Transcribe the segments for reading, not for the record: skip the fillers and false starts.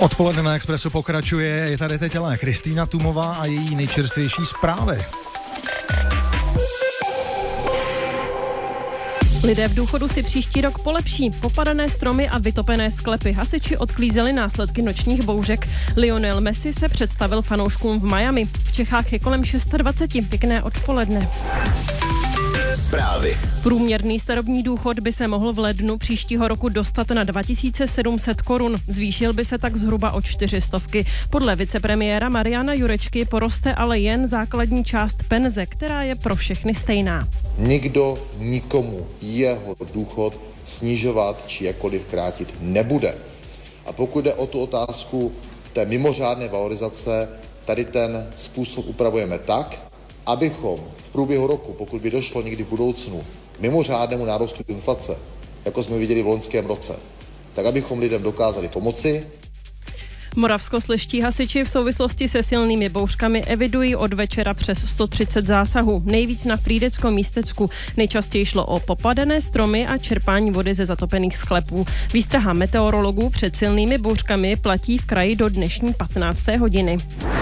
Odpoledne na Expressu pokračuje, je tady teď ale Kristýna Tumová a její nejčerstvější zprávy. Lidé v důchodu si příští rok polepší. Popadané stromy a vytopené sklepy. Hasiči odklízeli následky nočních bouřek. Lionel Messi se představil fanouškům v Miami. V Čechách je kolem 6:20. Pěkné odpoledne. Zprávy. Průměrný starobní důchod by se mohl v lednu příštího roku dostat na 2700 korun. Zvýšil by se tak zhruba o 400. Podle vicepremiéra Mariana Jurečky poroste ale jen základní část penze, která je pro všechny stejná. Nikdo nikomu jeho důchod snižovat či jakkoliv krátit nebude. A pokud jde o tu otázku té mimořádné valorizace, tady ten způsob upravujeme tak, abychom v průběhu roku, pokud by došlo někdy v budoucnu k mimořádnému nárůstu inflace, jako jsme viděli v loňském roce, tak abychom lidem dokázali pomoci. Moravskoslezští hasiči v souvislosti se silnými bouřkami evidují od večera přes 130 zásahů. Nejvíc na Frýdecko-Místecku. Nejčastěji šlo o popadané stromy a čerpání vody ze zatopených sklepů. Výstraha meteorologů před silnými bouřkami platí v kraji do dnešní 15. hodiny.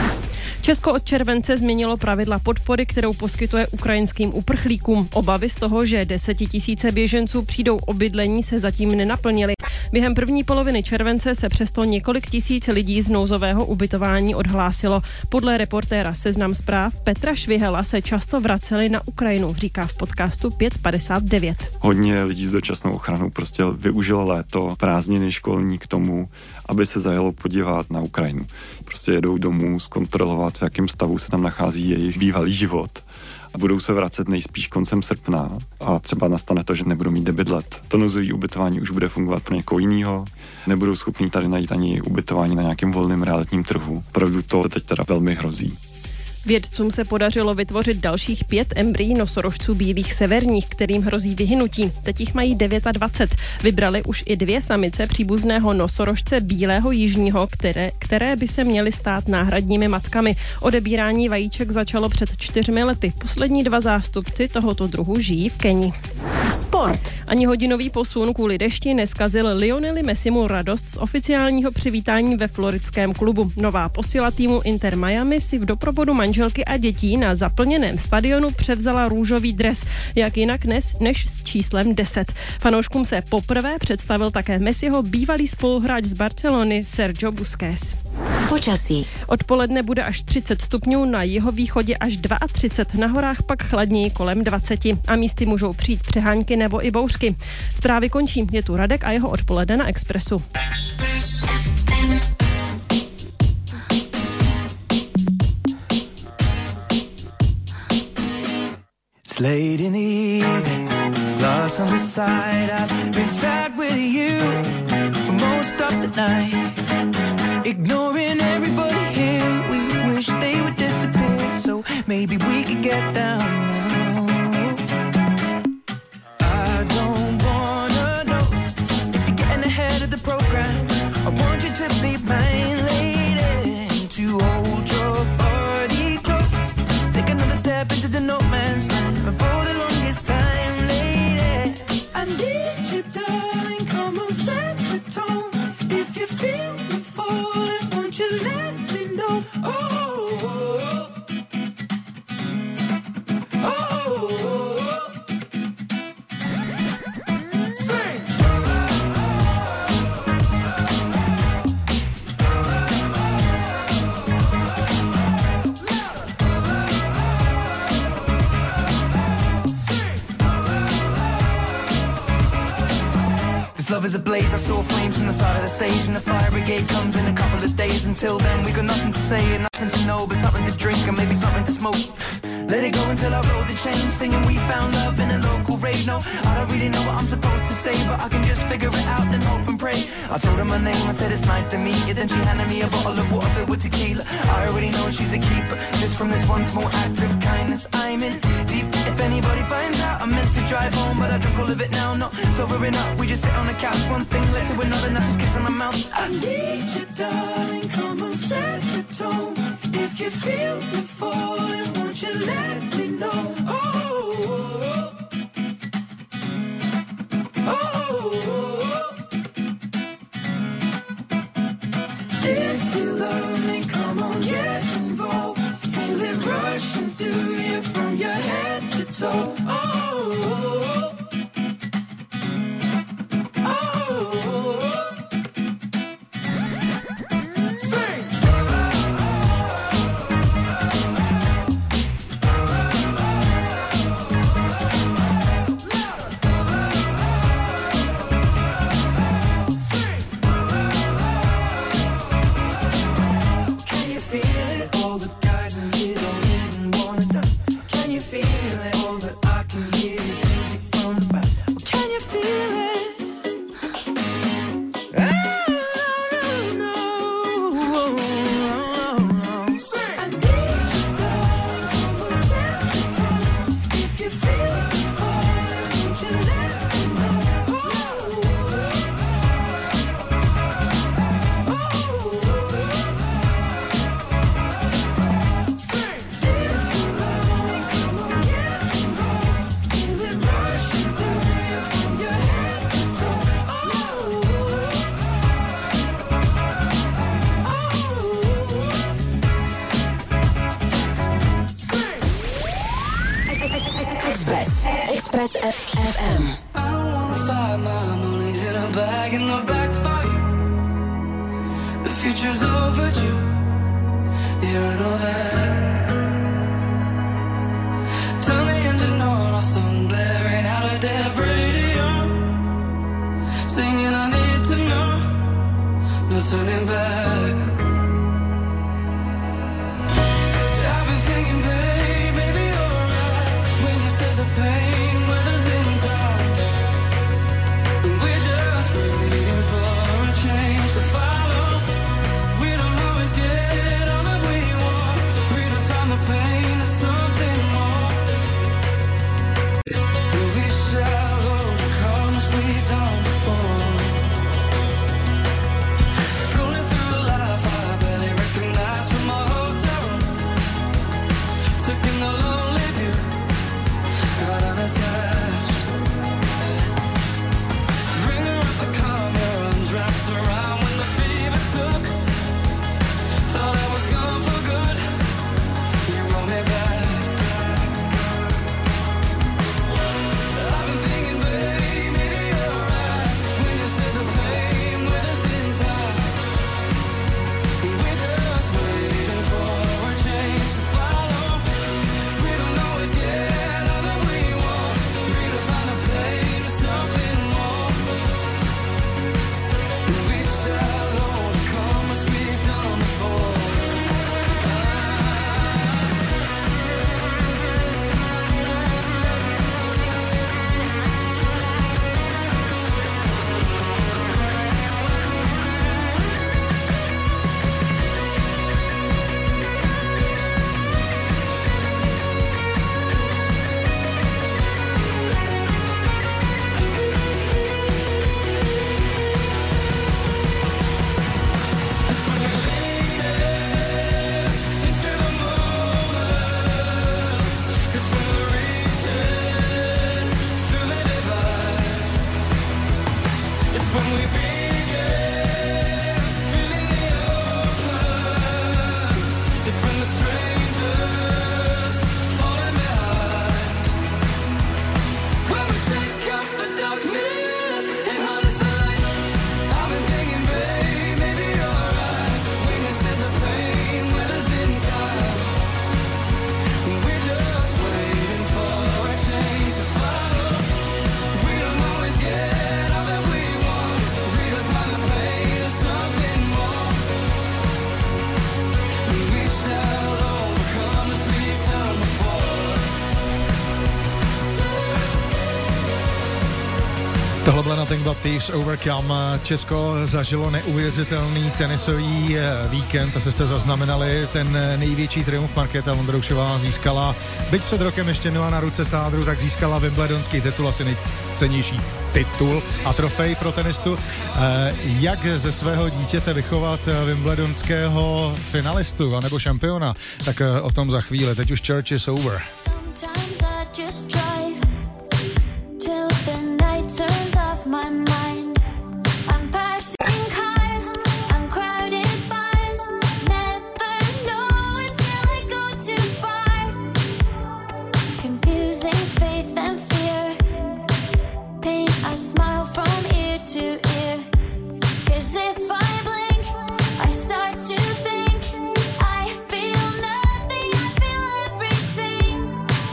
Česko od července změnilo pravidla podpory, kterou poskytuje ukrajinským uprchlíkům. Obavy z toho, že 10 000 běženců přijdou o bydlení, se zatím nenaplnily. Během první poloviny července se přesto několik tisíc lidí z nouzového ubytování odhlásilo. Podle reportéra Seznam Zpráv Petra Švihela se často vraceli na Ukrajinu, říká v podcastu 559. Hodně lidí s dočasnou ochranou prostě využilo léto, prázdniny školní k tomu, aby se zajelo podívat na Ukrajinu. Prostě jedou domů zkontrolovat, v jakém stavu se tam nachází jejich bývalý život. A budou se vracet nejspíš koncem srpna a třeba nastane to, že nebudou mít kde bydlet. To nouzové ubytování už bude fungovat pro někoho jiného. Nebudou schopni tady najít ani ubytování na nějakém volném realitním trhu. Opravdu to teď teda velmi hrozí. Vědcům se podařilo vytvořit dalších 5 embryí nosorožců bílých severních, kterým hrozí vyhynutí. Teď jich mají 29. Vybrali už i 2 samice příbuzného nosorožce bílého jižního, které by se měly stát náhradními matkami. Odebírání vajíček začalo před 4 lety. Poslední 2 zástupci tohoto druhu žijí v Keni. Sport. Ani hodinový posun kvůli dešti neskazil Lioneli Messimu radost z oficiálního přivítání ve floridském klubu. Nová posila týmu Inter Miami si v doprovodu manželky a dětí na zaplněném stadionu převzala růžový dres, jak jinak než s číslem 10. Fanouškům se poprvé představil také Messiho bývalý spoluhráč z Barcelony Sergio Busquets. Počasí. Odpoledne bude až 30 stupňů, na jihovýchodě až 32, na horách pak chladněji kolem 20 a místy můžou přijít přehánky nebo i bouřky. Zprávy končí, je tu Radek a jeho odpoledne na Expressu. It's late in the evening, lost on the side. I've been sad with you for most of the night, ignoring everybody here. We wish they would disappear, so maybe we could get down now. I don't wanna know if you're getting ahead of the program. I want you to be mine, lady, to hold your body close. Take another step into the no man's land. For the longest time, lady, I need you, darling. Come on, set the tone. If you feel the falling, won't you let me know? Oh, oh, oh, oh. Sing. This love is a blaze. I saw flames from the side of the stage, and the fire brigade comes in a couple of days. Until then, we got nothing to say and nothing to know, but something to drink and maybe something to smoke. Let it go until our roads are changed, singing we found love in a local rave. No, I don't really know what I'm supposed to say, but I can just figure it out and hope and pray. I told her my name, I said it's nice to meet you. Then she handed me a bottle of water filled with tequila. I already know she's a keeper, just from this one small act of kindness. I'm in deep. If anybody finds out, I meant to drive home, but I drink all of it now. Not sobering up, we just sit on the couch. One thing led to another, now just kiss on my mouth. I need you, darling. Come on, set the tone. If you feel the falling, won't you let me know? Oh, oh, oh, oh, oh. future's overdue. Yeah, I know that. Turn the engine on, our song blaring out of dead radio. Singing I need to know, no turning back. I've been thinking, babe, maybe you're right when you said the pain weathers in time. We're just waiting for a change to follow. We don't always get all that we want. Redefine the pain to something more. We shall overcome as we've done before. Scrolling through life, I barely recognize from my hotel room. Took in the lonely view, got unattached. Ringer of the calm, your arms wrapped around when the fever took. Thought I was gone for good, you brought me back. I've been thinking, babe, maybe you're right when you said the pain weathers in time. We're just waiting for a change to follow. We don't always get all that we want. Redefine the pain to something more. We shall overcome as we've done before. It's when you're leaning into the moment. It's when we're reaching through the divide. It's when we begin feeling the open. It's when the strangers falling behind. When we shake off the darkness and harness the light. I've been thinking, babe, maybe you're right when you said the pain weathers in time. We're just waiting for a change to follow. We don't always get all that we want. Redefine the pain to something more. We shall overcome as we've done before. Tohle byla Nothing But Thieves Overcome. Česko zažilo neuvěřitelný tenisový víkend, asi jste zaznamenali ten největší triumf. Markéta Vondroušová získala, byť před rokem ještě měla na ruce sádru, tak získala wimbledonský titul, asi nejcennější titul a trofej pro tenistu. Jak ze svého dítěte vychovat wimbledonského finalistu anebo šampiona, tak o tom za chvíli. Teď už Church is Over. Sometimes I just drive till the night turns off my mind. I'm passing cars on crowded bars. Never know until I go too far. Confusing faith and fear. Paint a smile from ear to ear. 'Cause if I blink, I start to think I feel nothing, I feel everything.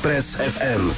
Express FM.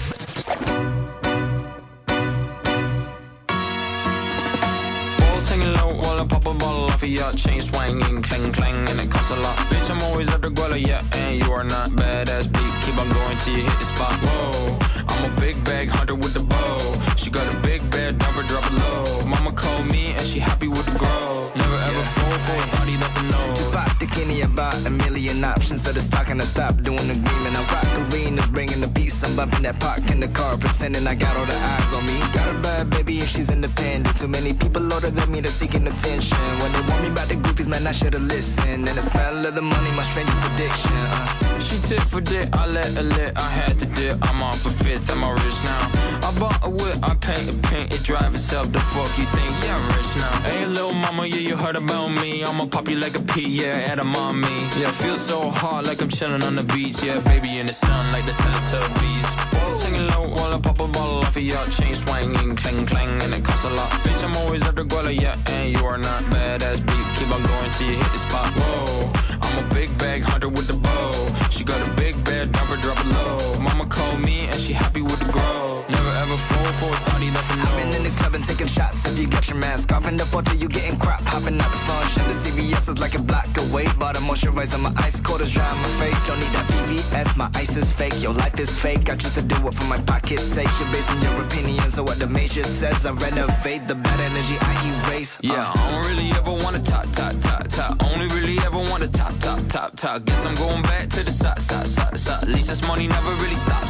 While I pop a bottle off of your chain swinging, clang clang, and it costs a lot. Bitch, I'm always after Guala, yeah, and you are not badass beat. Keep on going till you hit the spot. Whoa, I'm a big bag hunter with the bow. She got a big bed, never drop it low. Mama called me and she happy with the grow. Never ever fall for a party that's a no. Just pop the Kenny about a million options, so the stock and I stop doing agreement. I rock arenas, bringing the peace. I'm bumping that park in the car, pretending I got all the eyes on me. Got a bad baby and she's independent. Too many people older than me, they're seeking attention. When they warn me about the groupies, man, I should've listened. And the smell of the money, my strangest addiction. She tit for dick, I let her lit, I had to dip. I'm off a fifth, I'm rich now. I bought a whip, I paint it drive itself. The fuck you think? Yeah, I'm rich now. Hey, little mama, yeah, you heard about me. I'ma pop you like a pea, yeah, at a mommy. Yeah, feel so hot like I'm chilling on the beach. Yeah, baby in the sun like the Teletubbies. Singing low while I pop a bottle off of your chain swinging, clang clang, and it costs a lot. Bitch, I'm always after Guala, yeah, and you are not badass beat. Keep on going till you hit the spot. Whoa, I'm a big bag hunter with the bow. She got a big bed, never drop it low. Mama called me and she happy with the grow. Never ever fall for a party that's a no. I've been in the club and taking shots. If you got your mask off in the photo, you getting crap. Hopping out the function. The CVS is like a block away. Bought a moisturizer, my ice cold is dry on my face. Don't need that VVS, my ice is fake. Your life is fake. I choose to do it for my pocket's sake. You're basing your opinions on what the major says. I renovate the bad energy I erase. Yeah, I don't really ever want to top. Only really ever want to top. Guess I'm going back to the side. At least this money never really stop.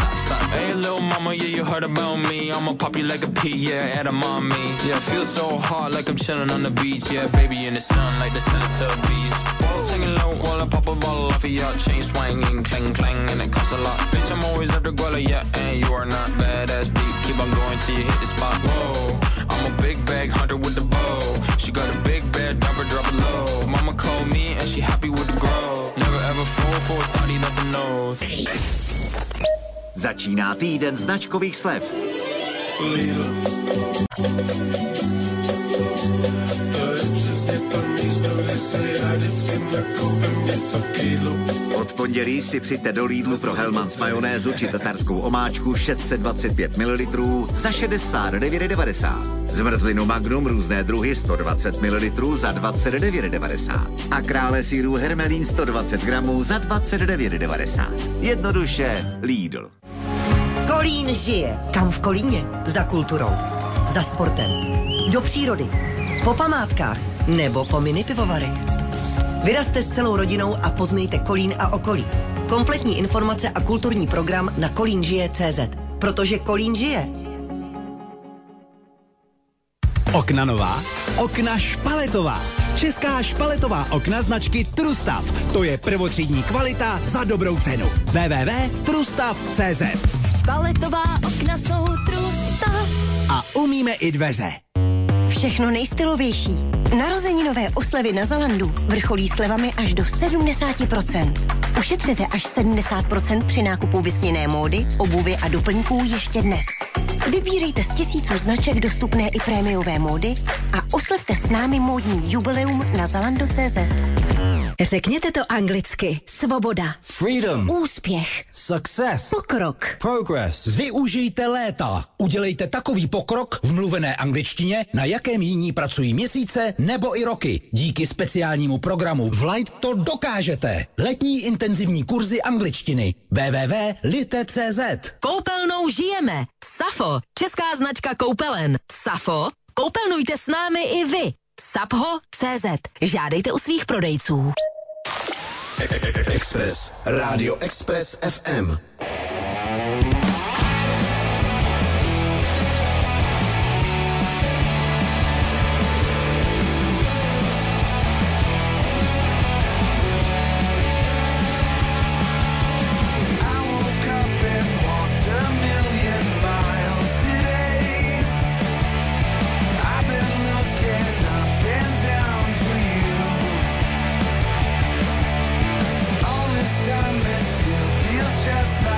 Hey, little mama, yeah, you heard about me. I'ma pop you like a pea, yeah, at a mommy. Yeah, feel so hot like I'm chilling on the beach. Yeah, baby in the sun like the Teletubbies. Singing low while I pop a bottle off of your chain swinging, clang clang, and it costs a lot. Bitch, I'm always after Guala, yeah, and you are not badass beat. Keep on going till you hit the spot. Whoa, I'm a big bag hunter with the bow. She got a big bed, never drop it low. Mama called me and she happy with the grow. Never ever fall for a party that's a no. Začíná týden značkových slev. Od pondělí si přijďte do Lidlu pro Hellmann's majonézu či tatarskou omáčku 625 ml za 69,90. Zmrzlinu Magnum různé druhy 120 ml za 29,90. A krále sýrů Hermelín 120 gramů za 29,90. Jednoduše Lidl. Kolín žije. Kam v Kolíně? Za kulturou. Za sportem. Do přírody. Po památkách. Nebo po minipivovarech. Vyrazte s celou rodinou a poznejte Kolín a okolí. Kompletní informace a kulturní program na kolínžije.cz. Protože Kolín žije. Okna nová, okna špaletová. Česká špaletová okna značky Trustav. To je prvotřídní kvalita za dobrou cenu. www.trustav.cz. Špaletová okna jsou Trustav. A umíme i dveře. Všechno nejstylovější. Narozeninové oslavy na Zalandu vrcholí slevami až do 70%. Ušetřete až 70% při nákupu vysněné módy, obuvy a doplňků ještě dnes. Vybírejte z tisíců značek dostupné i prémiové módy a oslavte s námi módní jubileum na Zalando.cz. Řekněte to anglicky. Svoboda. Freedom. Úspěch. Success. Pokrok. Progress. Využijte léta. Udělejte takový pokrok v mluvené angličtině, na jakém jiní pracují měsíce nebo i roky. Díky speciálnímu programu Flight to dokážete. Letní intenzivní kurzy angličtiny. www.lite.cz. Koupelnou žijeme. Safo. Česká značka koupelen. Safo. Koupelnujte s námi i vy. Sapho.cz. Žádejte u svých prodejců. Express. Radio Express FM. Just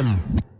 FM.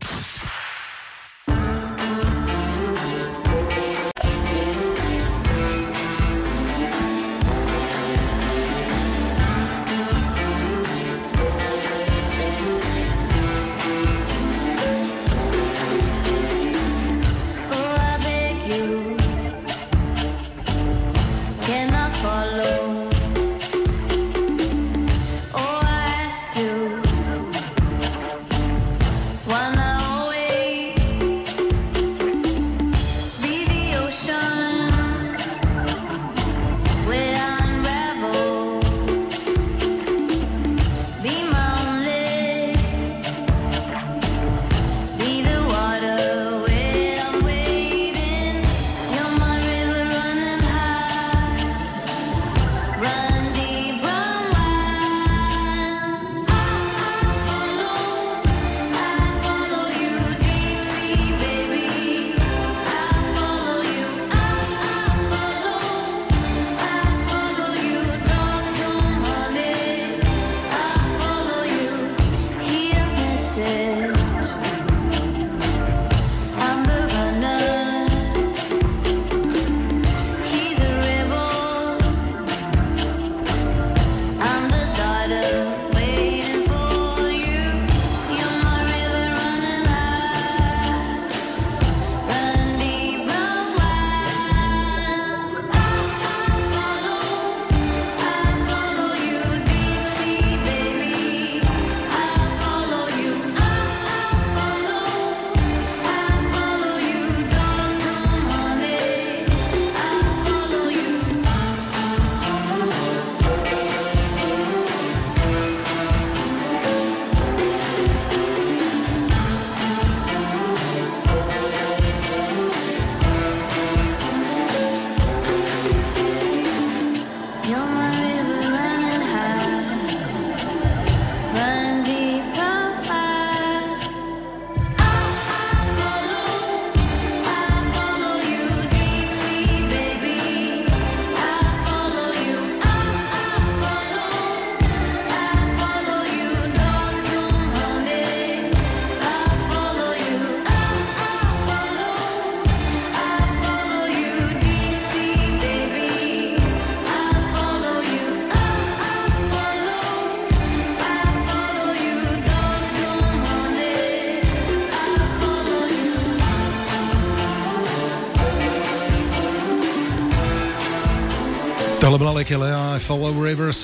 Tohle byla Lekele a Follow Rivers,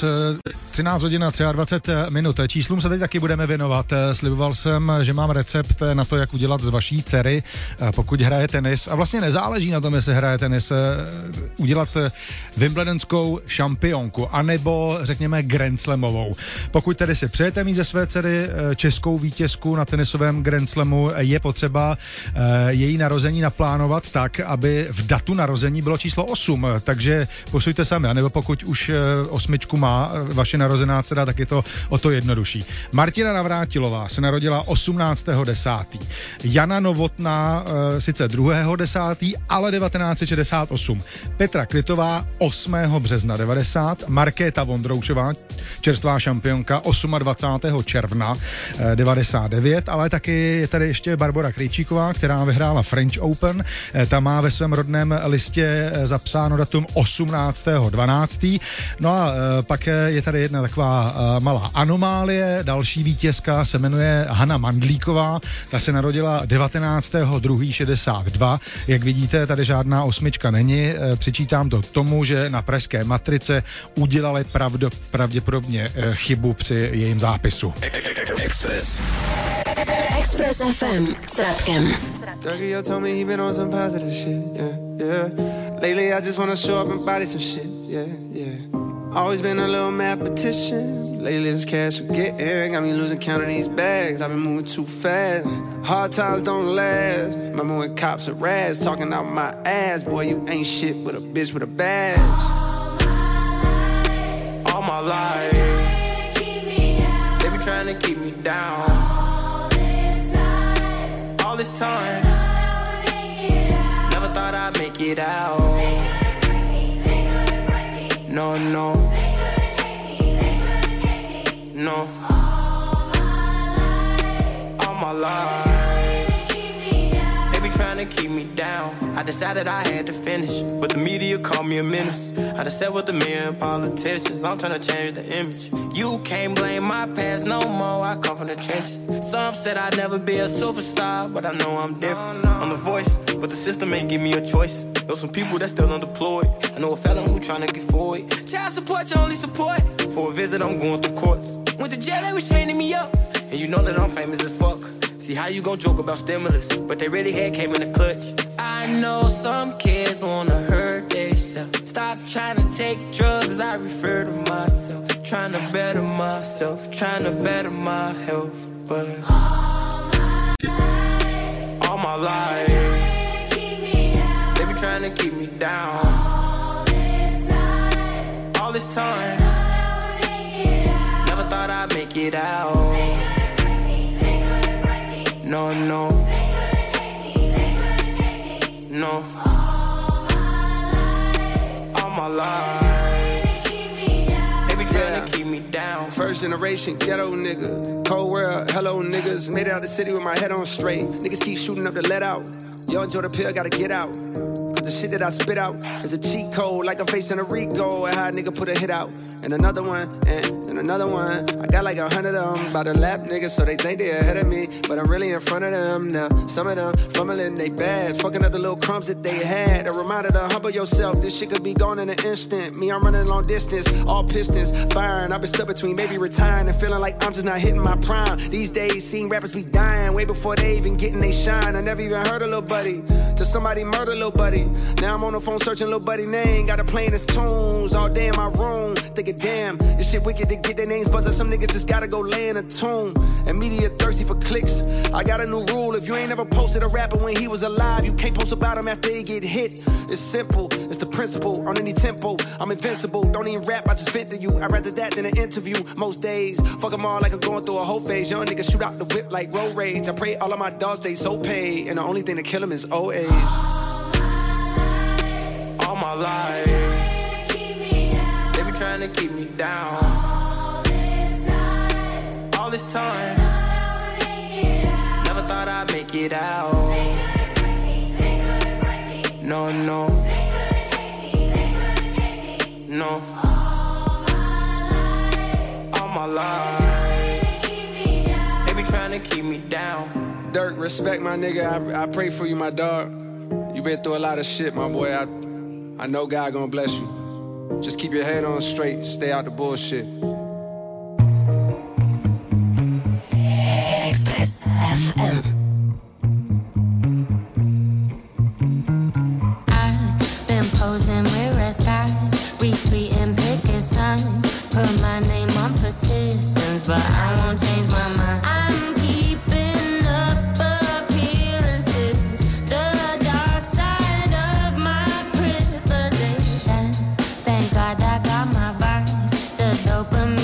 13 hodin a 23 minut. Číslům se teď taky budeme věnovat. Sliboval jsem, že mám recept na to, jak udělat z vaší dcery, pokud hraje tenis. A vlastně nezáleží na tom, jestli hraje tenis, udělat wimbledonskou šampionku, anebo řekněme Grand Slamovou. Pokud tedy si přejete mít ze své dcery českou vítězku na tenisovém Grand Slamu, je potřeba její narození naplánovat tak, aby v datu narození bylo číslo 8. Takže posuďte sami, anebo pokud už 8 má vaše narozená dcera, tak je to o to jednodušší. Martina Navrátilová se narodila 18.10. Jana Novotná sice 2.10., ale 1968. Petra Kvitová 8. března 90. Markéta Vondroušová, čerstvá šampionka 28. června 99, ale taky je tady ještě Barbora Krejčíková, která vyhrála French Open. Ta má ve svém rodném listě zapsáno datum 18.12. No a pak je tady jedna taková malá anomálie. Další vítězka se jmenuje Hana Mandlíková. Ta se narodila 19.2.62. Jak vidíte, tady žádná 8 není. Přičítám to tomu, že na pražské matrice udělali pravděpodobně chybu při jejím zápisu. Express FM s Radkem. Dougie told me he been on some positive shit, yeah. Lately I just wanna show up and body some shit, yeah. Always been a little mathematician. Lately this cash will get here. Got me losing count of these bags. I've been moving too fast. Hard times don't last. Remember when cops and rats talking out my ass. Boy, you ain't shit but a bitch with a badge. All my life. They be trying to keep me down. All this time. Never thought I'd make it out. No. All my my life. They be trying to keep me down. I decided I had to finish, but the media called me a menace. I done sat with a million politicians, I'm trying to change the image. You can't blame my past no more, I come from the trenches. Some said I'd never be a superstar, but I know I'm different. I'm the voice, but the system ain't give me a choice. Know some people that still unemployed. I know a felon who trying to get forward. Child support, your only support. For a visit, I'm going through courts. Went to jail, they was chaining me up. And you know that I'm famous as fuck. See how you gon' joke about stimulus, but they really had came in the clutch. I know some kids wanna hurt themselves. Stop trying to take drugs, I refer to myself. Trying to better myself, trying to better my health. But all my life, they be trying to keep me down. All this time, never thought I'd make it out. No, no, no. All my life, they be trying to keep me down. First generation ghetto nigga, cold world, hello niggas. Made it out the city with my head on straight. Niggas keep shooting up the let out. Yo, enjoy the pill, gotta get out. Cause the shit that I spit out is a cheat code, like I'm facing a Rico. And how a nigga put a hit out, and another one, and another one. I got like 100 of them by the lap niggas, so they think they ahead of me, but I'm really in front of them now. Some of them fumbling they bad, fucking up the little crumbs that they had. A reminder to humble yourself, this shit could be gone in an instant. Me, I'm running long distance, all pistons firing. I've been stuck between maybe retiring and feeling like I'm just not hitting my prime. These days, seeing rappers be dying way before they even getting they shine. I never even heard of Lil Buddy, till somebody murder Lil Buddy. Now I'm on the phone searching Lil Buddy name, got it playing his tunes all day in my room. Thinking, damn, this shit wicked to get their names buzzing. Some niggas just gotta go lay in a tomb. And media thirsty for clicks. I got a new rule, if you ain't never posted a rapper when he was alive, you can't post about him after he get hit. It's simple, it's the principle, on any tempo, I'm invincible. Don't even rap, I just vent to you. I'd rather that than an interview most days. Fuck them all like I'm going through a whole phase. Young niggas shoot out the whip like road rage. I pray all of my dogs stay so paid, and the only thing to kill them is old age. All my life, they be trying to keep me down. All this time, never thought I'd make it out. No, no, no. All my life, they be trying to keep me down. Dirk, respect my nigga, I pray for you, my dog. You been through a lot of shit, my boy. I know God gonna bless you. Just keep your head on straight, stay out the bullshit. Express FM. I've been posing with red skies, retweeting picket signs, put my name on petitions, but I won't change my mind. I'm keeping up appearances, the dark side of my privilege. Thank God I got my vice, the dopamine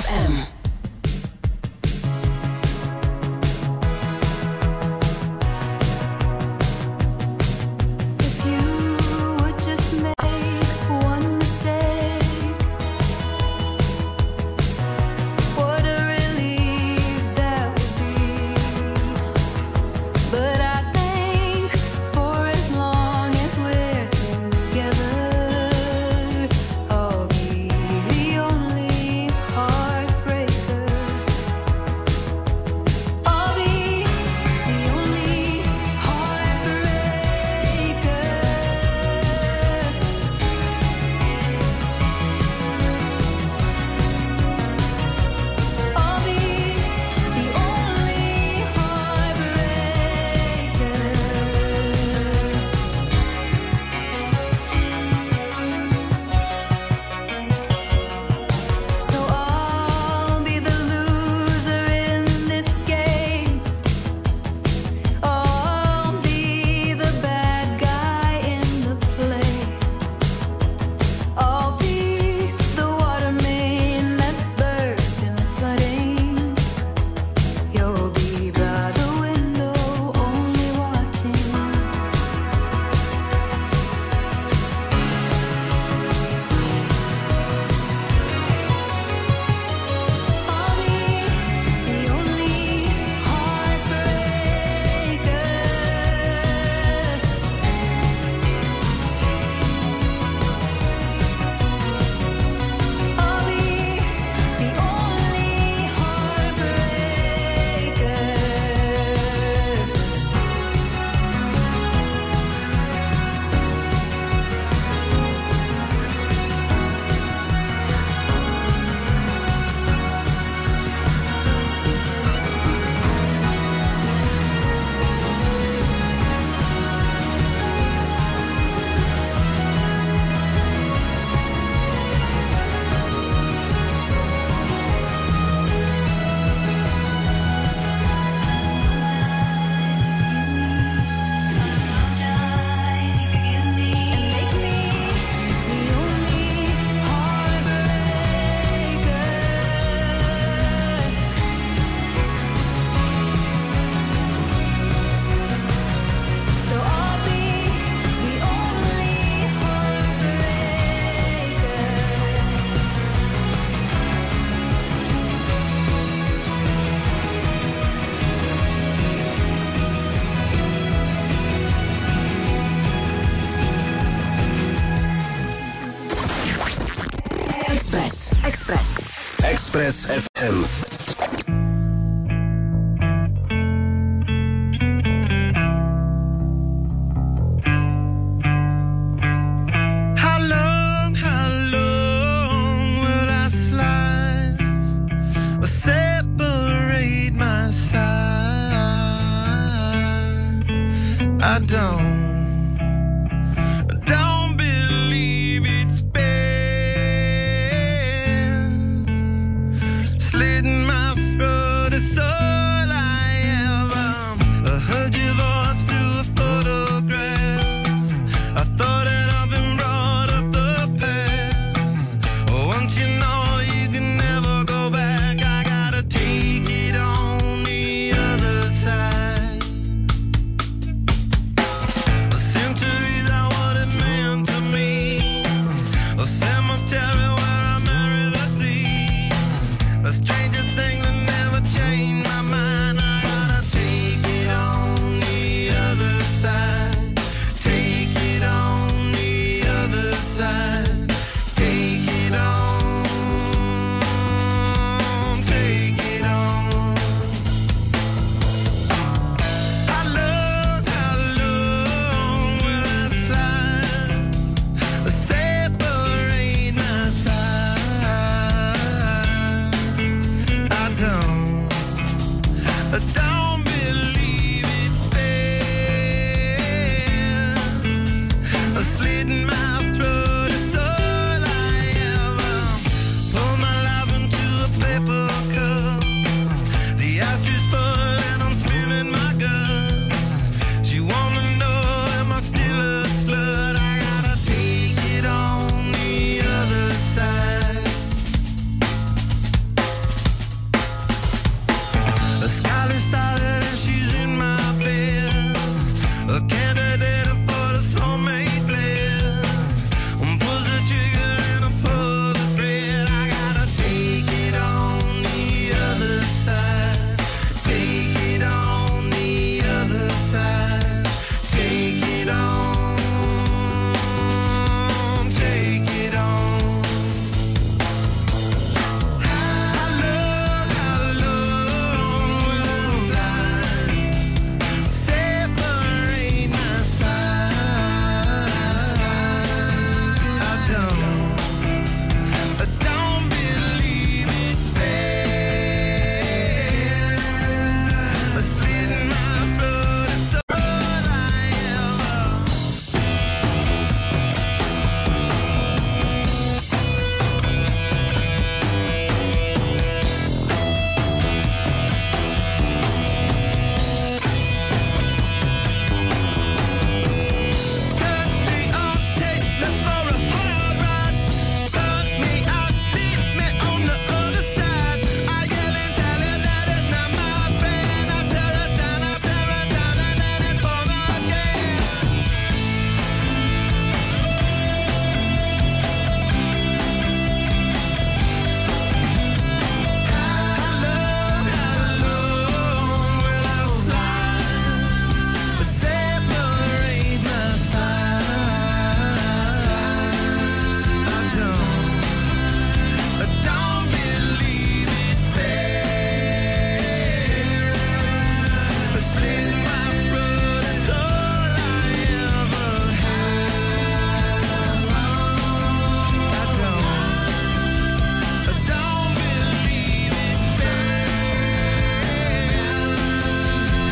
FM. Express FM. Slitting my throat.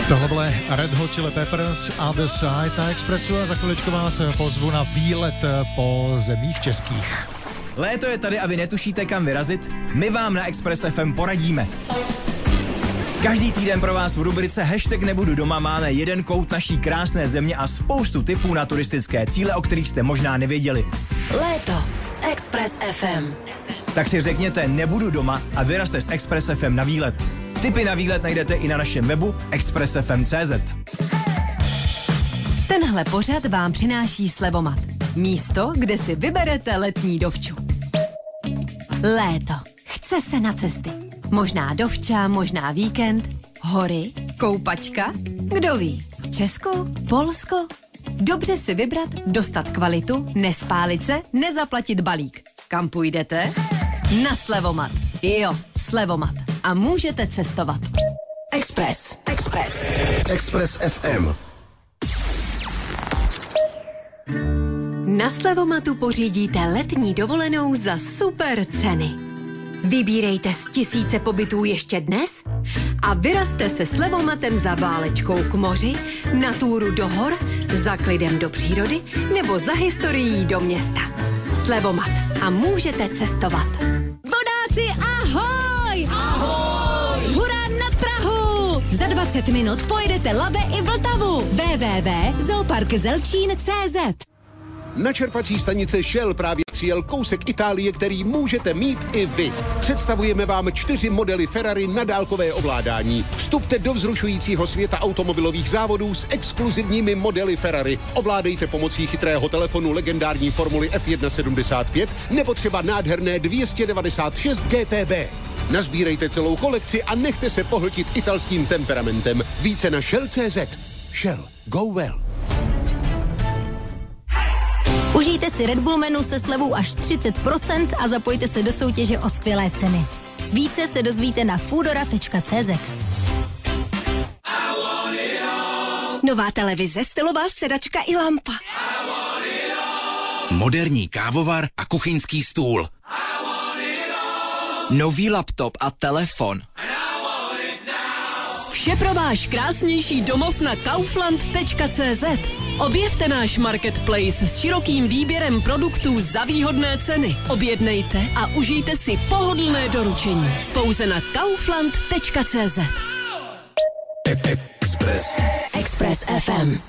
Tohle byly Red Hot Chili Peppers Other Side na Expressu a za chviličku vás pozvu na výlet po zemích českých. Léto je tady a vy netušíte, kam vyrazit? My vám na Express FM poradíme. Každý týden pro vás v rubrice Hashtag nebudu doma máme jeden kout naší krásné země a spoustu tipů na turistické cíle, o kterých jste možná nevěděli. Léto s Express FM. Tak si řekněte nebudu doma a vyrazte s Express FM na výlet. Tipy na výlet najdete i na našem webu expressfm.cz. Tenhle pořad vám přináší Slevomat. Místo, kde si vyberete letní dovču. Léto. Chce se na cesty. Možná dovča, možná víkend. Hory, koupačka. Kdo ví? Česko, Polsko. Dobře si vybrat, dostat kvalitu, nespálit se, nezaplatit balík. Kam půjdete? Na Slevomat. Jo, Slevomat. A můžete cestovat. Express. Express FM. Na Slevomatu pořídíte letní dovolenou za super ceny. Vybírejte z 1000 pobytů ještě dnes a vyrazte se Slevomatem za válečkou k moři, na túru do hor, za klidem do přírody nebo za historií do města. Slevomat a můžete cestovat. Vodáci, ahoj! Ahoj! Hurá nad Prahu! Za 20 minut pojedete Labe i Vltavu. www.zooparkzelčín.cz. Na čerpací stanice Shell právě přijel kousek Itálie, který můžete mít i vy. Představujeme vám 4 modely Ferrari na dálkové ovládání. Vstupte do vzrušujícího světa automobilových závodů s exkluzivními modely Ferrari. Ovládejte pomocí chytrého telefonu legendární Formuly F1.75 nebo třeba nádherné 296 GTB. Nazbírejte celou kolekci a nechte se pohltit italským temperamentem. Více na Shell.cz. Shell. Go well. Užijte si Red Bull menu se slevou až 30% a zapojte se do soutěže o skvělé ceny. Více se dozvíte na foodora.cz. Nová televize, stylová sedačka i lampa. Moderní kávovar a kuchyňský stůl. Nový laptop a telefon. Vše pro váš krásnější domov na kaufland.cz. Objevte náš marketplace s širokým výběrem produktů za výhodné ceny. Objednejte a užijte si pohodlné doručení. Pouze na kaufland.cz. Express FM.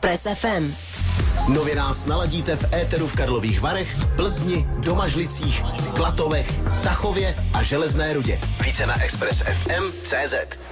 Express FM. Nově nás naladíte v éteru v Karlových Varech, Plzni, Domažlicích, Klatovech, Tachově a Železné Rudě. Více na expressfm.cz.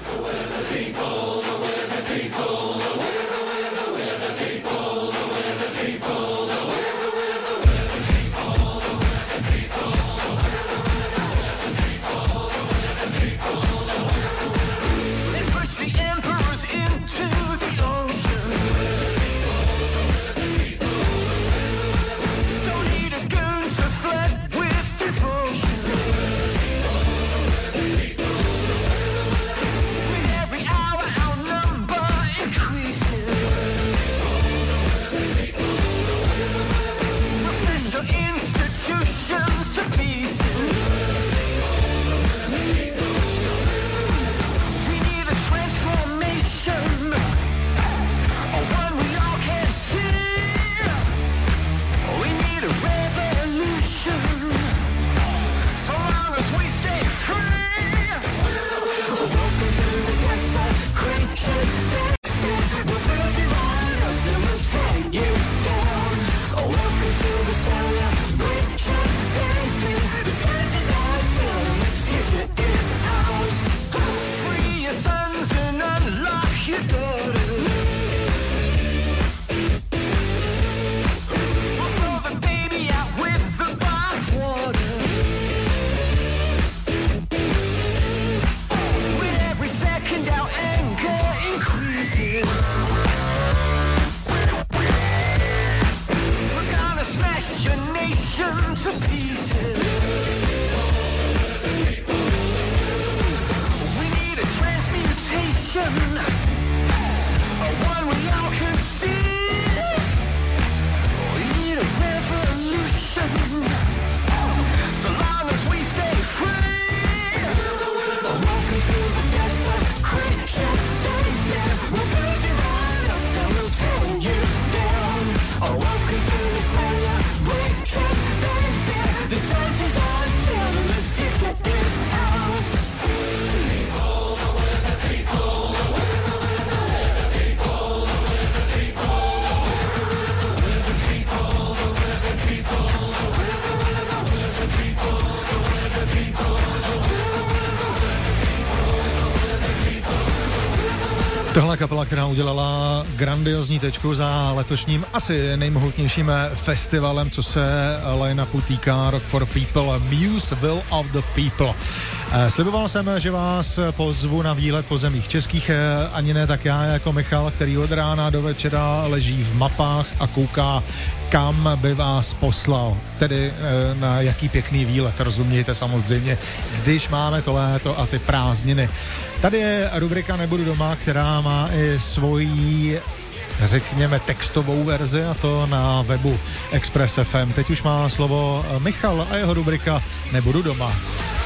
Tohle kapela, která udělala grandiozní tečku za letošním asi nejmohutnějším festivalem, co se line-upu týká, Rock for People, Muse Will of the People. Sliboval jsem, že vás pozvu na výlet po zemích českých, ani ne tak já jako Michal, který od rána do večera leží v mapách a kouká, kam by vás poslal. Tedy na jaký pěkný výlet, rozumějte samozřejmě, když máme to léto a ty prázdniny. Tady je rubrika Nebudu doma, která má i svoji, řekněme, textovou verzi, a to na webu Express FM. Teď už má slovo Michal a jeho rubrika Nebudu doma.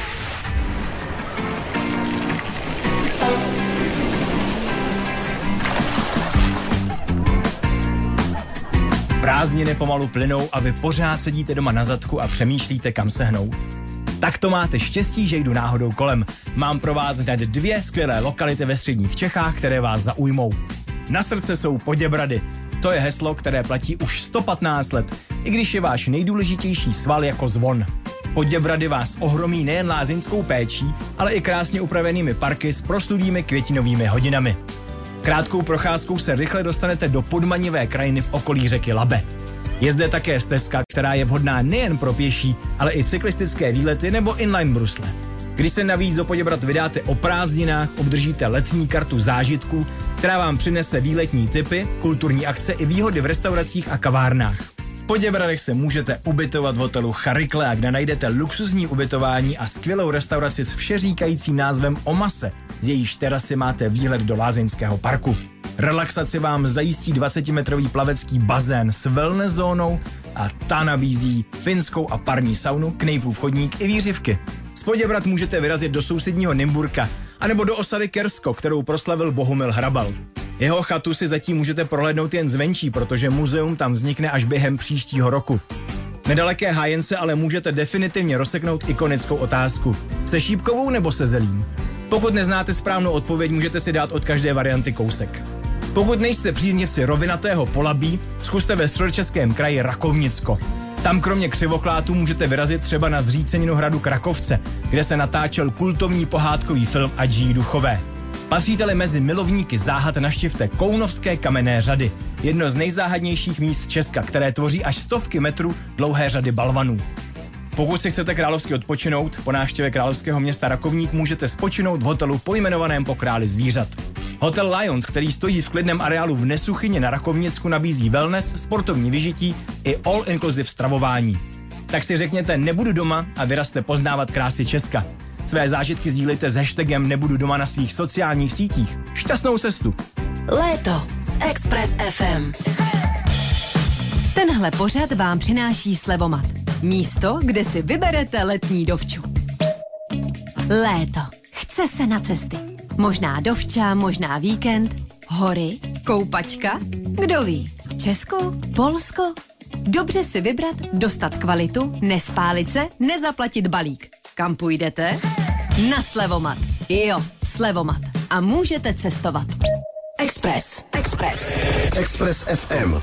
Prázdniny pomalu plynou a vy pořád sedíte doma na zadku a přemýšlíte, kam se hnout. Tak to máte štěstí, že jdu náhodou kolem. Mám pro vás hned 2 skvělé lokality ve středních Čechách, které vás zaujmou. Na srdce jsou Poděbrady. To je heslo, které platí už 115 let, i když je váš nejdůležitější sval jako zvon. Poděbrady vás ohromí nejen lázeňskou péčí, ale i krásně upravenými parky s proslulými květinovými hodinami. Krátkou procházkou se rychle dostanete do podmanivé krajiny v okolí řeky Labe. Je zde také stezka, která je vhodná nejen pro pěší, ale i cyklistické výlety nebo inline brusle. Když se navíc do Poděbrad vydáte o prázdninách, obdržíte letní kartu zážitků, která vám přinese výletní tipy, kulturní akce i výhody v restauracích a kavárnách. V Poděbradech se můžete ubytovat v hotelu Charikle, kde najdete luxusní ubytování a skvělou restauraci s všeříkajícím názvem Omase. Z jejíž terasy máte výhled do lázeňského parku. Relaxaci vám zajistí 20-metrový plavecký bazén s wellness zónou a ta nabízí finskou a parní saunu, Knejpův chodník i výřivky. Z Poděbrad můžete vyrazit do sousedního Nymburka anebo do osady Kersko, kterou proslavil Bohumil Hrabal. Jeho chatu si zatím můžete prohlédnout jen zvenčí, protože muzeum tam vznikne až během příštího roku. Nedaleké Hájence ale můžete definitivně rozseknout ikonickou otázku. Se šípkovou nebo se zelím? Pokud neznáte správnou odpověď, můžete si dát od každé varianty kousek. Pokud nejste příznivci rovinatého Polabí, zkuste ve středočeském kraji Rakovnicko. Tam kromě křivoklátů můžete vyrazit třeba na zříceninu hradu Krakovce, kde se natáčel kultovní pohádkový film Adží duchové. Patříte-li mezi milovníky záhad, navštivte Kounovské kamenné řady, jedno z nejzáhadnějších míst Česka, které tvoří až stovky metrů dlouhé řady balvanů. Pokud si chcete královsky odpočinout, po návštěvě královského města Rakovník můžete spočinout v hotelu pojmenovaném po králi zvířat. Hotel Lions, který stojí v klidném areálu v Nesuchyni na Rakovnicku, nabízí wellness, sportovní vyžití i all-inclusive stravování. Tak si řekněte nebudu doma a vyrazte poznávat krásy Česka. Své zážitky sdílejte s hashtagem nebudu doma na svých sociálních sítích. Šťastnou cestu! Léto s Express FM. Tenhle pořad vám přináší Slevomat. Místo, kde si vyberete letní dovču. Léto. Chce se na cesty. Možná dovča, možná víkend, hory, koupačka, kdo ví. Česko, Polsko. Dobře si vybrat, dostat kvalitu, nespálit se, nezaplatit balík. Kam půjdete? Na Slevomat. Jo, Slevomat. A můžete cestovat. Express. Express FM.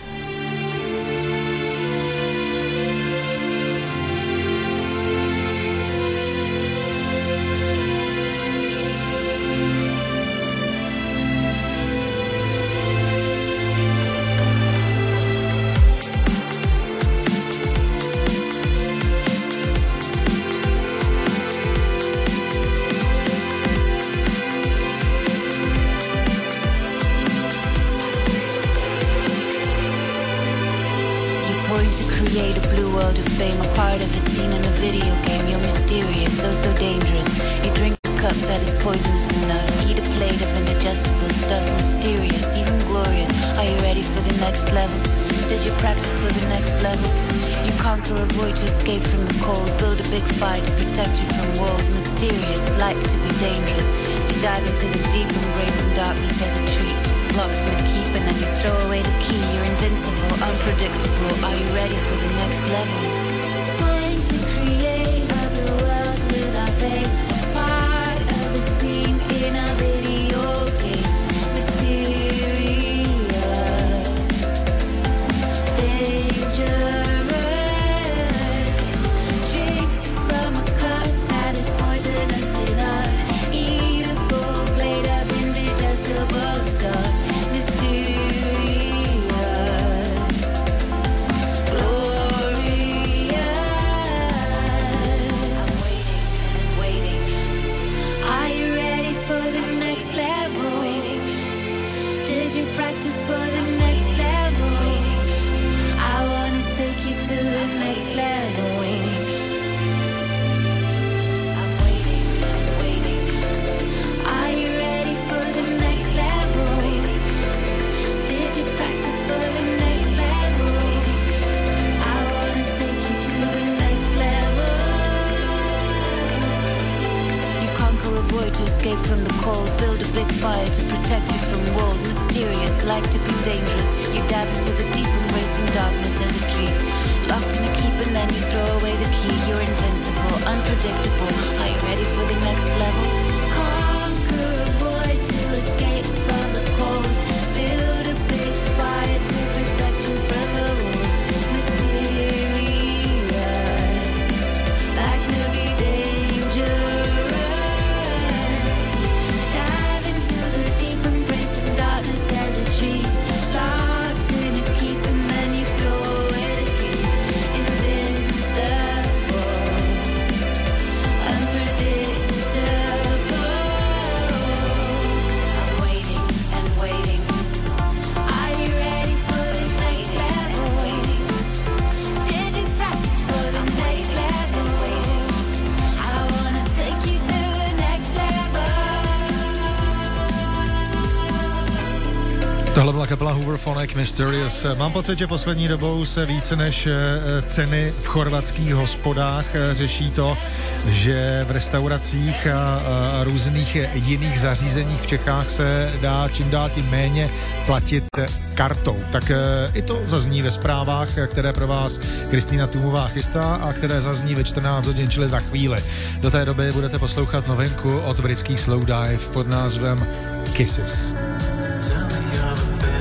Tohle byla kapela Hooverphonic Mysterious. Mám pocit, že poslední dobou se více než ceny v chorvatských hospodách řeší to, že v restauracích a různých jiných zařízeních v Čechách se dá čím dál tím méně platit kartou. Tak i to zazní ve zprávách, které pro vás Kristýna Tůmová chystá a které zazní ve 14 hodin, čili za chvíli. Do té doby budete poslouchat novinku od britských Slowdive pod názvem Kisses. Tell me you're the best.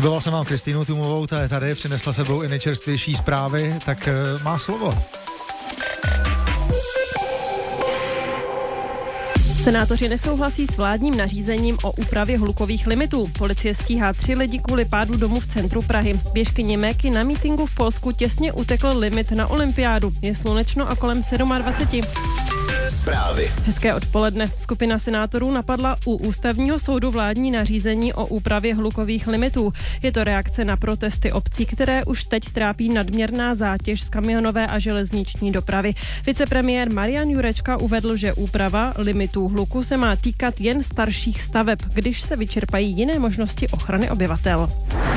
Sliboval jsem vám Kristýnu Tumovou, ta je tady, přinesla sebou i nejčerstvější zprávy, tak má slovo. Senátoři nesouhlasí s vládním nařízením o úpravě hlukových limitů. Policie stíhá 3 lidi kvůli pádu domu v centru Prahy. Běžkyni Méky na mítinku v Polsku těsně utekl limit na olympiádu. Je slunečno a kolem 27. Zprávy. Hezké odpoledne. Skupina senátorů napadla u ústavního soudu vládní nařízení o úpravě hlukových limitů. Je to reakce na protesty obcí, které už teď trápí nadměrná zátěž z kamionové a železniční dopravy. Vicepremiér Marian Jurečka uvedl, že úprava limitů hluku se má týkat jen starších staveb, když se vyčerpají jiné možnosti ochrany obyvatel.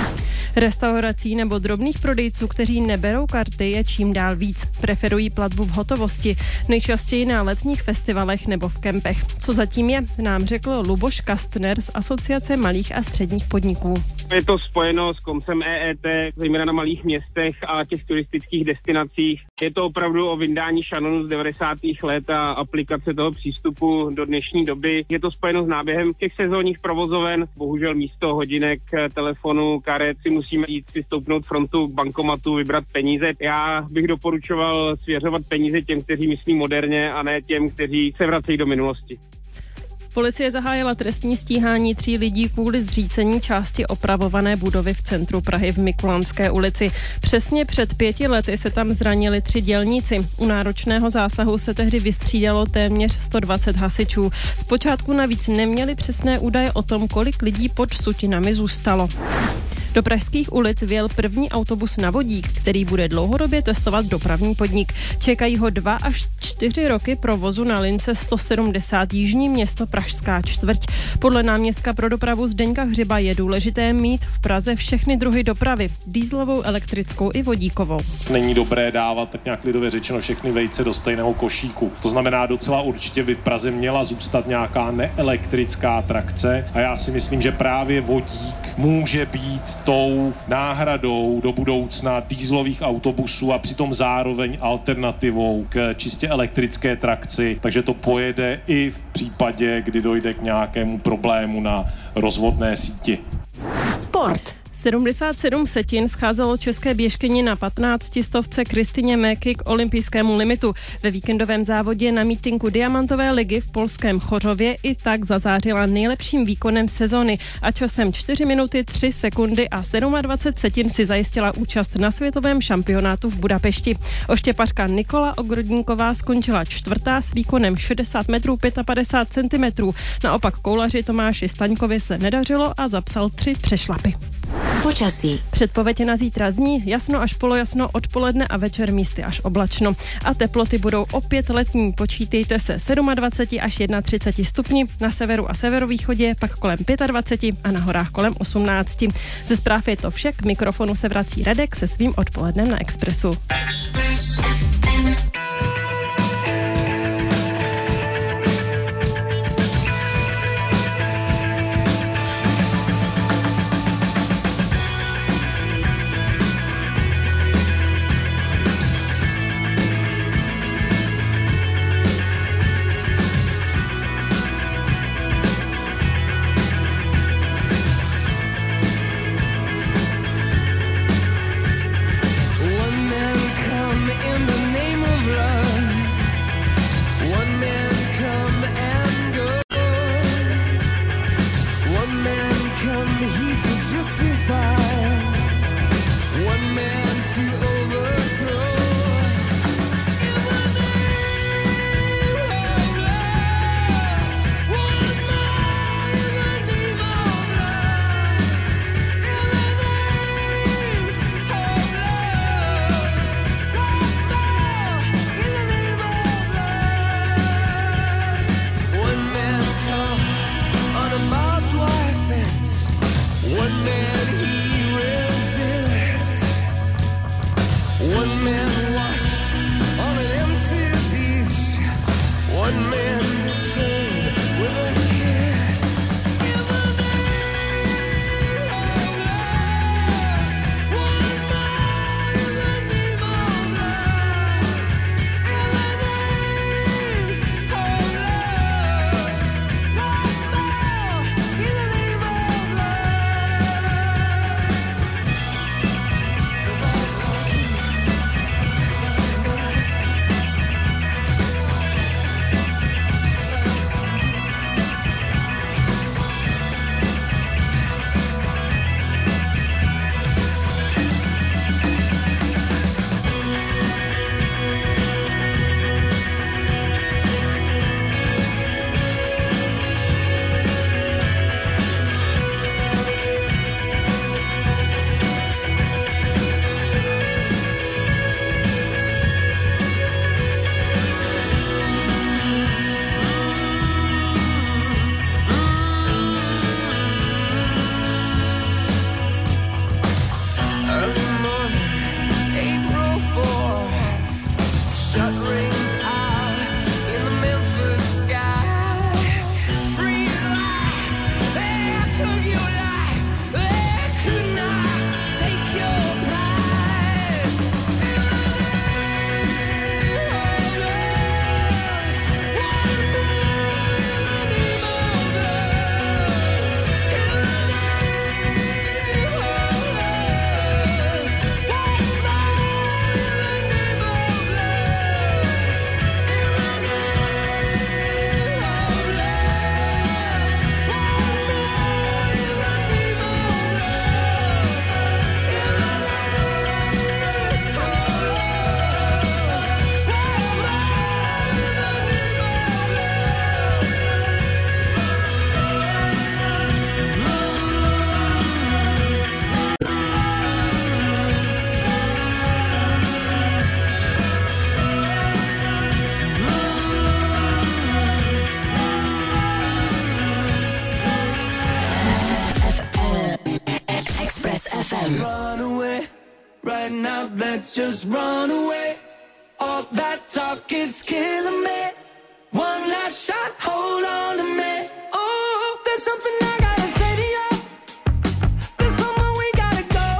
Restaurací nebo drobných prodejců, kteří neberou karty, je čím dál víc. Preferují platbu v hotovosti, nejčastěji na letních festivalech nebo v kempech. Co zatím je, nám řekl Luboš Kastner z Asociace malých a středních podniků. Je to spojeno s koncem EET, zejména na malých městech a těch turistických destinacích. Je to opravdu o vyndání šanonu z 90. let a aplikace toho přístupu do dnešní doby. Je to spojeno s náběhem těch sezónních provozoven. Bohužel místo hodinek, telefonu, karet si musíme jít si stoupnout frontu k bankomatu, vybrat peníze. Já bych doporučoval svěřovat peníze těm, kteří myslí moderně, a ne těm, kteří se vracejí do minulosti. Policie zahájila trestní stíhání 3 lidí kvůli zřícení části opravované budovy v centru Prahy v Mikulanské ulici. Přesně před 5 lety se tam zranili 3 dělníci. U náročného zásahu se tehdy vystřídalo téměř 120 hasičů. Zpočátku navíc neměli přesné údaje o tom, kolik lidí pod sutinami zůstalo. Do pražských ulic vjel první autobus na vodík, který bude dlouhodobě testovat dopravní podnik. Čekají ho 2 až 4 roky provozu na lince 170 Jižní Město Pražská čtvrť. Podle náměstka pro dopravu Zdeňka Hřiba je důležité mít v Praze všechny druhy dopravy, dieselovou, elektrickou i vodíkovou. Není dobré dávat, tak nějak lidově řečeno, všechny vejce do stejného košíku. To znamená, docela určitě by v Praze měla zůstat nějaká neelektrická trakce a já si myslím, že právě vodík může být tou náhradou do budoucna dieselových autobusů a přitom zároveň alternativou k čistě elektrické trakci, takže to pojede i v případě, kdy dojde k nějakému problému na rozvodné síti. Sport. 77 setin scházelo české běžkyni na 15 stovce Kristyně Méky k olympijskému limitu. Ve víkendovém závodě na mítinku Diamantové ligy v polském Chořově i tak zazářila nejlepším výkonem sezony a časem 4 minuty 3 sekundy a 27 setin si zajistila účast na světovém šampionátu v Budapešti. Oštěpařka Nikola Ogrodníková skončila 4. s výkonem 60 metrů 55 centimetrů. Naopak koulaři Tomáši Staňkovi se nedařilo a zapsal 3 přešlapy. Počasí. Předpověď na zítra zní jasno až polojasno, odpoledne a večer místy až oblačno. A teploty budou opět letní. Počítejte se 27 až 31 stupni, na severu a severovýchodě pak kolem 25 a na horách kolem 18. Ze zpráv je to vše, k mikrofonu se vrací Radek se svým odpolednem na Expressu. One man that talk is killing me. One last shot, hold on to me. Oh, there's something I gotta say to you. There's somewhere we gotta go.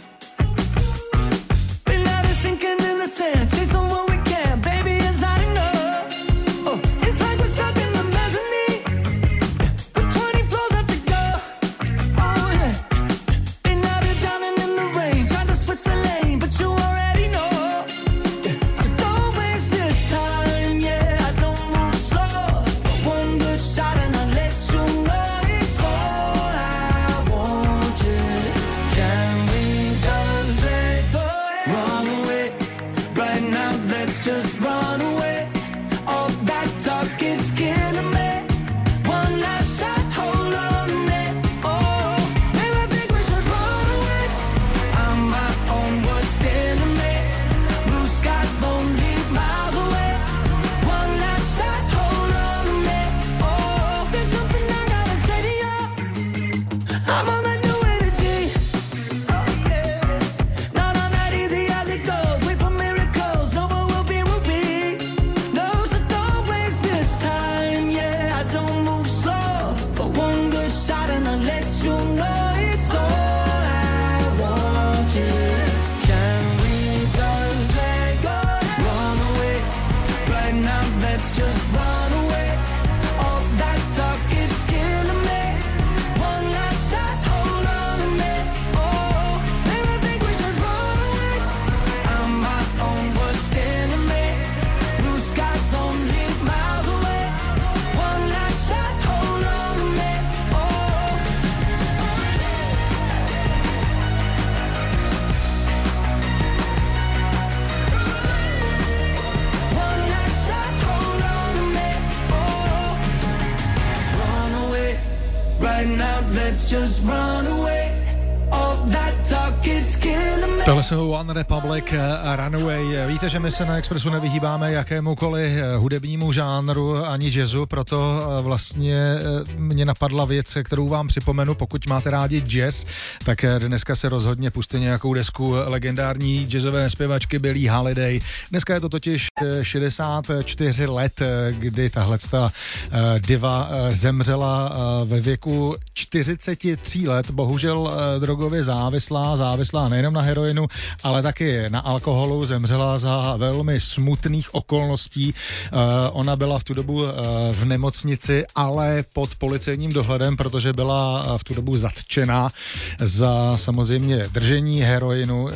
We're not sinking in the sand, chasing what we can. Baby, it's not enough. Oh, it's like we're stuck in the mezzanine with 20 floors left to go. Oh yeah. And now you're drowning in the rain, trying to switch the lane, but you already know. So don't waste this time, yeah. I don't move slow, but one good shot and I'll let you know it's all I want you. Can we just let go? Run away, right now let's just run away. All that talk is killing me. One last shot, hold on to me. Oh, maybe I think we should run away. I'm my own worst enemy. Blue skies only miles away. One last shot, hold on to me. Oh, there's something I gotta say to you. I'm on that new energy. Oh yeah. Not on that easy as it goes. Wait for miracles. No, but we'll be. No, so don't waste this time. Yeah, I don't move slow, but one good shot and I'll let you know it's all I want you. Can we just let go? Run away, right now let's just run away. All that talk is killing me. One last shot, hold on to me. Oh, maybe I think we should run away. I'm my own worst enemy. Blue skies only miles away. One last shot, hold on to me. Oh. One last shot, hold on to me. Oh. Run away, right now let's just run away. All that talk is killing me. Tohle jsou One Republic a Runaway. Víte, že my se na Expressu nevyhýbáme jakémukoliv hudebnímu žánru ani jazzu, proto vlastně mě napadla věc, kterou vám připomenu. Pokud máte rádi jazz, tak dneska se rozhodně puste nějakou desku legendární jazzové zpěvačky Billie Holiday. Dneska je to totiž 64 let, kdy tahleta diva zemřela ve věku 43 let, bohužel drogově závislá nejenom na heroinu, ale taky na alkoholu, zemřela za velmi smutných okolností. Ona byla v tu dobu v nemocnici, ale pod policejním dohledem, protože byla v tu dobu zatčena za samozřejmě držení heroinu.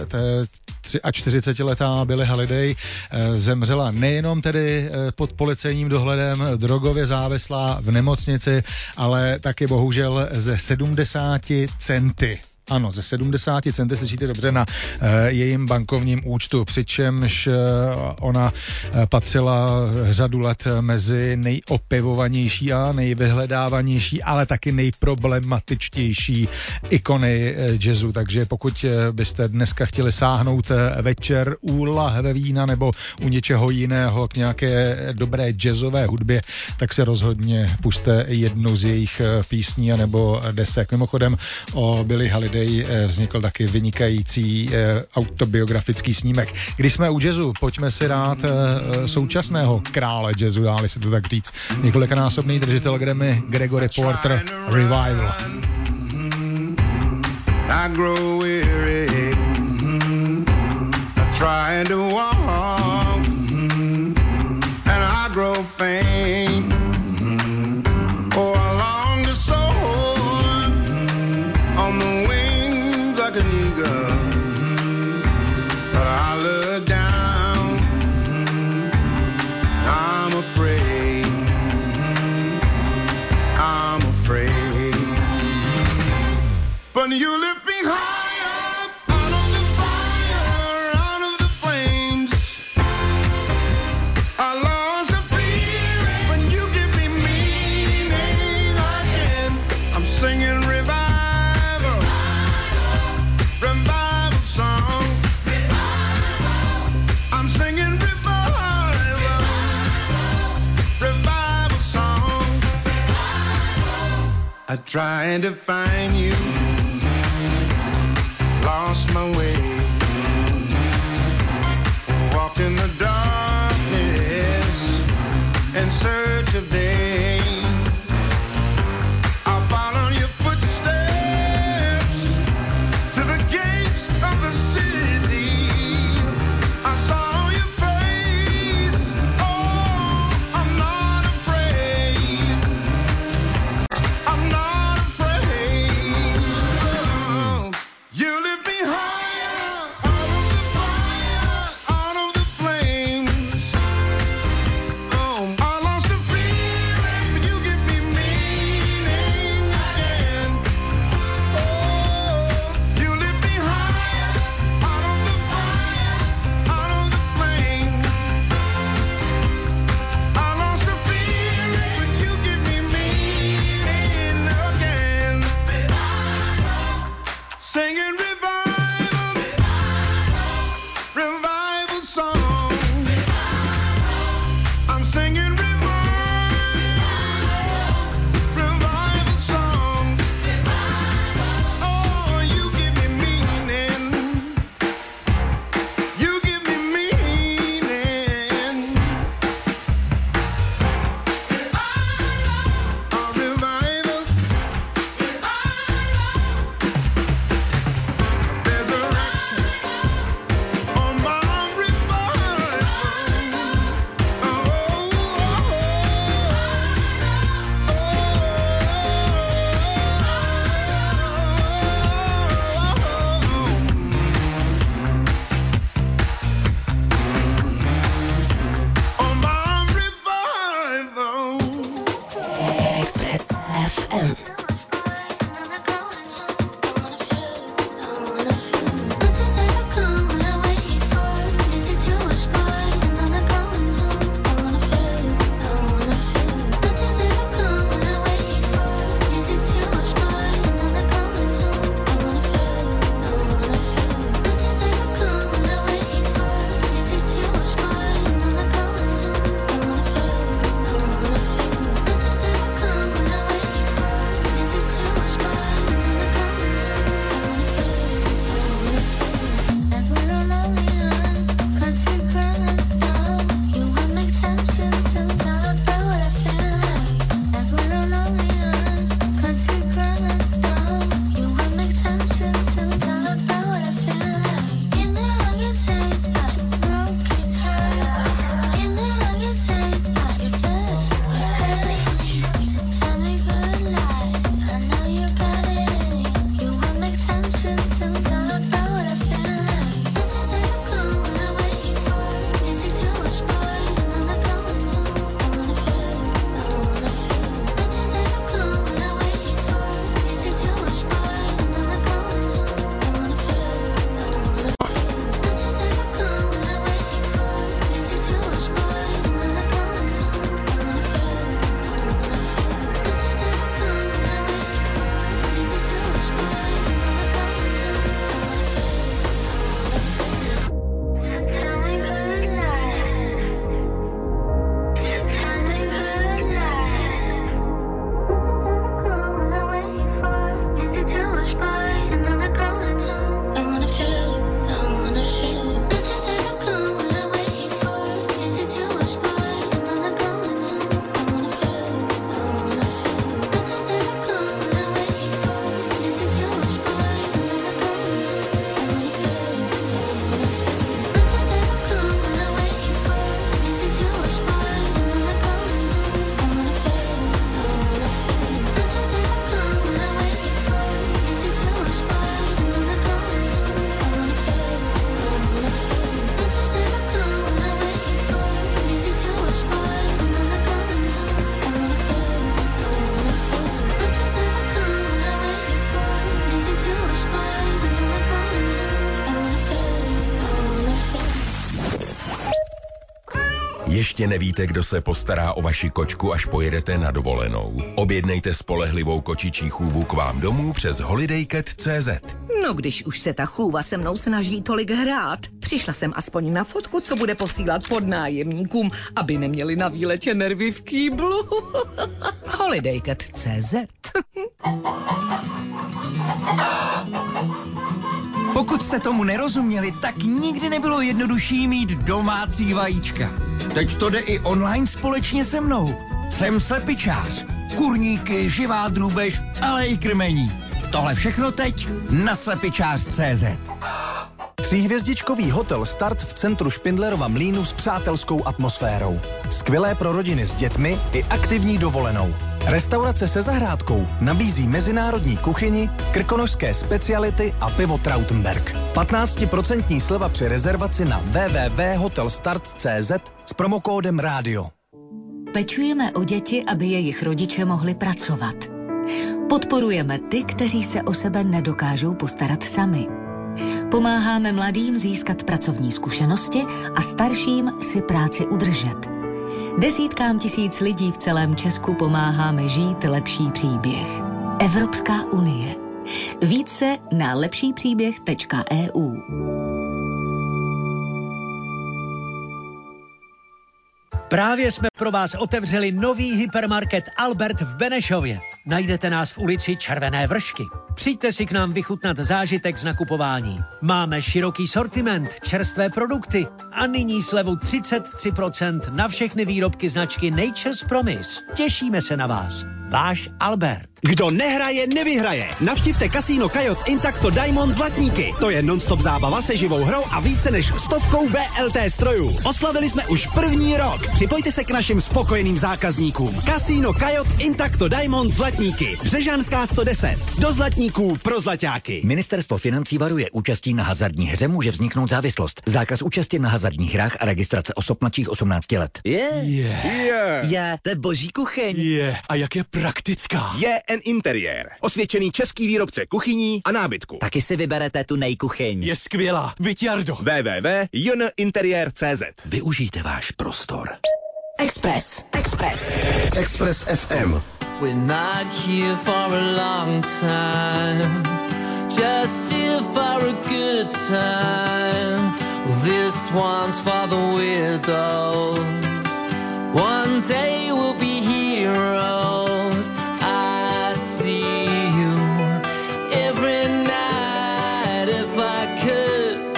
43letá Billie Holiday zemřela nejenom tedy pod policejním dohledem, drogově závislá v nemocnici, ale taky bohužel ze 70 centy. Ano, ze 70 centy, slyšíte dobře, na jejím bankovním účtu, přičemž ona patřila řadu let mezi nejopěvovanější a nejvyhledávanější, ale taky nejproblematičtější ikony jazzu. Takže pokud byste dneska chtěli sáhnout večer u lahve vína nebo u něčeho jiného k nějaké dobré jazzové hudbě, tak se rozhodně puste jednu z jejich písní nebo desek. Mimochodem o Billie Holiday vznikl taky vynikající autobiografický snímek. Když jsme u jazzu, pojďme si dát současného krále jazzu, dáli se to tak říct. Několikanásobný držitel Grammy Gregory Porter, Revival. I grow weary, I try to walk, and I grow faint. Oh, I long to soar on the wings like an eagle, but I look down, I'm afraid, but you lift me high up out of the fire, out of the flames. I lost the fear when you give me meaning again. I'm singing revival, revival song. I'm singing revival, revival song. I tried to find you, lost my way, walked in the dark. Ještě nevíte, kdo se postará o vaši kočku, až pojedete na dovolenou? Objednejte spolehlivou kočičí chůvu k vám domů přes holidaycat.cz. No, když už se ta chůva se mnou snaží tolik hrát, přišla jsem aspoň na fotku, co bude posílat podnájemníkům, aby neměli na výletě nervy v kýblu. holidaycat.cz. Pokud jste tomu nerozuměli, tak nikdy nebylo jednodušší mít domácí vajíčka. Teď to jde i online společně se mnou. Jsem slepičář. Kurníky, živá drůbež, ale i krmení. Tohle všechno teď na slepičář.cz. 3hvězdičkový hotel Start v centru Špindlerova Mlýnu s přátelskou atmosférou. Skvělé pro rodiny s dětmi i aktivní dovolenou. Restaurace se zahrádkou nabízí mezinárodní kuchyni, krkonošské speciality a pivo Trautenberg. 15% sleva při rezervaci na www.hotelstart.cz s promokódem RÁDIO. Pečujeme o děti, aby jejich rodiče mohli pracovat. Podporujeme ty, kteří se o sebe nedokážou postarat sami. Pomáháme mladým získat pracovní zkušenosti a starším si práci udržet. Desítkám tisíc lidí v celém Česku pomáháme žít lepší příběh. Evropská unie. Více na lepšípříběh.eu. Právě jsme pro vás otevřeli nový hypermarket Albert v Benešově. Najdete nás v ulici Červené Vršky. Přijďte si k nám vychutnat zážitek z nakupování. Máme široký sortiment, čerstvé produkty a nyní slevu 33% na všechny výrobky značky Nature's Promise. Těšíme se na vás. Váš Albert. Kdo nehraje, nevyhraje. Navštivte Casino Coyote Intacto Diamond Zlatníky. To je non-stop zábava se živou hrou a více než 100 VLT strojů. Oslavili jsme už první rok. Připojte se k našim spokojeným zákazníkům. Casino Coyote Intacto Diamond Zlatníky. Břežanská 110. Do zlatníků pro zlaťáky. Ministerstvo financí varuje, účastí na hazardní hře může vzniknout závislost. Zákaz účasti na hazardních hrách a registrace osob mladších 18 let. To je boží kuchyň. A jak je praktická. JN Interiér. Osvědčený český výrobce kuchyní a nábytku. Taky si vyberete tu nejkuchyň. Je skvělá. Vyťardo. www.jninteriér.cz. Využijte váš prostor. Express. Express FM. We're not here for a long time, just here for a good time. This one's for the widows. One day we'll be heroes. I'd see you every night if I could.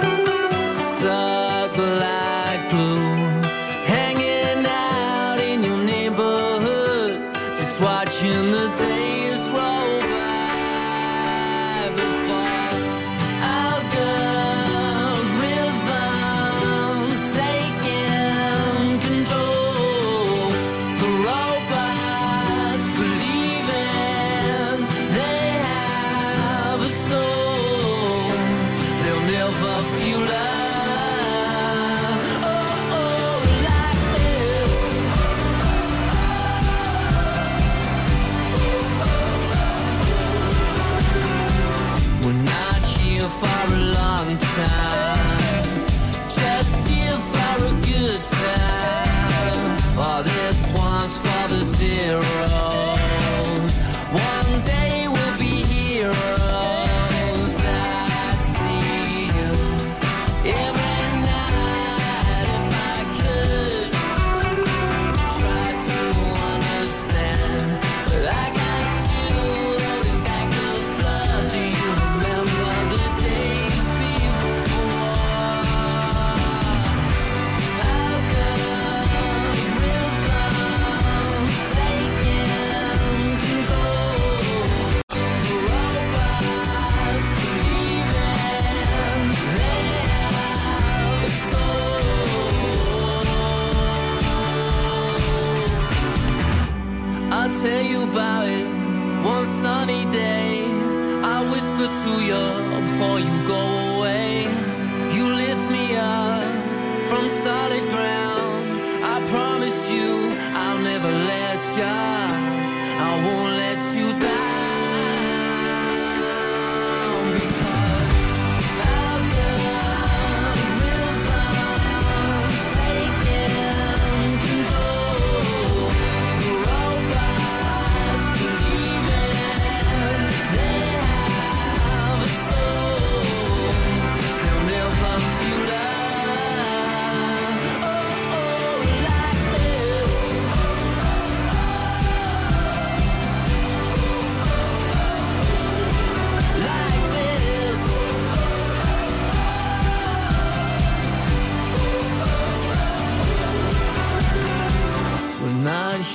Suck like glue, hanging out in your neighborhood, just watching the days roll by before algorithms taking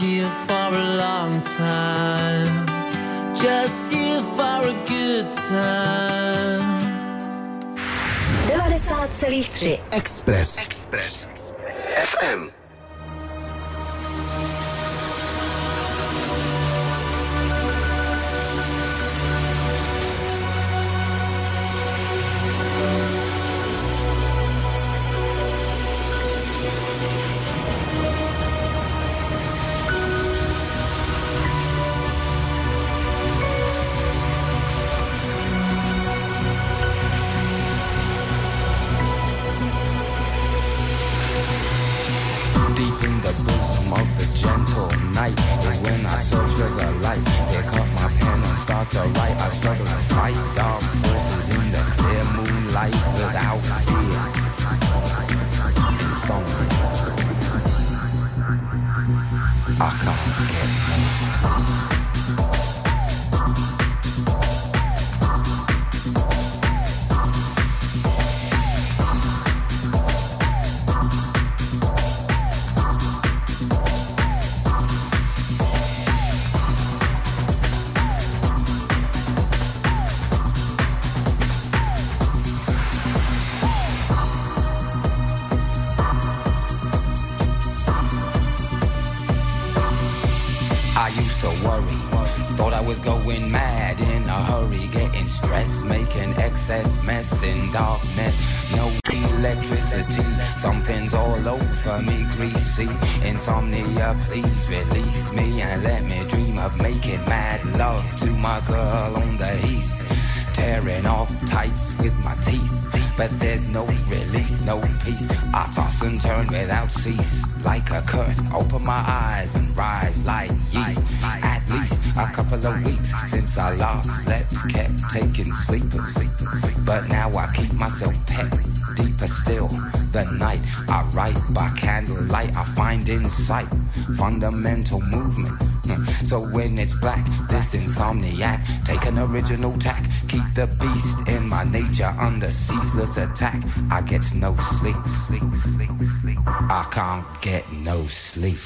here for a long time. Just here for a good time. 90,3 Express FM. Please release me and let me dream of making mad love to my girl on the heath, tearing off tights with my teeth, but there's no release, no peace. I toss and turn without cease, like a curse. Open my eyes and rise like yeast. At least a couple of weeks since I last slept, kept taking sleepers, but now I keep myself pet. Deeper still, the night I write by candlelight, I find insight, fundamental movement. So when it's black, this insomniac, take an original tack, keep the beast in my nature under ceaseless attack. I get no sleep, I can't get no sleep.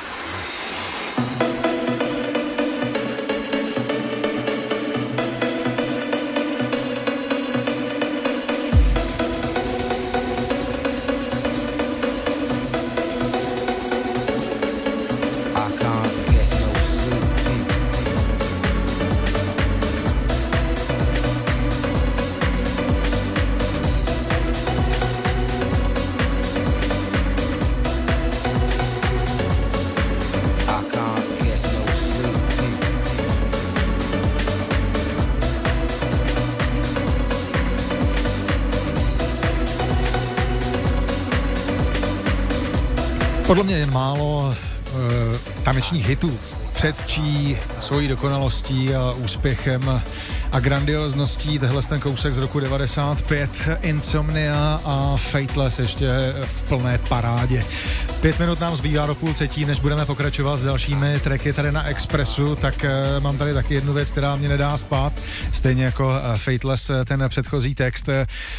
Podle mě jen málo tanečních hitů předčí svojí dokonalostí a úspěchem a grandiozností tehle ten kousek z roku 95, Insomnia a Fateless ještě v plné parádě. 5 minut nám zbývá do 2:30, než budeme pokračovat s dalšími tracky tady na Expressu, tak mám tady taky jednu věc, která mě nedá spát, stejně jako Fateless, ten předchozí text.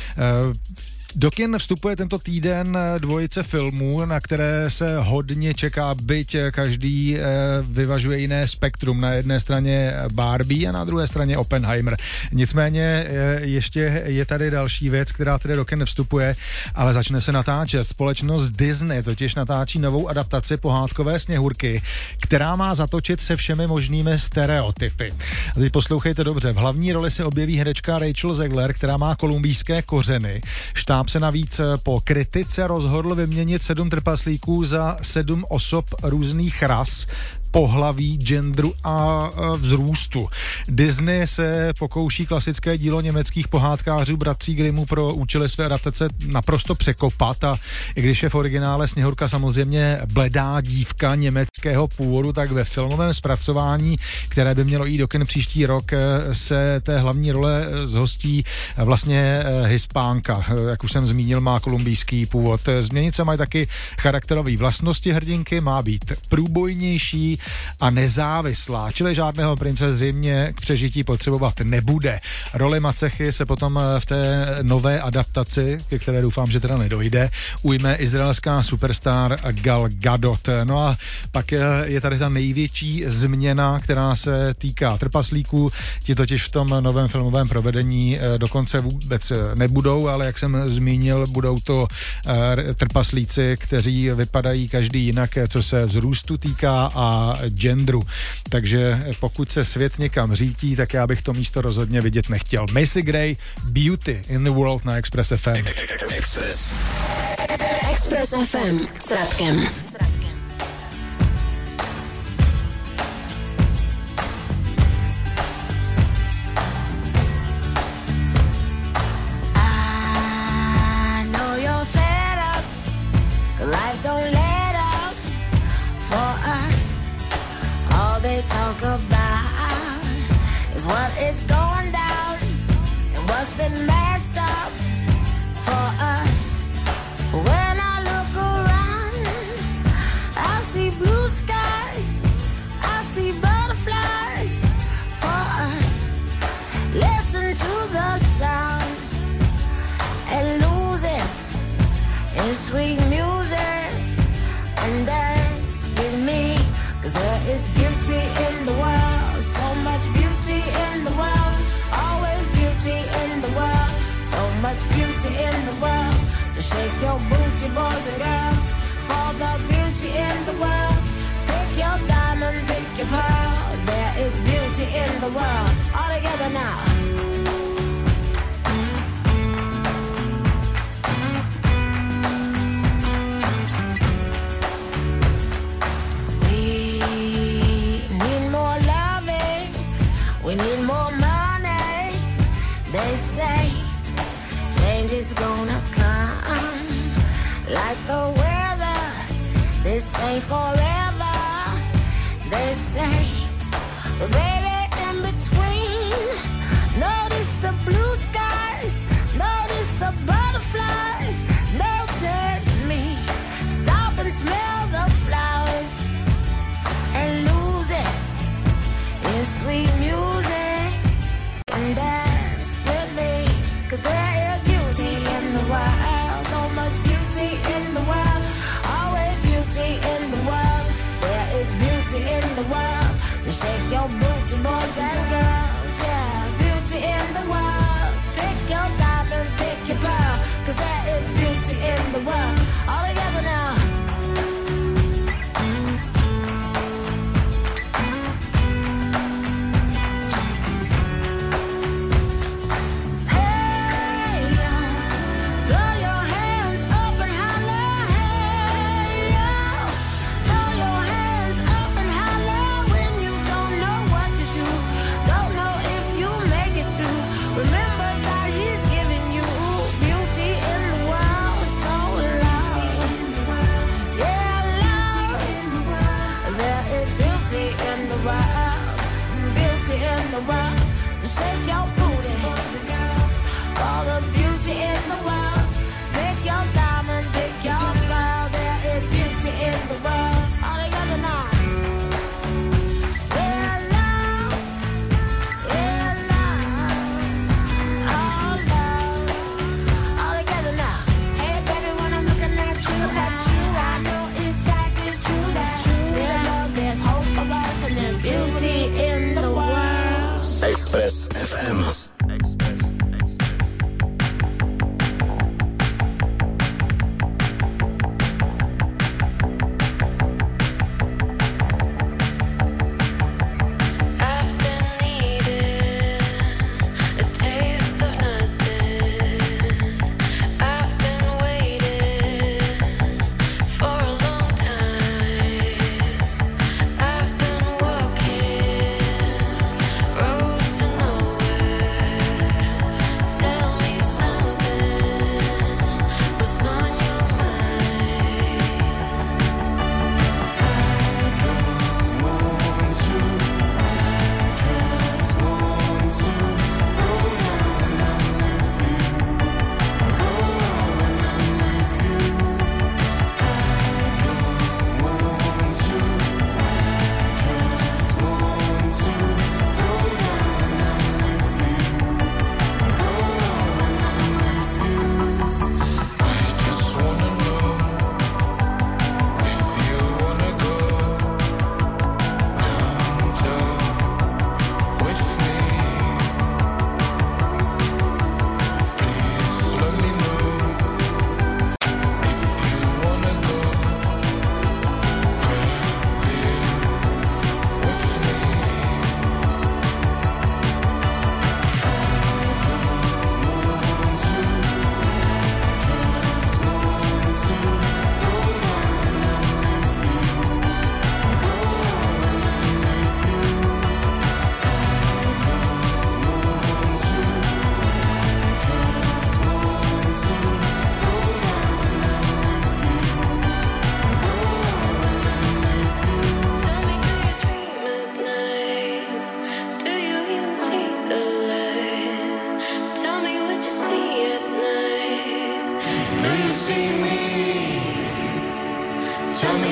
Do kin vstupuje tento týden dvojice filmů, na které se hodně čeká, byť každý vyvažuje jiné spektrum. Na jedné straně Barbie a na druhé straně Oppenheimer. Nicméně ještě je tady další věc, která tedy do kin vstupuje, ale začne se natáčet. Společnost Disney totiž natáčí novou adaptaci pohádkové Sněhurky, která má zatočit se všemi možnými stereotypy. A teď poslouchejte dobře. V hlavní roli se objeví herečka Rachel Zegler, která má kolumbijské kořeny. Štáb se navíc po kritice rozhodl vyměnit 7 trpaslíků za 7 osob různých ras, pohlaví, genderu a vzrůstu. Disney se pokouší klasické dílo německých pohádkářů bratří Grimmů pro účely své adaptace naprosto překopat, a i když je v originále Sněhurka samozřejmě bledá dívka německého původu, tak ve filmovém zpracování, které by mělo jít do kin příští rok, se té hlavní role zhostí vlastně Hispánka. Jak už už jsem zmínil, má kolumbijský původ. Změnit se mají taky charakterové vlastnosti hrdinky, má být průbojnější a nezávislá, čili žádného prince zřejmě k přežití potřebovat nebude. Roli macechy se potom v té nové adaptaci, ke které doufám, že teda nedojde, ujme izraelská superstar Gal Gadot. No a pak je tady ta největší změna, která se týká trpaslíků. Ti totiž v tom novém filmovém provedení dokonce vůbec nebudou, ale jak jsem zmínil, budou to trpaslíci, kteří vypadají každý jinak, co se vzrůstu týká a genderu. Takže pokud se svět někam řítí, tak já bych to místo rozhodně vidět nechtěl. Macy Gray, Beauty in the World na Express FM. Express FM s Radkem. Talk about is what is going down and what's been messed up for us. When I look around, I see blue skies, I see butterflies for us. Listen to the sound and lose it in sweet music and dance with me. 'Cause there is beauty in the world, so much beauty in the world, always beauty in the world, so much beauty in the world. So shake your booty, boys and girls, for the beauty in the world. Pick your diamond, pick your pearl, there is beauty in the world. All together now. We need more money. They say change is gonna come like the weather. This ain't forever. They say so, baby. In between, notice the blue skies, notice the butterflies, notice me. Stop and smell the flowers and lose it in sweet music and dance with me. 'Cause there is beauty in the world, so much beauty in the world, always beauty in the world,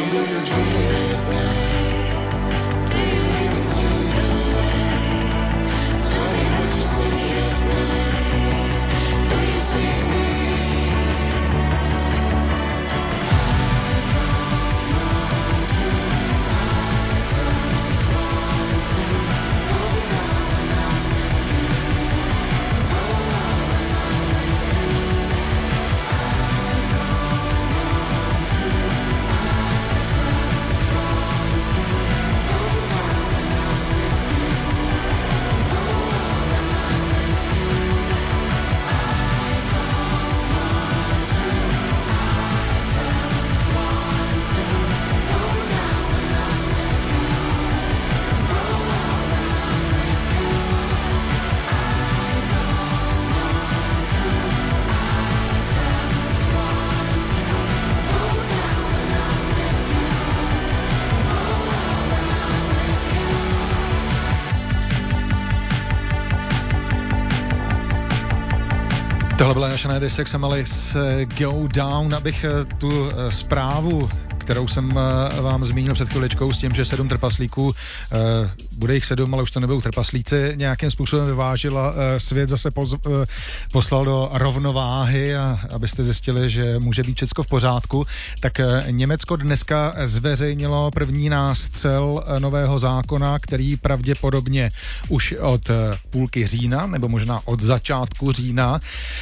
Tohle byla naše Nedy Sex Amalis Go Down, abych tu zprávu, kterou jsem vám zmínil před chviličkou s tím, že 7 trpaslíků, bude jich 7, ale už to nebudou trpaslíci, nějakým způsobem vyvážila svět, zase poslal do rovnováhy, a abyste zjistili, že může být všecko v pořádku, tak Německo dneska zveřejnilo první nástřel nového zákona, který pravděpodobně už od půlky října, nebo možná od začátku října,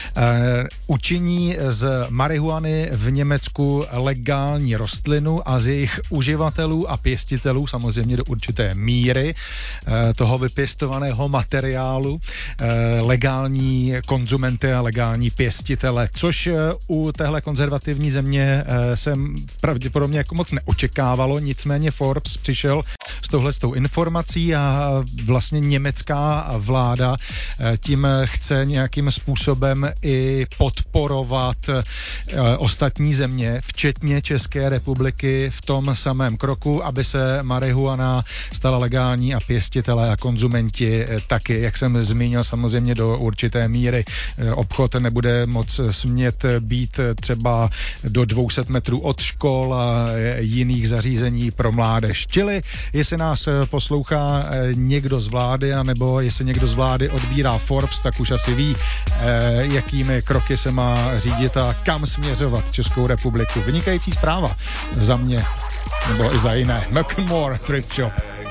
učiní z marihuany v Německu legální rostlinu a z jejich uživatelů a pěstitelů, samozřejmě do určité míry, toho vypěstovaného materiálu, legální konzumenty a legální pěstitele, což u téhle konzervativní země se pravděpodobně jako moc neočekávalo, nicméně Forbes přišel s touhletou informací a vlastně německá vláda tím chce nějakým způsobem i podporovat ostatní země, včetně České republiky, v tom samém kroku, aby se marihuana stala legální a pěstitelé a konzumenti taky, jak jsem zmínil, samozřejmě do určité míry. Obchod nebude moc smět být třeba do 200 metrů od škol a jiných zařízení pro mládež. Čili jestli nás poslouchá někdo z vlády, anebo jestli někdo z vlády odbírá Forbes, tak už asi ví, jakými kroky se má řídit a kam směřovat Českou republiku. Vynikající zpráva za mě, nebo i za jiné. Macklemore, Thrift Shop.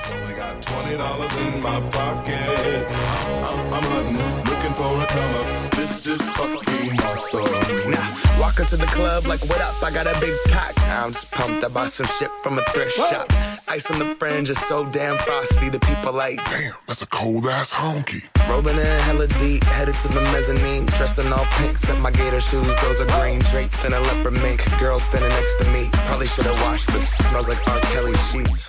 Walk into the club like, what up? I got a big cock. I'm just pumped. I bought some shit from a thrift shop. Ice on the fringe is so damn frosty. The people like, damn, that's a cold ass honky. Rolling in hella deep, headed to the mezzanine. Dressed in all pink, set my gator shoes. Those are green, draped in a leopard mink. Girl standing next to me. Probably should have washed this. Smells like R. Kelly sheets.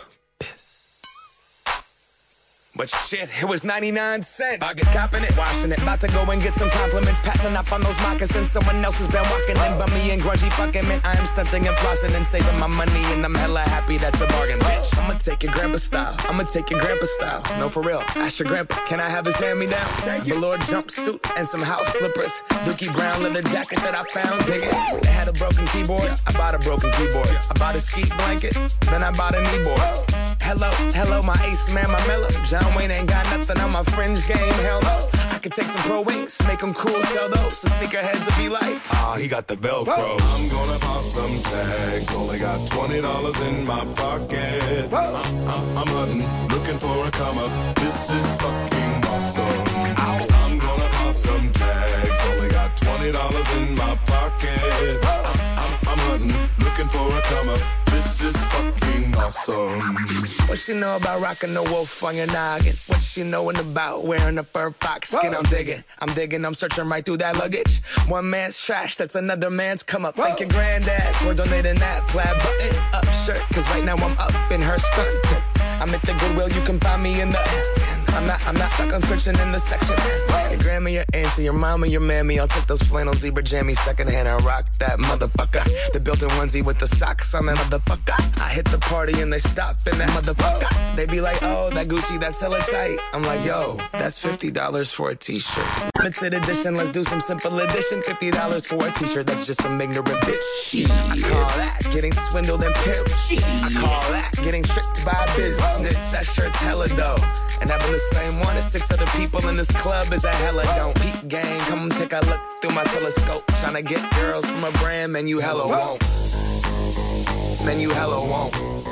But shit, it was 99 cents. I get copping it, washing it. About to go and get some compliments. Passing up on those moccasins. Someone else has been walking in. Bummy and grungy fucking man. I am stunting and flossing and saving my money. And I'm hella happy that's a bargain, bitch. I'ma take your grandpa style. I'ma take your grandpa style. No, for real. Ask your grandpa, can I have his hand-me-down? Velour jumpsuit and some house slippers. Dookie brown leather jacket that I found. Dig it. They had a broken keyboard. I bought a broken keyboard. I bought a ski blanket. Then I bought a kneeboard. Hello, my ace man, my mellow. John Wayne ain't got nothing on my fringe game, hell no. I could take some pro wings, make them cool, sell those. The sneakerheads will be like, he got the Velcro. I'm gonna pop some tags, only got $20 in my pocket. I'm hunting, looking for a come up. This is fucking awesome. I'm gonna pop some tags, only got $20 in my pocket. I'm hunting, looking for a come up. This is fucking awesome. What she know about rocking the wolf on your noggin? What she knowin' about wearing a fur fox skin? I'm digging, I'm searching right through that luggage. One man's trash, that's another man's come up. Thank your granddad for donating that plaid button up shirt, cause right now I'm up in her stunt. I'm at the Goodwill, you can find me in the I'm not stuck on searching in the section. Your grandma, your auntie, your mama, your mammy. I'll take those flannel zebra jammies secondhand and rock that motherfucker. The built-in onesie with the socks on that motherfucker. I hit the party and they stop in that motherfucker. They be like, oh, that Gucci, that's hella tight. I'm like, yo, that's $50 for a t-shirt. Limited edition, let's do some simple edition. $50 for a t-shirt, that's just some ignorant bitch. I call that getting swindled and pimped. I call that getting tricked by business. That shirt's hella dope. And having the same one as 6 other people in this club is a hella don't. Peep gang, come take a look through my telescope. Tryna get girls from a brand, man, you hella won't. Man, you hella won't.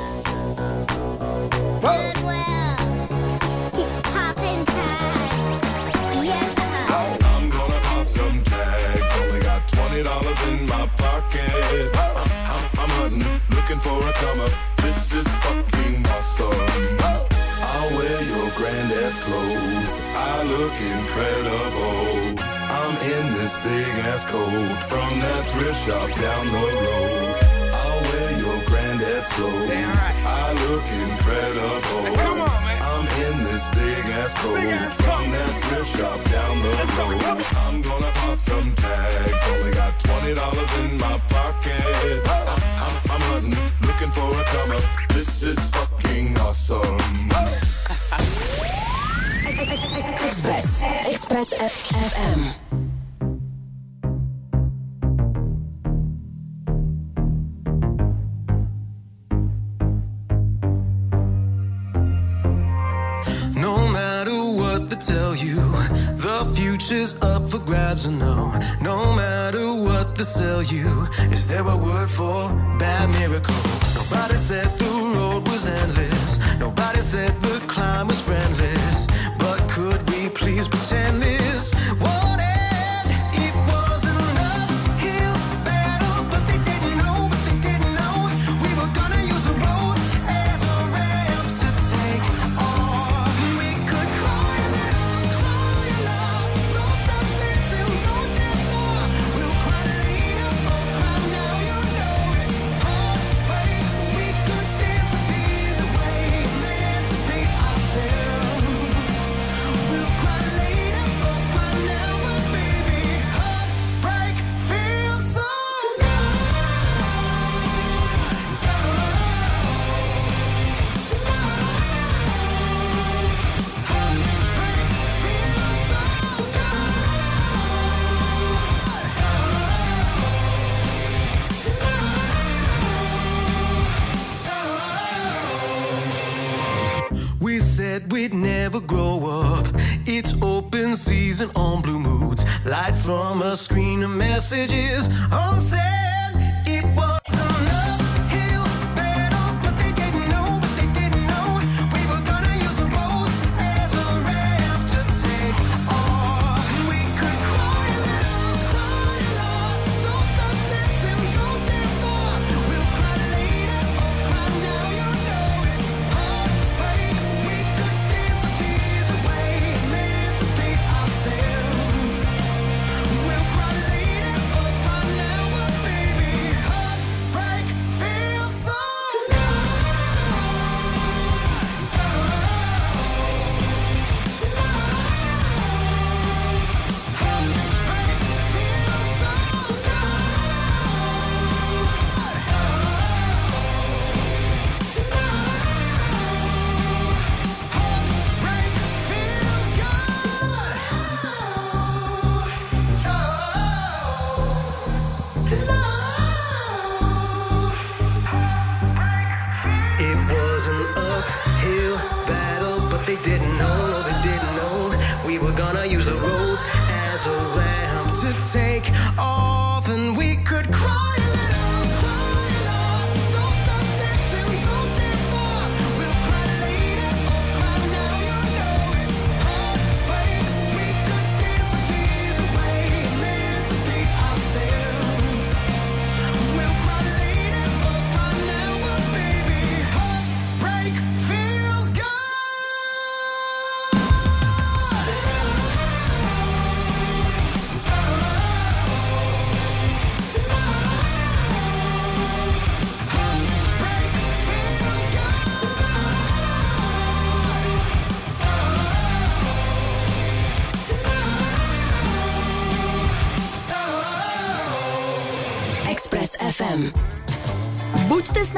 I'm gonna pop some tags. Only got $20 in my pocket. I'm hunting, looking for a come up. This is fucking awesome. I'll wear your granddad's clothes. I look incredible. I'm in this big ass coat from that thrift shop down the road. I'll wear your granddad's clothes. Damn right. I look incredible. Hey, come on, man. I'm in this big ass coat from that thrift shop down the road. I'm gonna pop some tags. Only got $20 in my pocket. I'm hunting, looking for a come up. This is fucking awesome. Express FM. No matter what they tell you, the future's up for grabs, and no matter what they sell you, is there a word for bad miracle? Nobody said the road was endless, nobody said the climb was friendless, but could we please pretend this won't end? It was an uphill battle, but they didn't know we were gonna use the roads as a ramp to take off. We could cry a lot, don't stop dancing, don't dare stop. We'll cry later or cry now, you know it's heartbreak. We could dance our tears away, emancipate ourselves. We'll cry later or cry now, but baby, heartbreak feels so We said we'd never grow up. It's open season on Blue Moods. Light from a screen of messages unsaid. It was an uphill battle, but they didn't know we were gonna use the roads as a ramp to take off. We could cry a lot, don't stop dancing, don't dare stop. We'll cry later or cry now, you know it's heartbreak. We could dance our tears away, emancipate ourselves. We'll cry later or cry now, but baby,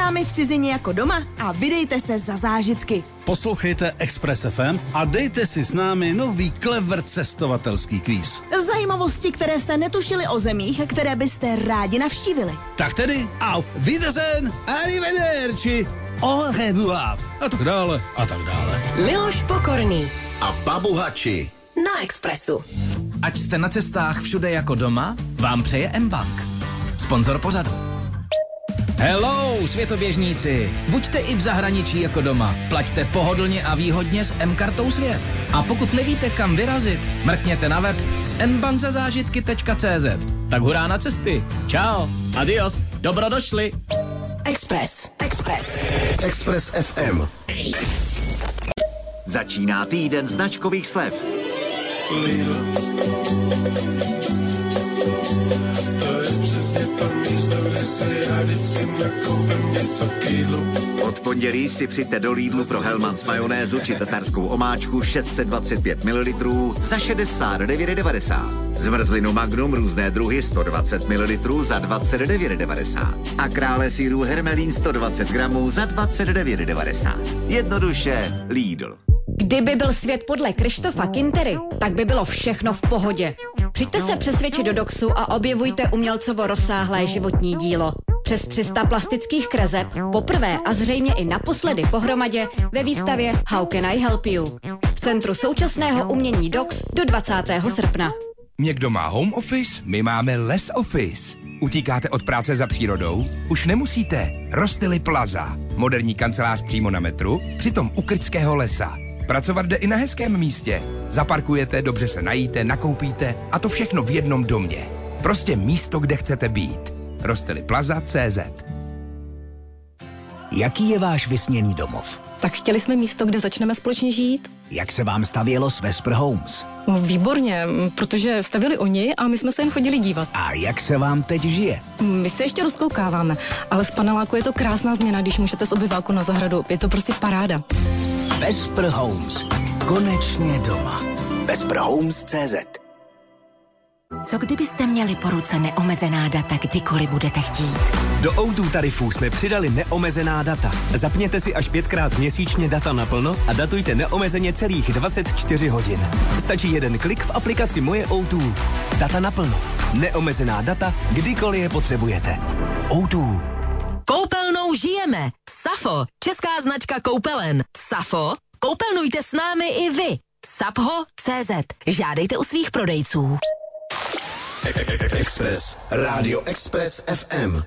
námi v cizině jako doma a vydejte se za zážitky. Poslouchejte Express FM a dejte si s námi nový clever cestovatelský kvíz. Zajímavosti, které jste netušili o zemích, které byste rádi navštívili. Tak tedy, auf Wiedersehen, arrivederci, au revoir, a tak dále, a tak dále. Miloš Pokorný a Babuhači na Expressu. Ať jste na cestách všude jako doma, vám přeje mBank. Sponzor pořadu. Hello, světoběžníci! Buďte i v zahraničí jako doma. Plaťte pohodlně a výhodně s mKartou Svět. A pokud nevíte, kam vyrazit, mrkněte na web s mbankzazážitky.cz. Tak hurá na cesty. Čau, adios, dobrodošli. Express. Express FM. Začíná týden značkových slev. Od pondělí si přijďte do Lidlu pro Hellmann's majonézu či tatarskou omáčku 625 ml za 69,90. Zmrzlinu Magnum různé druhy 120 ml za 29,90. A krále sýrů Hermelín 120 gramů za 29,90. Jednoduše Lidl. Kdyby byl svět podle Krištofa Kintery, tak by bylo všechno v pohodě. Přijďte se přesvědčit do Doxu a objevujte umělcovo rozsáhlé životní dílo. Přes 300 plastických kreseb, poprvé a zřejmě i naposledy pohromadě ve výstavě How Can I Help You? V Centru současného umění Dox do 20. srpna. Někdo má home office, my máme less office. Utíkáte od práce za přírodou? Už nemusíte. Rostily Plaza. Moderní kancelář přímo na metru, přitom u Krčského lesa. Pracovat jde i na hezkém místě. Zaparkujete, dobře se najíte, nakoupíte a to všechno v jednom domě. Prostě místo, kde chcete být. Rostelyplaza.cz. Jaký je váš vysněný domov? Tak chtěli jsme místo, kde začneme společně žít. Jak se vám stavělo s Vesper Homes? Výborně, protože stavěli oni a my jsme se jen chodili dívat. A jak se vám teď žije? My se ještě rozkoukáváme, ale z paneláku je to krásná změna, když můžete z obyváku na zahradu. Je to prostě paráda. Vesper Homes. Konečně doma. VesperHomes.cz. Co kdybyste měli po ruce neomezená data, kdykoliv budete chtít? Do O2 tarifů jsme přidali neomezená data. Zapněte si až 5krát měsíčně data naplno a datujte neomezeně celých 24 hodin. Stačí jeden klik v aplikaci Moje O2. Data naplno. Neomezená data, kdykoliv je potřebujete. O2. Koupelnou žijeme. Safo, česká značka koupelen. Safo, koupelnujte s námi i vy. Sapho.cz. Žádejte u svých prodejců. Express. Radio Express FM.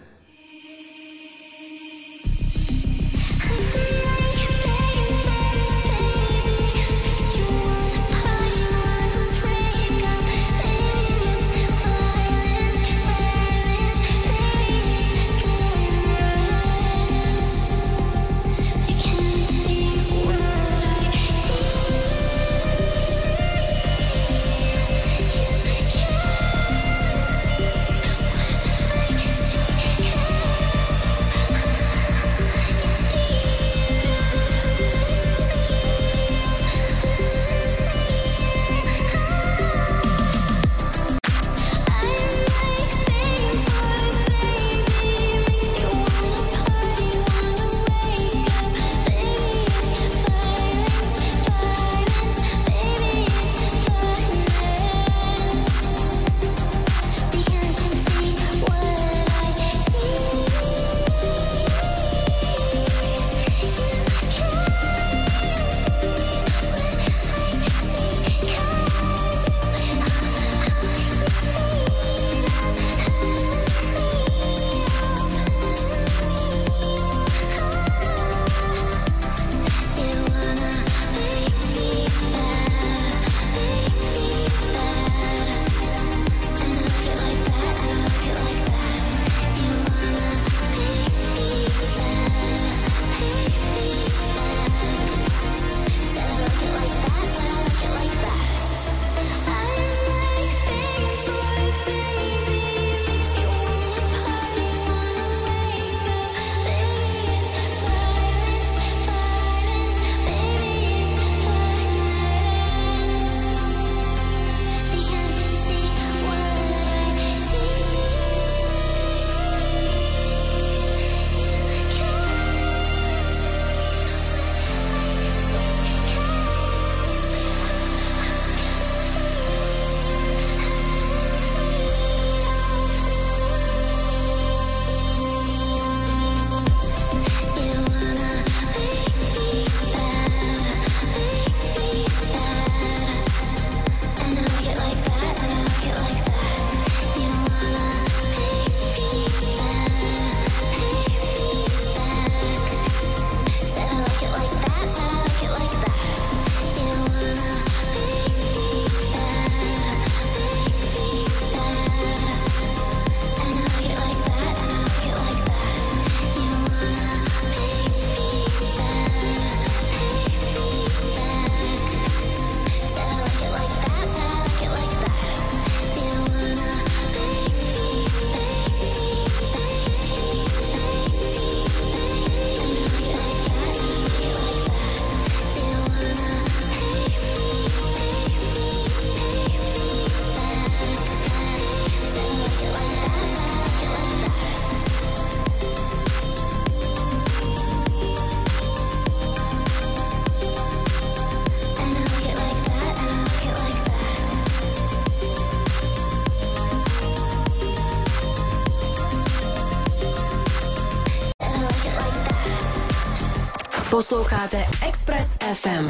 Posloucháte Express FM.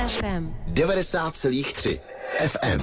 90,3 FM.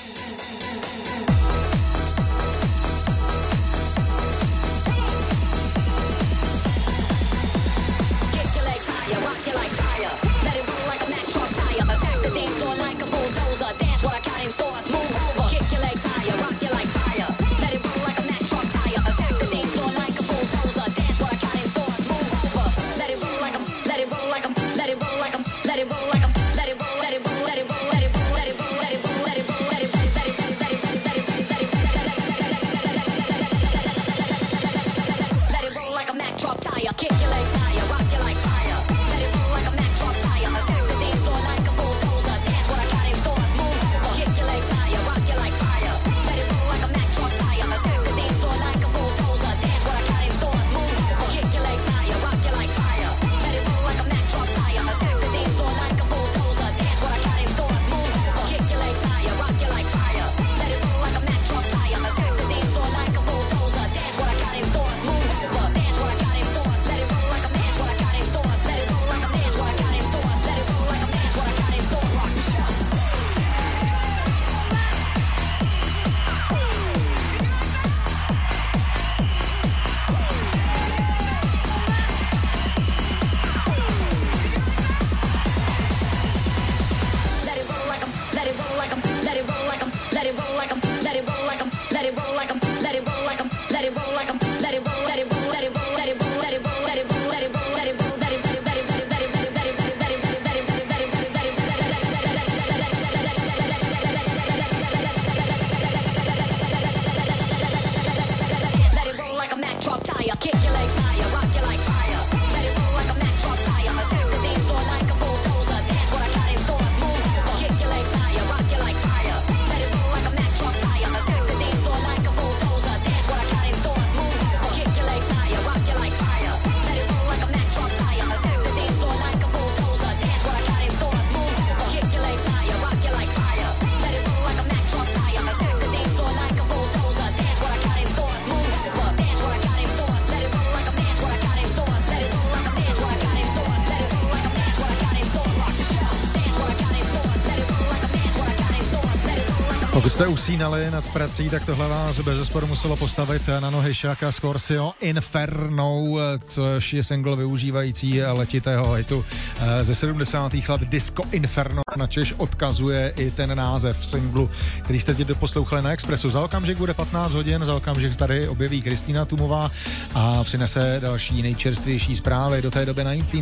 Pokud jste usínali nad prací, tak tohle vás bezesporu muselo postavit na nohy Shaka Scorpio Inferno, což je single využívající letitého hitu ze 70. let Disco Inferno. Načež odkazuje i ten název singlu, který jste teď poslouchali na Expressu. Za okamžik bude 15 hodin, za okamžik tady objeví Kristýna Tumová a přinese další nejčerstvější zprávy. Do té doby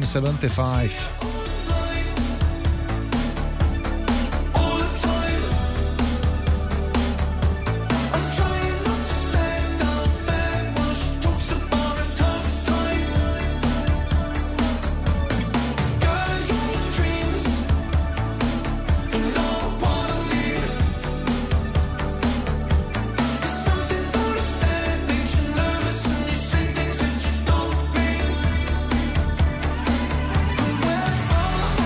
1975. Well,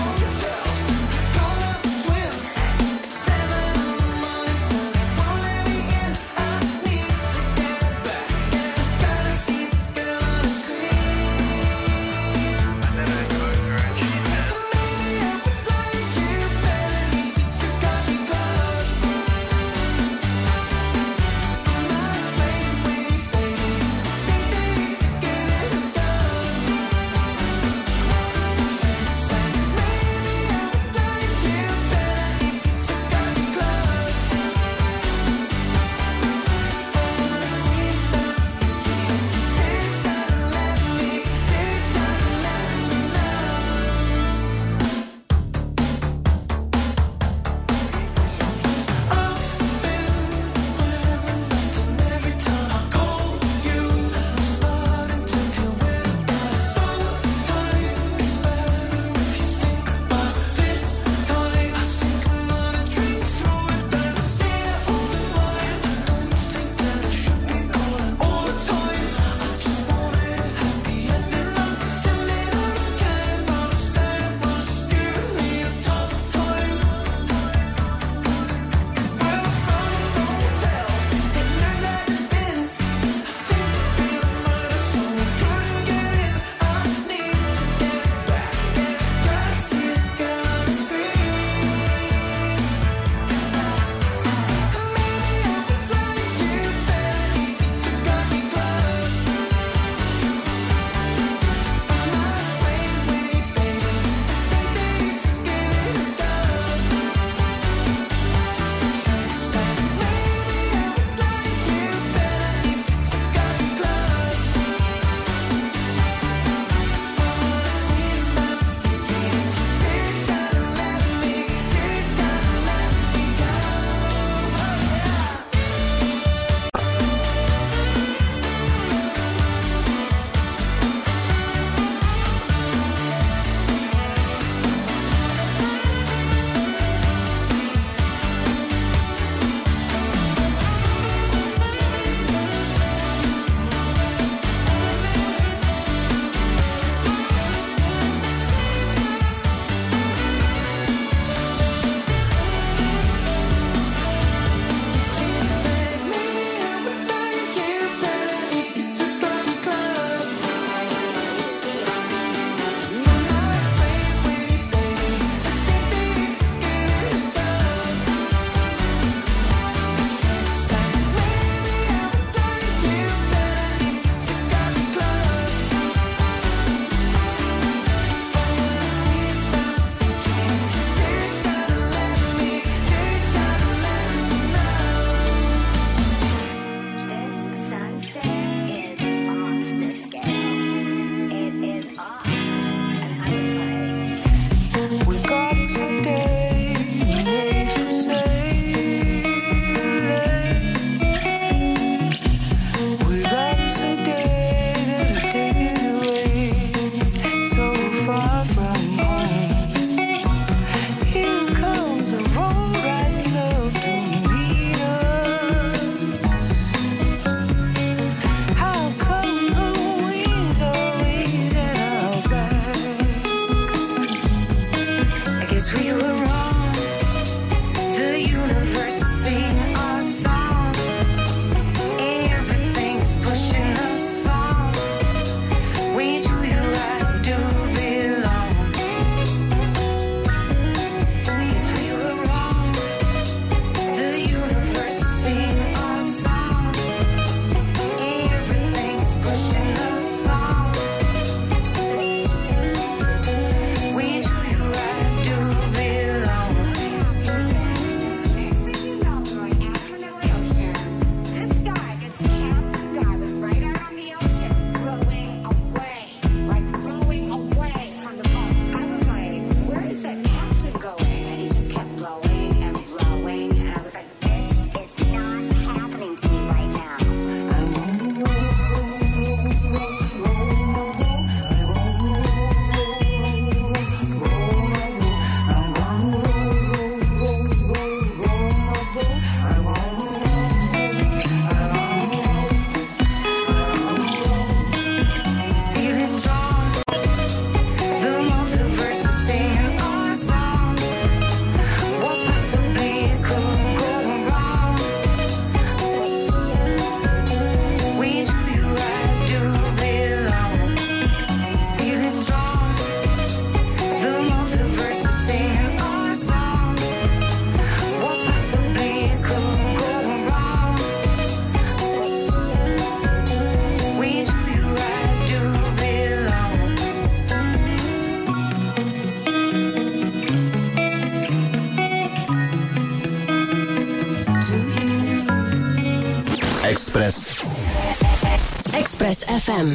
FM.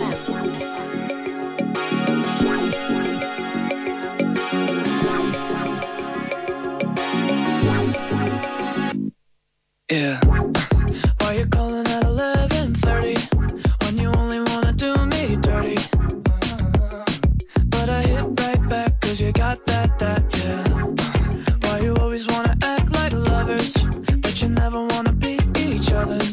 Yeah. Why you calling at 11:30 when you only wanna do me dirty? But I hit right back 'cause you got that, yeah. Why you always wanna act like lovers, but you never wanna be each other's?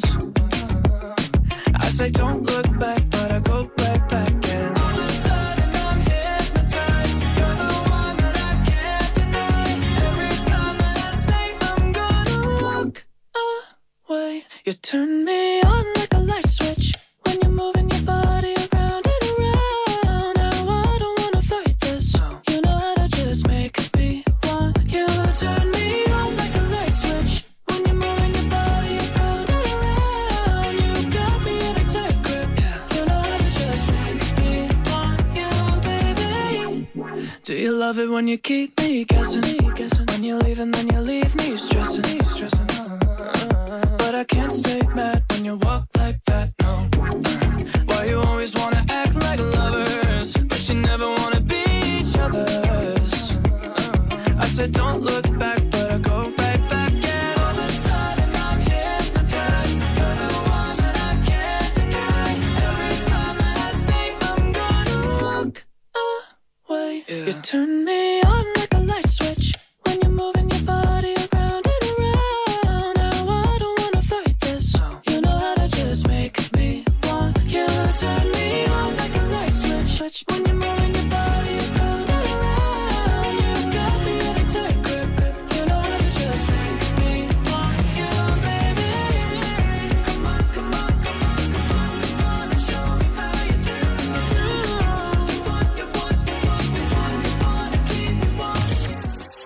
I say don't look back, but I go right back and all of a sudden I'm hypnotized. You're the one that I can't deny. Every time that I say I'm gonna walk away, you turn me on like a light switch when you're moving your body around and around. Now I don't wanna fight this. You know how to just make me want you. Turn me on like a light switch when you're moving your body around and around. You got me in a tight grip. You know how to just make me want you, baby. Do you love it when you keep me guessing? When you leave and then you leave me stressing. But I can't stay mad when you walk like that, no. Why you always wanna act like lovers, but you never wanna be each other's? I said don't look back, but I go right back. And all of a sudden I'm hypnotized. You're the one that I can't deny. Every time that I say I'm gonna walk away, you turn me on like a light switch when you're moving your body around and around. Now I don't wanna fight this. You know how to just make me want you. Turn me on like a light switch when you're moving your body around and around. You got me in a tight grip. You know how to just make me want you, baby. Come on, come on, come on, come on, come on and show me how you do. You want, you want, you want, you want, you wanna keep me wanting.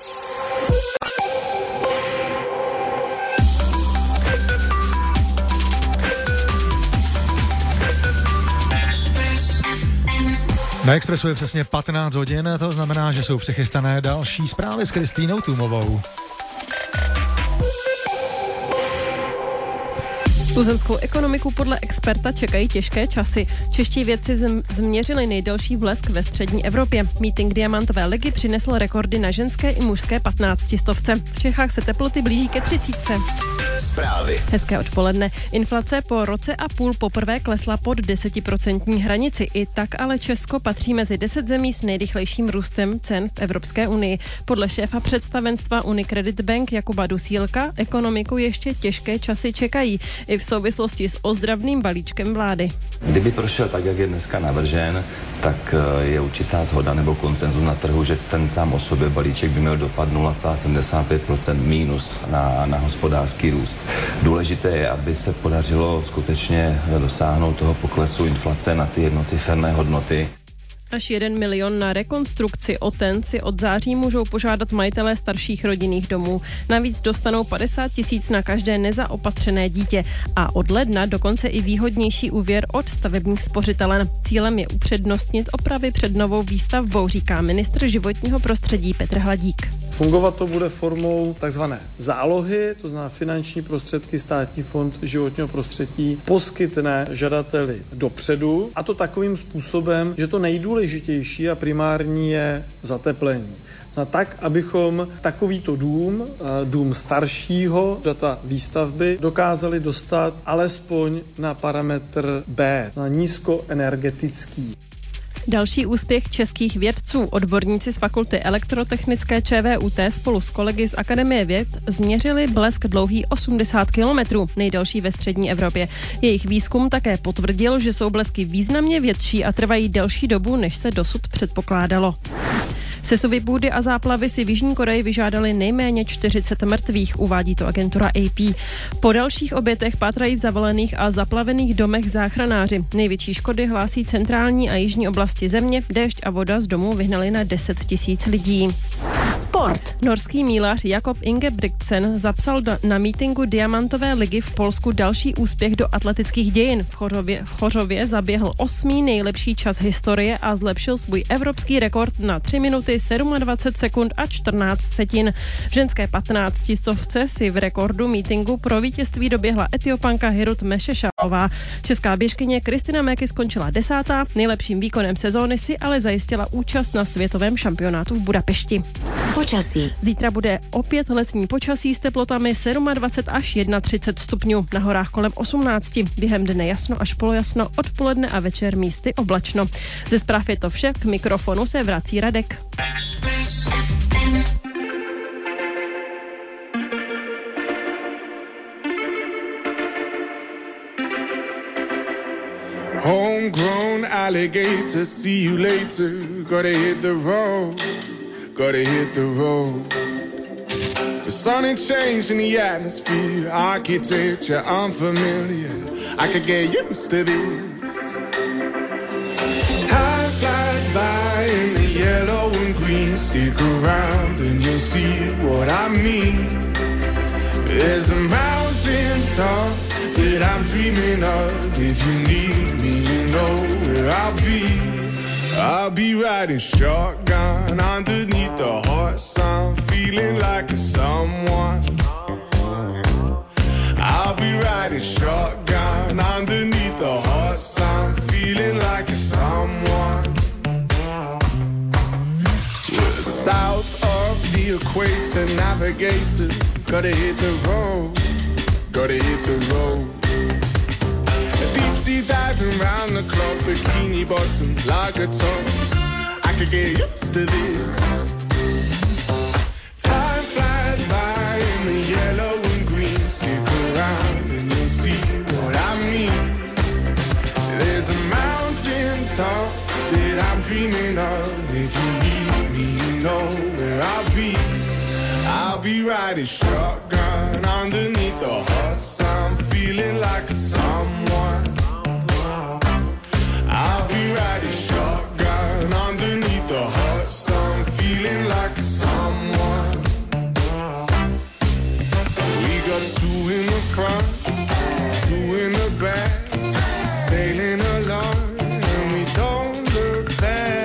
Na Expressu je přesně 15 hodin, to znamená, že jsou přichystané další zprávy s Kristýnou Tůmovou. Tuzemskou ekonomiku podle experta čekají těžké časy. Čeští vědci změřili nejdelší blesk ve střední Evropě. Meeting Diamantové ligy přinesl rekordy na ženské i mužské 15 stovce. V Čechách se teploty blíží ke 30. Zprávy. Hezké odpoledne. Inflace po roce a půl poprvé klesla pod 10% hranici. I tak ale Česko patří mezi 10 zemí s nejrychlejším růstem cen v Evropské unii. Podle šéfa představenstva Unicredit Bank Jakuba Dusílka ekonomiku ještě těžké časy čekají. I v souvislosti s ozdravným balíčkem vlády. Kdyby prošel tak, jak je dneska navržen, tak je určitá shoda nebo konsenzus na trhu, že ten sám o sobě balíček by měl dopad 0,75% mínus na hospodářský růst. Důležité je, aby se podařilo skutečně dosáhnout toho poklesu inflace na ty jednociferné hodnoty. Až 1 milion na rekonstrukci. O ten si od září můžou požádat majitelé starších rodinných domů. Navíc dostanou 50 000 na každé nezaopatřené dítě a od ledna dokonce i výhodnější úvěr od stavebních spořitelen. Cílem je upřednostnit opravy před novou výstavbou, říká ministr životního prostředí Petr Hladík. Fungovat to bude formou takzvané zálohy, to znamená finanční prostředky Státní fond životního prostředí poskytne žadateli dopředu, a to takovým způsobem, že to nejdůležitější a primární je zateplení. Tak, abychom takovýto dům staršího data výstavby dokázali dostat alespoň na parametr B, na nízkoenergetický. Další úspěch českých vědců. Odborníci z fakulty elektrotechnické ČVUT spolu s kolegy z Akademie věd změřili blesk dlouhý 80 kilometrů, nejdelší ve střední Evropě. Jejich výzkum také potvrdil, že jsou blesky významně větší a trvají delší dobu, než se dosud předpokládalo. Sesuvy půdy a záplavy si v Jižní Koreji vyžádali nejméně 40 mrtvých, uvádí to agentura AP. Po dalších obětech pátrají v zavalených a zaplavených domech záchranáři. Největší škody hlásí centrální a jižní oblasti země. Déšť a voda z domů vyhnali na 10 000 lidí. Sport. Sport. Norský mílař Jakob Ingebrigtsen zapsal na mítinku Diamantové ligy v Polsku další úspěch do atletických dějin. V Chořově zaběhl 8. nejlepší čas historie a zlepšil svůj evropský rekord na 3 minuty 27 sekund a 14 setin. V ženské 15 stovce si v rekordu mítinku pro vítězství doběhla Etiopanka Hirut Mešešalová. Česká běžkyně Kristina Mäki skončila 10. Nejlepším výkonem sezóny si ale zajistila účast na světovém šampionátu v Budapešti. Počasí. Zítra bude opět letní počasí s teplotami 27 až 31 stupňů. Na horách kolem 18. Během dne jasno až polojasno, odpoledne a večer místy oblačno. Ze zpráv je to vše, k mikrofonu se vrací Radek. Homegrown alligator, see you later. Gotta hit the road, gotta hit the road. The sun ain't changing the atmosphere, architecture unfamiliar. I could get used to this. Time flies by in the yellow and green. Stick around and you'll see what I mean. There's a mountain top that I'm dreaming of. If you need me, you know where I'll be. I'll be riding shotgun underneath the hot sun, feeling like a someone. I'll be riding shotgun underneath the hot sun, feeling like a someone. We're south of the equator, navigator. Gotta hit the road, gotta hit the road. Deep sea diving round the clock, bikini bottoms, lager tops. I could get used to this. Time flies by in the yellow and green. Stick around and you'll see what I mean. There's a mountain top that I'm dreaming of. If you need me, you know where I'll be. I'll be riding shotgun underneath the hot sun, feeling like a someone. I'll be riding shotgun underneath the hot sun, feeling like a someone. We got 2 in the front, 2 in the back, sailing along, and we don't look back.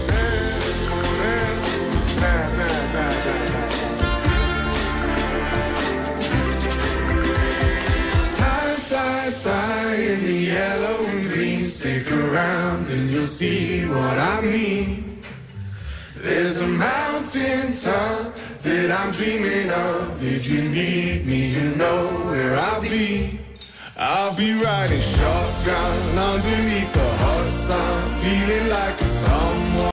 In the yellow and green, stick around and you'll see what I mean. There's a mountain top that I'm dreaming of. If you need me, you know where I'll be. I'll be riding shotgun underneath the hot sun, feeling like a someone.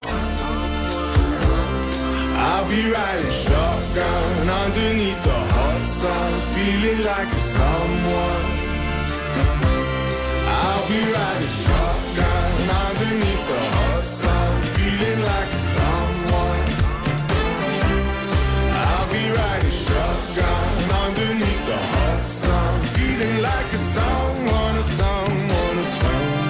I'll be riding shotgun underneath the hot sun, feeling like a someone. I'll be riding shotgun underneath the hot sun, feeling like a someone. I'll be riding shotgun underneath the hot sun, feeling like a someone, a someone, a someone.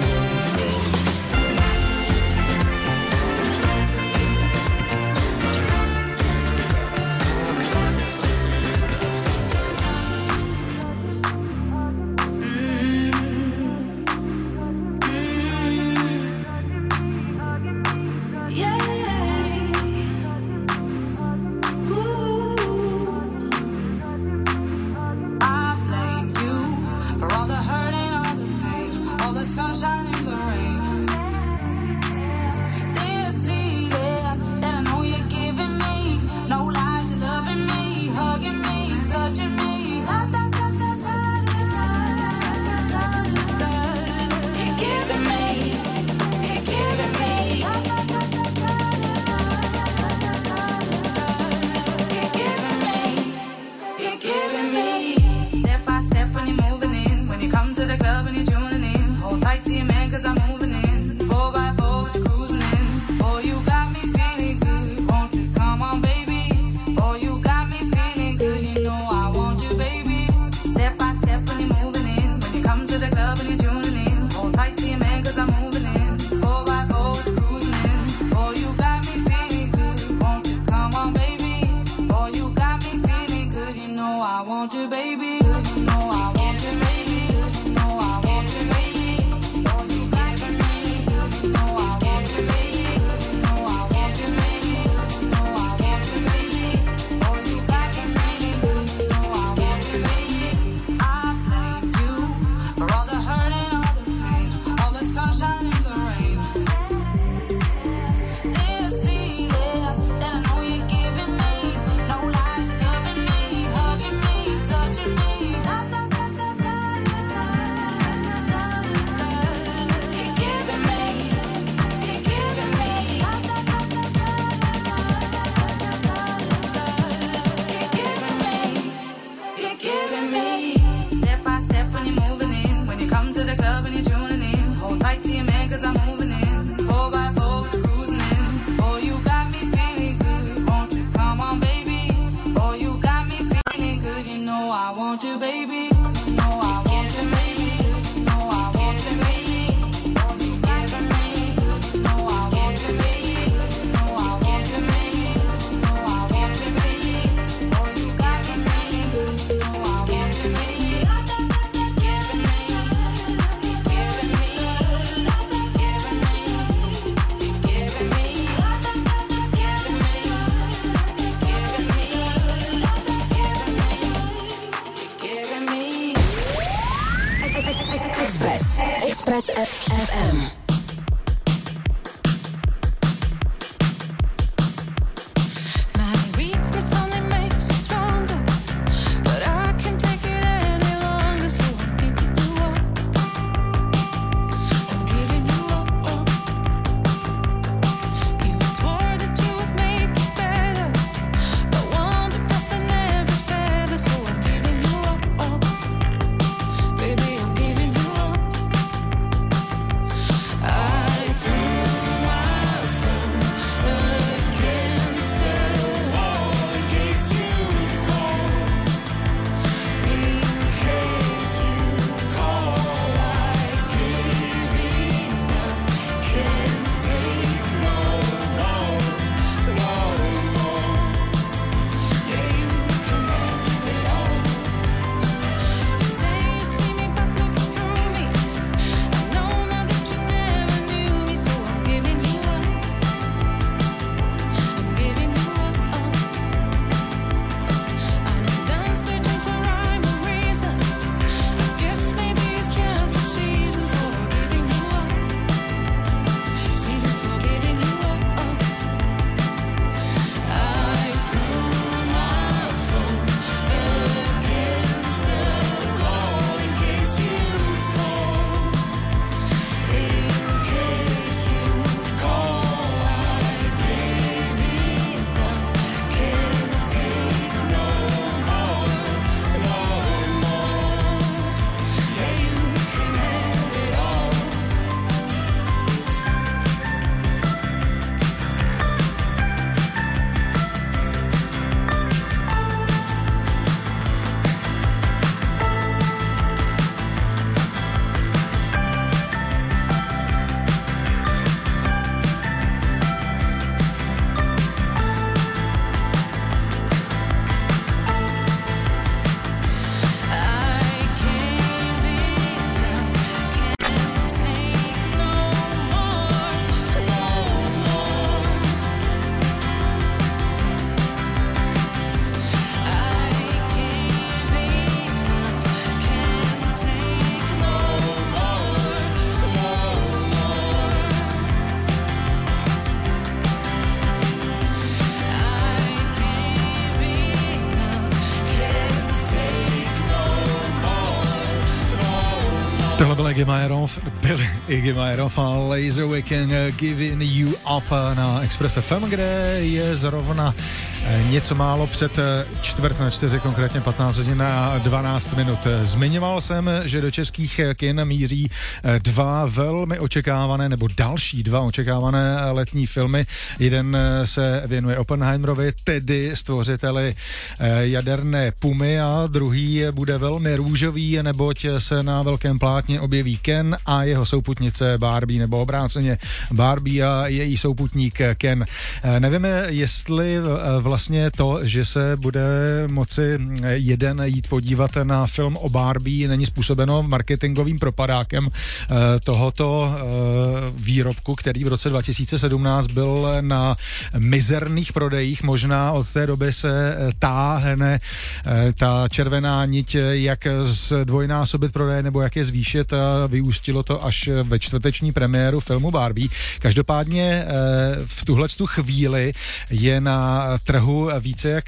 Iggy Majerov a Laser Weekend Giving You Up na Express FM, kde je zrovna něco málo před 3:45, konkrétně 15 hodin a 12 minut. Zmiňoval jsem, že do českých kin míří dva velmi očekávané, nebo další dva očekávané letní filmy. Jeden se věnuje Oppenheimerovi, tedy stvořiteli jaderné pumy, a druhý bude velmi růžový, neboť se na velkém plátně objeví Ken a jeho souputnice Barbie, nebo obráceně Barbie a její souputník Ken. Nevíme, jestli vlastně to, že se bude moci jeden jít podívat na film o Barbie, není způsobeno marketingovým propadákem tohoto výrobku, který v roce 2017 byl na mizerných prodejích. Možná od té doby se táhne ta červená niť, jak zdvojnásobit prodeje nebo jak je zvýšit, a vyústilo to až ve čtvrteční premiéru filmu Barbie. Každopádně v tuhletu chvíli je na trhu více jak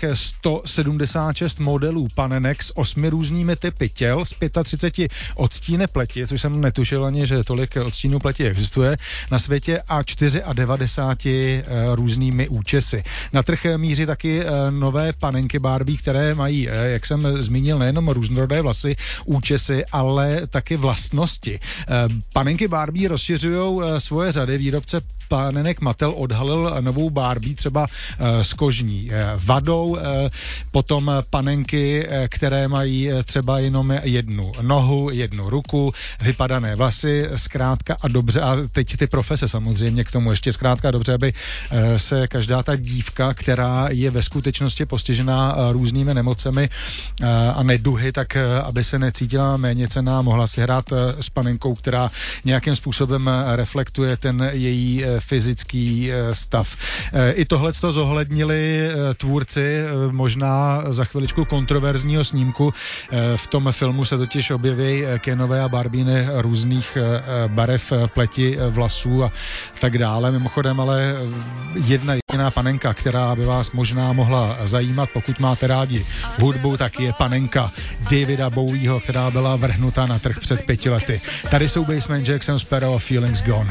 176 modelů panenek s 8 různými typy těl, z 35 odstíny pleti, což jsem netušil ani, že tolik odstínů pleti existuje na světě, a 94 různými účesy. Na trh míří taky nové panenky Barbie, které mají, jak jsem zmínil, nejenom různorodé vlasy, účesy, ale taky vlastnosti. Panenky Barbie rozšiřují svoje řady. Výrobce panenek Mattel odhalil novou Barbie třeba s kožní vadou, potom panenky, které mají třeba jenom jednu nohu, jednu ruku, vypadané vlasy, zkrátka a dobře, a teď ty profese samozřejmě k tomu ještě zkrátka a dobře, aby se každá ta dívka, která je ve skutečnosti postižená různými nemocemi a neduhy, tak aby se necítila méněcenná, mohla si hrát s panenkou, která nějakým způsobem reflektuje ten její fyzický stav. I tohleto zohlednili tvůrci možná za chviličku kontroverzního snímku. V tom filmu se totiž objeví Kenové a Barbíny různých barev pleti, vlasů a tak dále. Mimochodem, ale jedna jediná panenka, která by vás možná mohla zajímat, pokud máte rádi hudbu, tak je panenka Davida Bowieho, která byla vrhnuta na trh před 5 lety. Tady jsou Basement Jackson, Sparrow a Feelings Gone.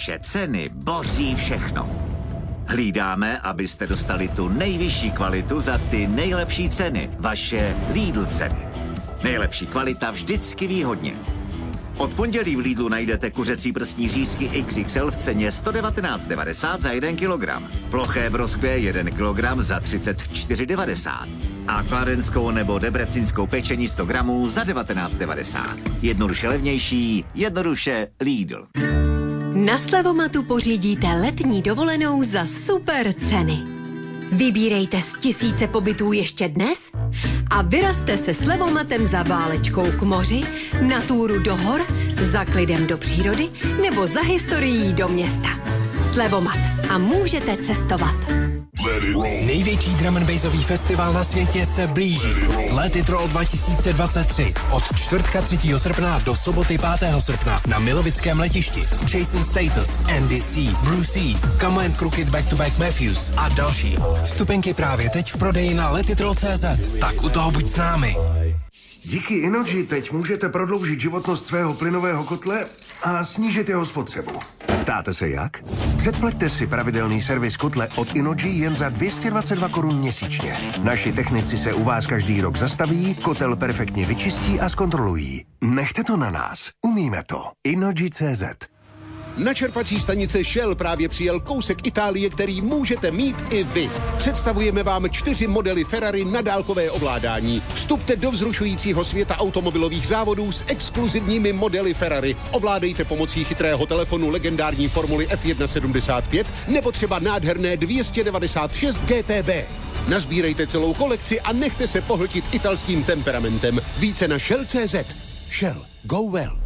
Naše ceny boří všechno. Hlídáme, abyste dostali tu nejvyšší kvalitu za ty nejlepší ceny. Vaše Lidl ceny. Nejlepší kvalita vždycky výhodně. Od pondělí v Lidlu najdete kuřecí prsní řízky XXL v ceně 119,90 za 1 kilogram. Ploché broskve 1 kilogram za 34,90. A kladenskou nebo debrecínskou pečení 100 gramů za 19,90. Jednoduše levnější, jednoduše Lidl. Na Slevomatu pořídíte letní dovolenou za super ceny. Vybírejte z tisíce pobytů ještě dnes a vyrazte se Slevomatem za válečkou k moři, na túru do hor, za klidem do přírody nebo za historií do města. Slevomat a můžete cestovat. Největší drum and bassový festival na světě se blíží. Let It Roll 2023. Od čtvrtka 3. srpna do soboty 5. srpna na Milovickém letišti. Jason Status, Andy C, Bruce C, Come and Crooked Back to Back Matthews a další. Vstupenky právě teď v prodeji na letitroll.cz. Tak u toho buď s námi. Díky Inoji teď můžete prodloužit životnost svého plynového kotle a snížit jeho spotřebu. Ptáte se jak? Předplaťte si pravidelný servis kotle od Inoji jen za 222 korun měsíčně. Naši technici se u vás každý rok zastaví, kotel perfektně vyčistí a zkontrolují. Nechte to na nás. Umíme to. Inoji.cz. Na čerpací stanice Shell právě přijel kousek Itálie, který můžete mít i vy. Představujeme vám 4 modely Ferrari na dálkové ovládání. Vstupte do vzrušujícího světa automobilových závodů s exkluzivními modely Ferrari. Ovládejte pomocí chytrého telefonu legendární Formuly F1.75 nebo třeba nádherné 296 GTB. Nazbírejte celou kolekci a nechte se pohltit italským temperamentem. Více na Shell.cz. Shell. Go well.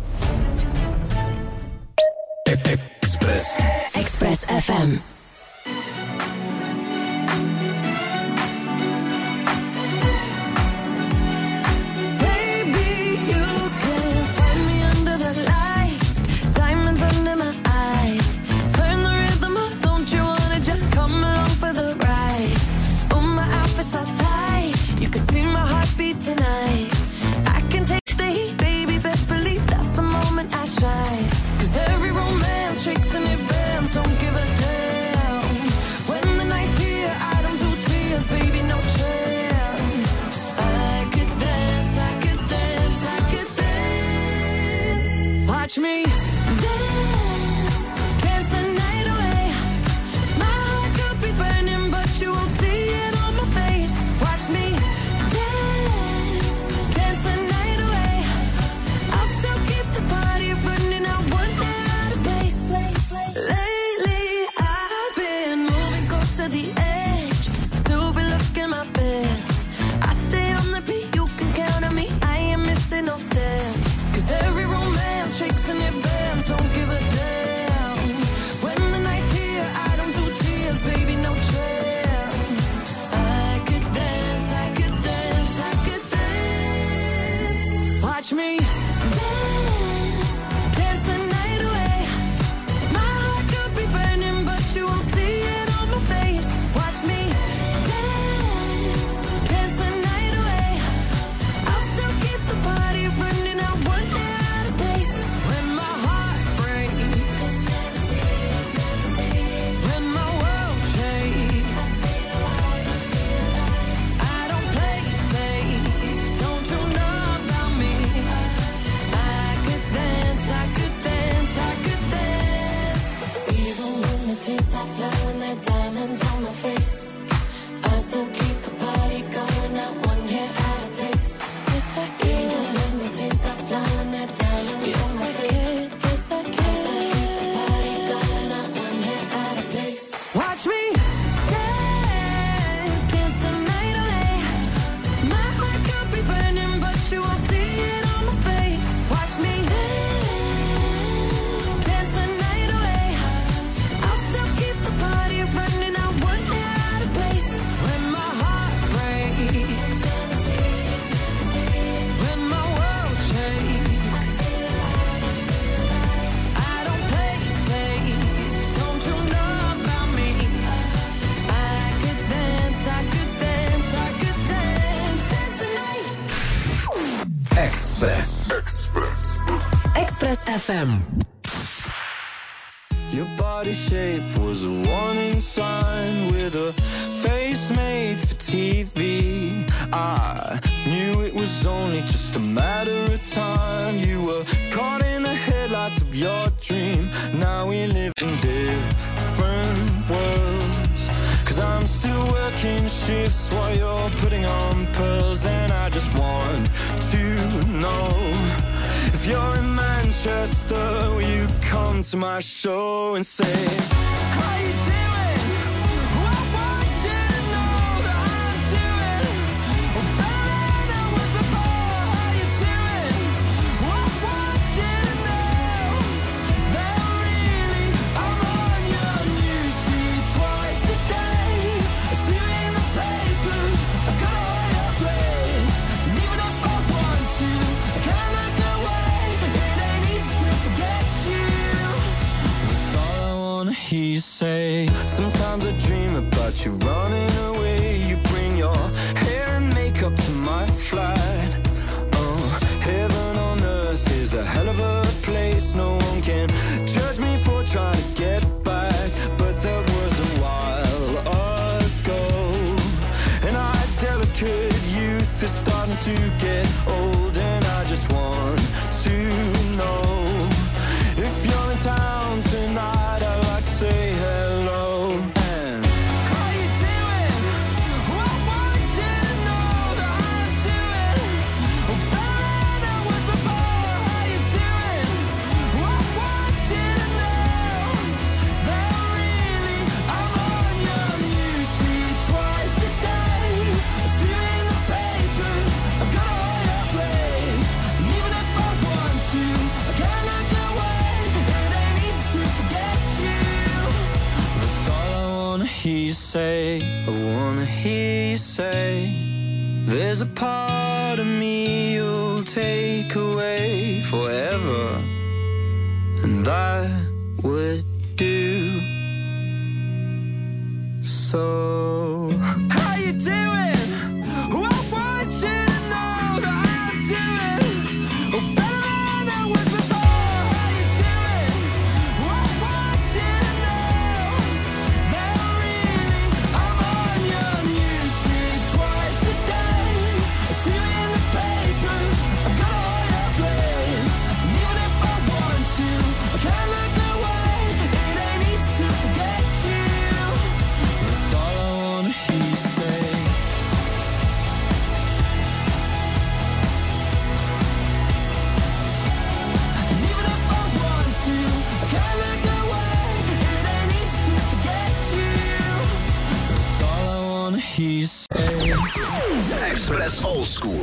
Express FM. Express FM. Your body shape was a warning sign with a face made for TV. I knew it was only just a matter of time. You were caught in the headlights of your dream. Now we live in different worlds. 'Cause I'm still working shifts while you're putting on pearls. And I just want to know if you're in Manchester, will you come to my show and say, how you doing? I want you to know that I'm doing better than I was before. How you doing? I want you to know that really I'm on your newsfeed twice a day. I see you in the papers, I got all your plays. And even if I want to, I can't look away. It ain't easy to forget you. That's all I wanna hear you say. Sometimes I dream about you running away. You bring your hair and makeup to my flight. Oh, heaven on earth is a hell of a place. No one can judge me for trying to get back. But that was a while ago. And our delicate youth is starting to get old. And I just want to know if you're in town tonight. I'd like to say hello. And how you doing? I want you to know that I'm doing better than I was before. How you doing? I want you to know that really I'm on your newsfeed twice a day. I see you in the papers, I got all your plays. And even if I want to, I can't look away. It ain't easy to forget you. That's all I wanna hear you say. I wanna hear you say, there's a part of me you'll take away forever. And I would do so. How you doing? I want you to know that I'm doing better than I was before. How you doing? I want you to know that really I'm on your newsfeed twice a day. I see you in the papers, I got all your plays. And even if I want to, I can't look away. It ain't easy to forget you. That's all I wanna hear you say. And even if I want to, I can't look away. It ain't easy to forget you. That's all I wanna hear you say. Express Old School.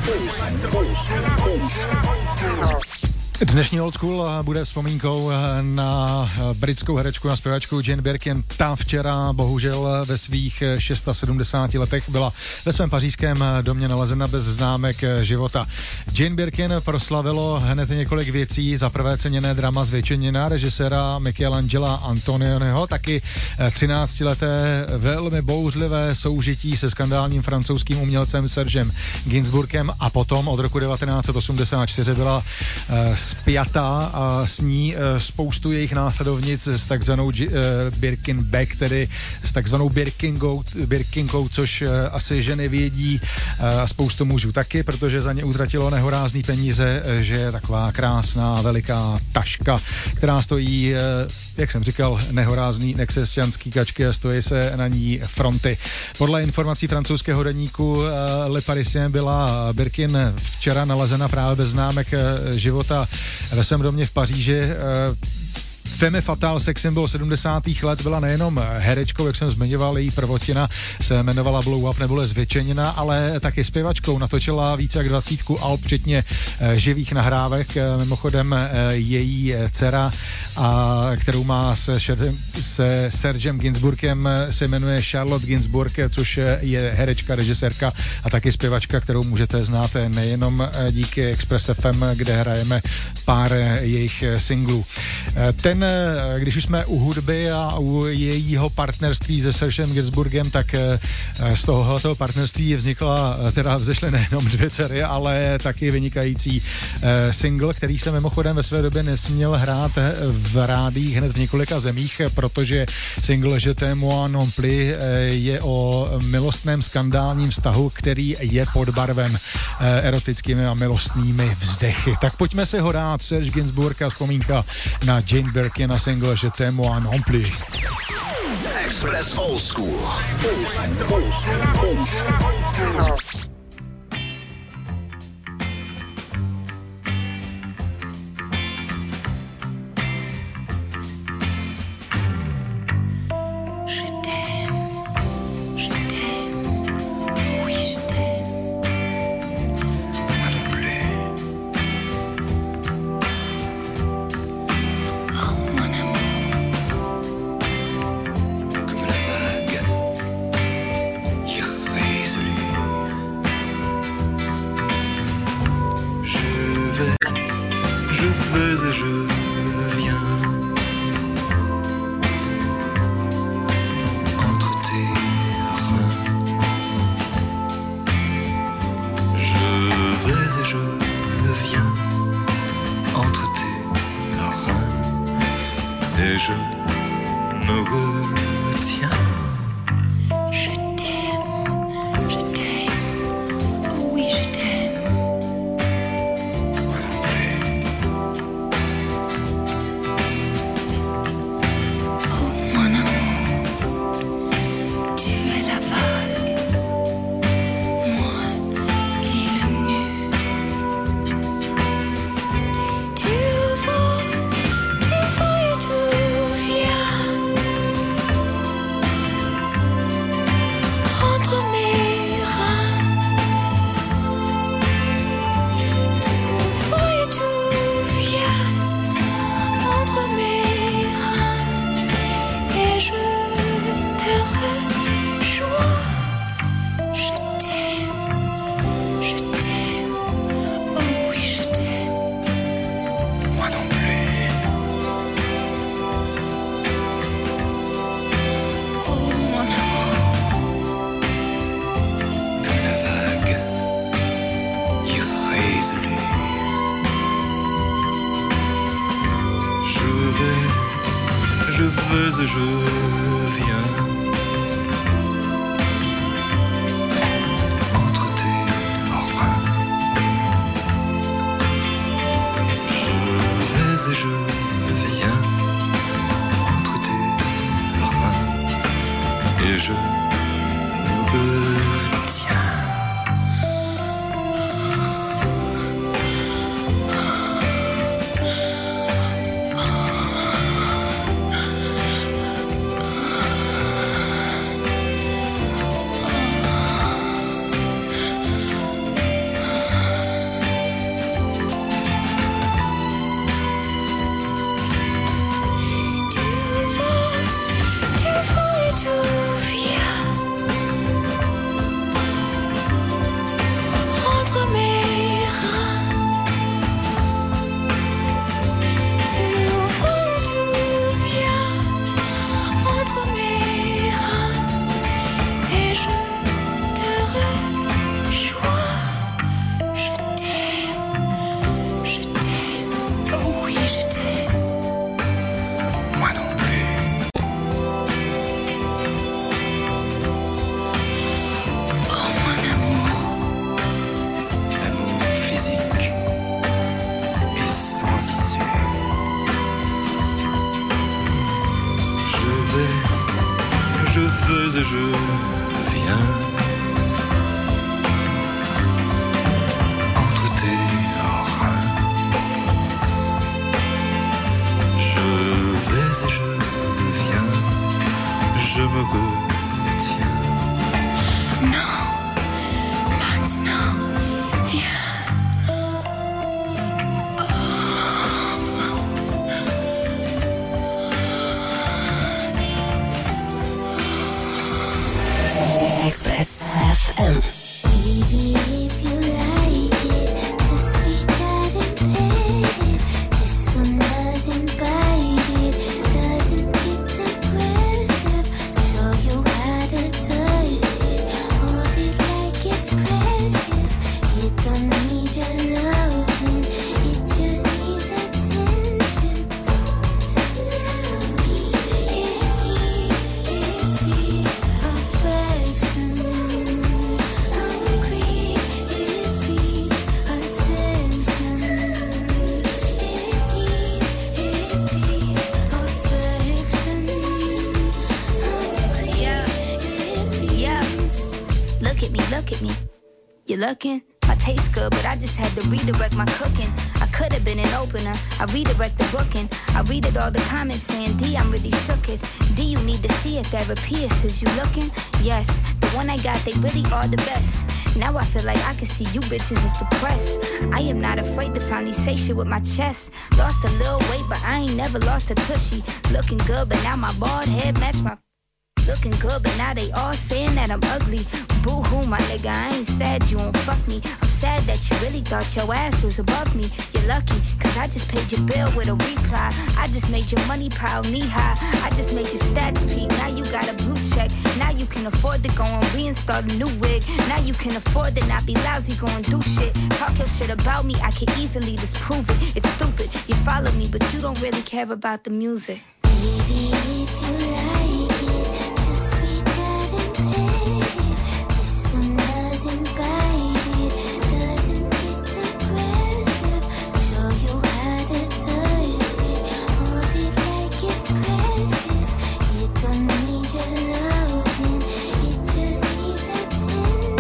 Dnešní Old School bude vzpomínkou na britskou herečku a zpěvačku Jane Birkin. Ta včera bohužel ve svých 76 letech byla ve svém pařížském domě nalezena bez známek života. Jane Birkin proslavilo hned několik věcí. Za prvé ceněné drama zvětšenina režiséra Michelangela Antonioniho, taky 13leté velmi bouřlivé soužití se skandálním francouzským umělcem Sergem Gainsbourgem a potom od roku 1984 byla spjatá a s ní spoustu jejich následovnic s takzvanou Birkin Bag, tedy s takzvanou Birkinkou, což asi ženy vědí a spoustu mužů taky, protože za ně utratilo nehorázný peníze, že je taková krásná veliká taška, která stojí, jak jsem říkal, nehorázný nekřesťanský kačky a stojí se na ní fronty. Podle informací francouzského deníku Le Parisien byla Birkin včera nalezena právě bez známek života ve svém domě v Paříži. Femme fatale, sex symbol 70. let, byla nejenom herečkou, jak jsem zmiňoval, její prvotina se jmenovala Blow Up neboli Zvětšenina, ale taky zpěvačkou. Natočila více jak 20 alb, včetně živých nahrávek. Mimochodem její dcera, kterou má se Sergem Gainsbourgem, se jmenuje Charlotte Gainsbourg, což je herečka, režisérka a taky zpěvačka, kterou můžete znát nejenom díky Express FM, kde hrajeme pár jejich singlů. Ten když už jsme u hudby a u jejího partnerství se Sergem Gainsbourgem, tak z tohoto partnerství vzešly nejenom 2 dcery, ale taky vynikající single, který se mimochodem ve své době nesměl hrát v rádiích hned v několika zemích, protože single Je t'aime moi non plus je o milostném skandálním vztahu, který je pod barvem erotickými a milostnými vzdechy. Tak pojďme si ho dát, Serge Gainsbourg a vzpomínka na Jane Birkin na single Je t'aime moi non plus. Express Old School. This one doesn't bite it. you're looking. My taste good, but I just had to redirect my cooking. I could have been an opener. I redirect the booking. I read it all the comments saying, D, I'm really shook it. D, you need to see a therapist. Is you looking? Yes, the one I got, they really are the best. Now I feel like I can see you bitches is depressed. I am not afraid to finally say shit with my chest. Lost a little weight, but I ain't never lost a tushy. Looking good, but now my bald head match my... Looking good, but now they all saying that I'm ugly. Boo-hoo, my nigga, I ain't sad you won't fuck me. I'm sad that you really thought your ass was above me. You're lucky, cause I just paid your bill with a reply. I just made your money pile knee-high. I just made your stats peak, now you got a blue check. Now you can afford to go and reinstall a new wig. Now you can afford to not be lousy, go and do shit. Talk your shit about me, I can easily disprove it. It's stupid, you follow me, but you don't really care about the music. Baby, if you like it, just reach out and pay it. This one doesn't bite it, doesn't get aggressive. Show you how to touch it, hold it like it's precious. It don't need your loving, it just needs attention.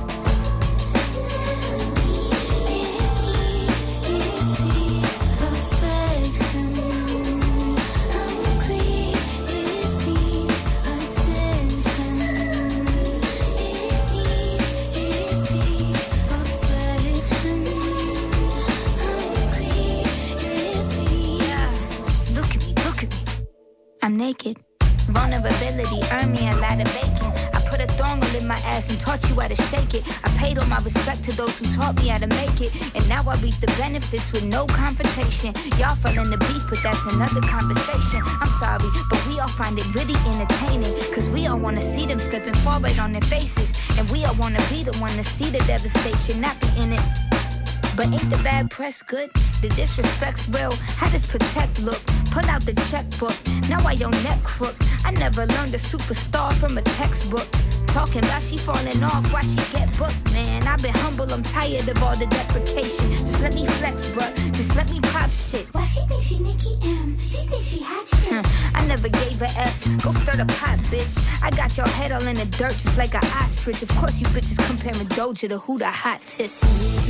I'm naked. Vulnerability earned me a lot of bacon. I put a thong all in my ass and taught you how to shake it. I paid all my respect to those who taught me how to make it. And now I reap the benefits with no confrontation. Y'all fell in the beef, but that's another conversation. I'm sorry, but we all find it really entertaining. Cause we all wanna see them slipping forward on their faces. And we all wanna be the one to see the devastation, not be in it. But ain't the bad press good? The disrespect's real. How does protect look? Pull out the checkbook. Now I your neck crook. I never learned a superstar from a textbook. Talking about she falling off, why she get booked, man. I've been humble, I'm tired of all the deprecation. Just let me flex, bruh. Just let me pop shit. Why she think she Nicki M? She think she hot shit. I never gave a F. Go stir the pot, bitch. I got your head all in the dirt just like an ostrich. Of course you bitches comparing Doja to who the hottest.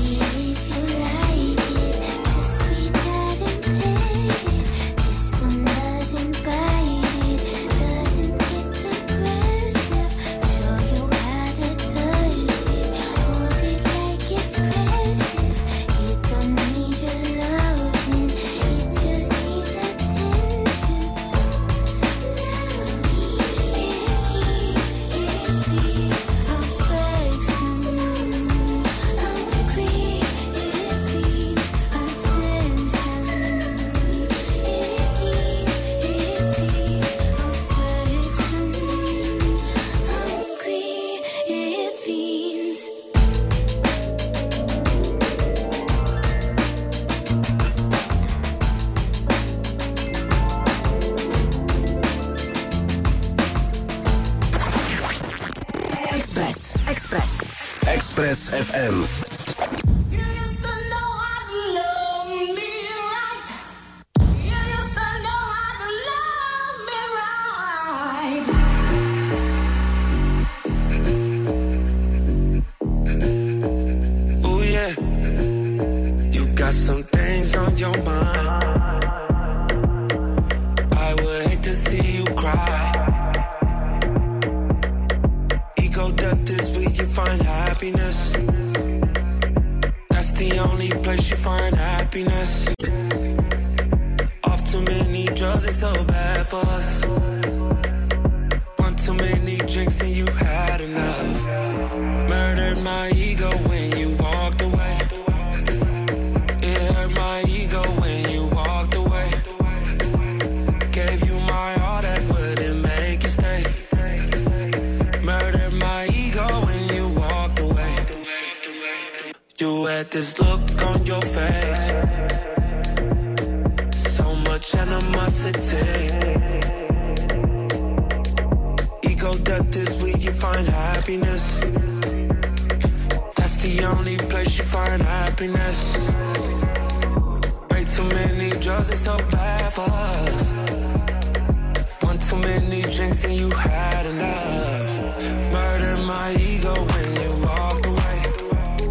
Express FM. This look on your face, so much animosity. Ego death is where you find happiness. That's the only place you find happiness. Way too many drugs, it's so bad for us. One too many drinks and you had enough. Murder my ego when you walked away.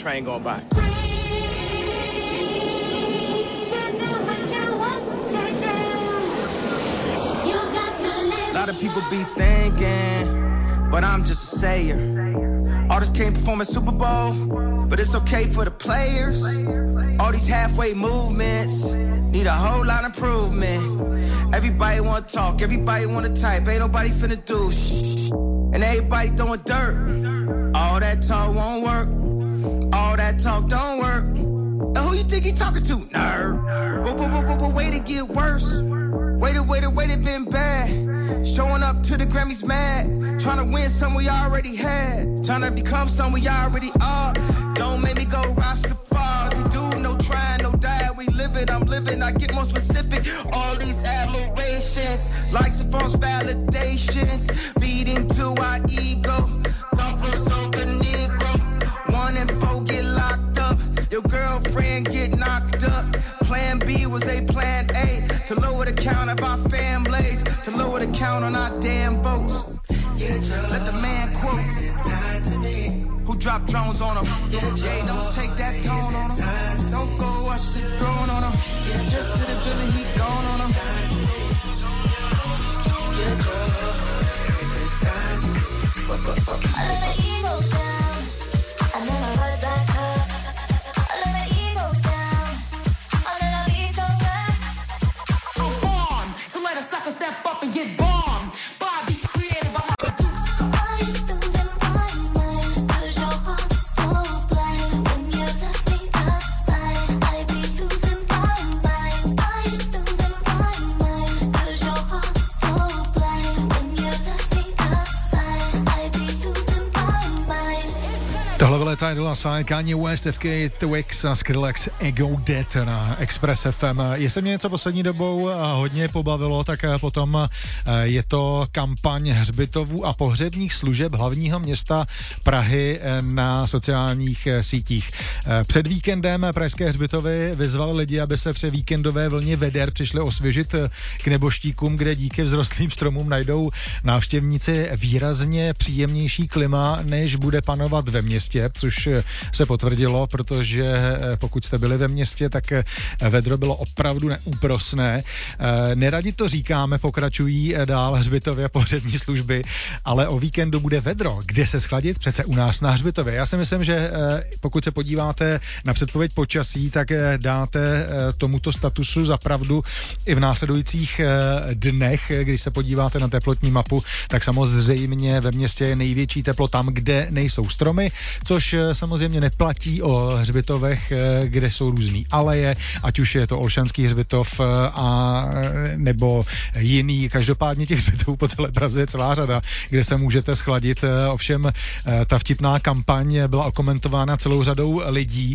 train going by. A lot of people be thinking, but I'm just a sayer. Artists can't perform at Super Bowl, but it's okay for the players. All these halfway movements need a whole lot of improvement. Everybody wanna talk, everybody wanna type, ain't nobody finna do shh. And everybody throwing dirt. All that talk won't work. All that talk don't work. And who you think he talking to? Nerd. But wait to get worse. Wait it been bad. Showing up to the Grammys mad. Trying to win something we already had. Trying to become something we already are. Don't make me go Rastafari. We do no trying, no die. We live it, I'm living. I get more specific. All these admirations, likes and false validations, leading to our ego. Don't feel so good, Negro. 1 and 4 get locked up. Your girlfriend get knocked up. Plan B was they plan A. To lower the count of our families. To lower the count on our damn votes. Let the man quote. Who dropped drones on him? Yeah, don't take that tone on him. Don't go watch the throne on him. Just to the Billy, he gone on him. I let my ego down, and then I rise back up. I let my ego down, and then I be so back. I'm born to let a sucker step up and get bombed. But I be creative, I'm a producer. Why you losing my mind? 'Cause your heart is so blind. When you left me outside, I be losing my mind. Why you losing my mind? 'Cause your heart is so blind. When you left me outside, I be losing my mind. Tohle byl Tidal Sign, Kanye West, FK Twix a Skrillex Ego Death na Express FM. Jestli mě něco poslední dobou hodně pobavilo, tak potom je to kampaň hřbitovů a pohřebních služeb hlavního města Prahy na sociálních sítích. Před víkendem pražské hřbitovy vyzvaly lidi, aby se při víkendové vlně veder přišli osvěžit k neboštíkům, kde díky vzrostlým stromům najdou návštěvníci výrazně příjemnější klima, než bude panovat ve městě, což se potvrdilo, protože pokud jste byli ve městě, tak vedro bylo opravdu neúprosné. Neradi to říkáme, pokračují dál hřbitově a pohřební služby, ale o víkendu bude vedro. Kde se schladit? Přece u nás na hřbitově. Já si myslím, že pokud se podíváte na předpověď počasí, tak dáte tomuto statusu za pravdu i v následujících dnech. Když se podíváte na teplotní mapu, tak samozřejmě ve městě je největší teplo tam, kde nejsou stromy, což samozřejmě neplatí o hřbitovech, kde jsou různý aleje, ať už je to Olšanský hřbitov a nebo jiný. Každopádně těch hřbitovů po celé Praze je celá řada, kde se můžete schladit. Ovšem ta vtipná kampaň byla okomentována celou řadou lidí,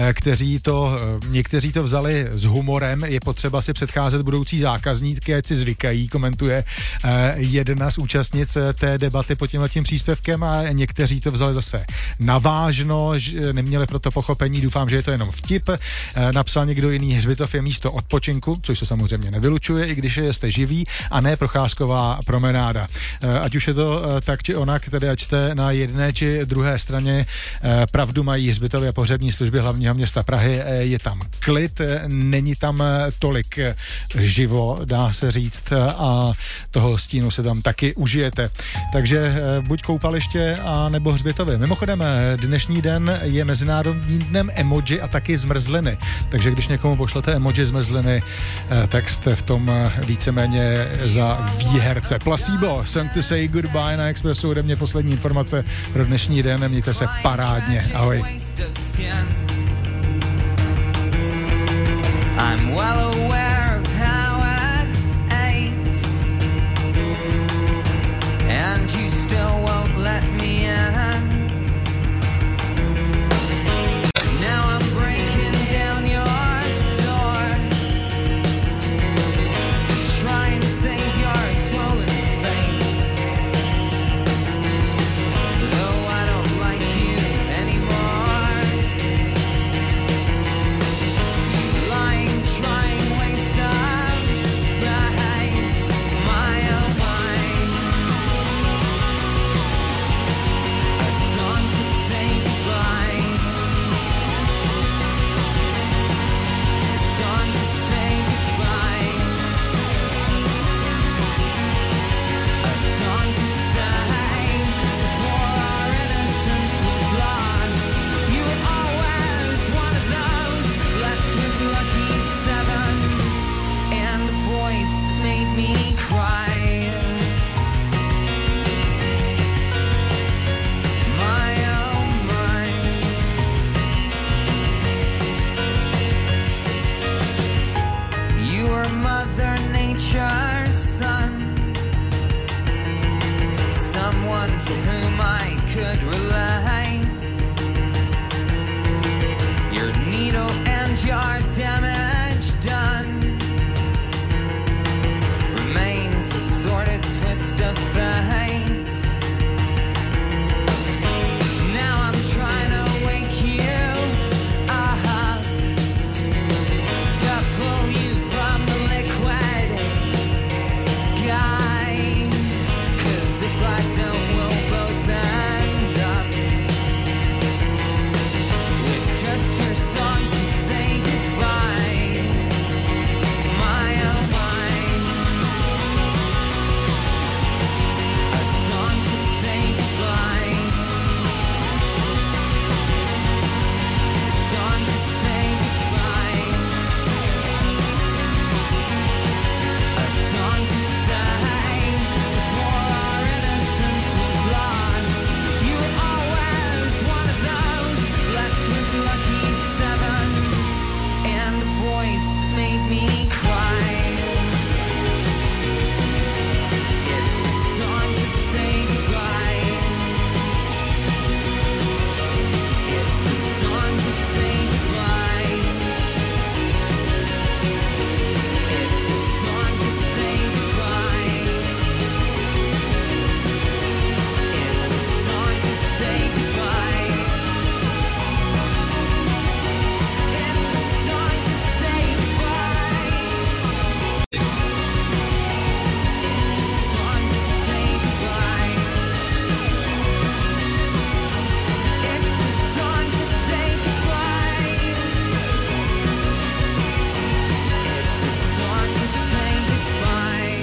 někteří to vzali s humorem. Je potřeba si předcházet budoucí zákazníky, ať si zvykají, komentuje jedna z účastnic té debaty pod tímhletím příspěvkem, a někteří to vzali zase navážno, neměli proto pochopení, doufám, že je to jenom vtip. Napsal někdo jiný, hřbitov je místo odpočinku, což se samozřejmě nevylučuje, i když jste živí, a ne procházková promenáda. Ať už je to tak či onak, tedy ať jste na jedné či druhé straně, pravdu mají hřbitovy a pohřební služby hlavního města Prahy. Je tam klid, není tam tolik živo, dá se říct, a toho stínu se tam taky užijete. Takže buď koupaliště, a nebo hřbitovy. Mimochodem, dnešní den je Mezinárodním dnem emoji a taky zmrzliny. Takže když někomu pošlete emoji zmrzliny, tak jste v tom víceméně za výherce. Placebo, Song to Say Goodbye na Expressu, ode mě poslední informace pro dnešní den. Mějte se parádně. Ahoj. I'm well aware of how it aches, and you still won't let me in. Now I'm breaking down your door to try and save your swollen face. Though I don't like you anymore, lying, trying. one to whom I could relate. Your needle and your damage done remains a sordid twist of fate. Now I'm trying to wake you up, to pull you from the liquid sky. 'Cause if I don't, we'll both end up with just your songs to say goodbye. My oh my, a song to say goodbye. A song to say goodbye. A song to say before our innocence was lost. You were always one of those blessed with lucky sevens and a voice that made me cry. It's a song to say goodbye. It's a song to say goodbye. It's a song to say goodbye. It's a song to say goodbye. It's a song to say goodbye. It's a song to say goodbye. It's a song to say goodbye. It's a song to say goodbye.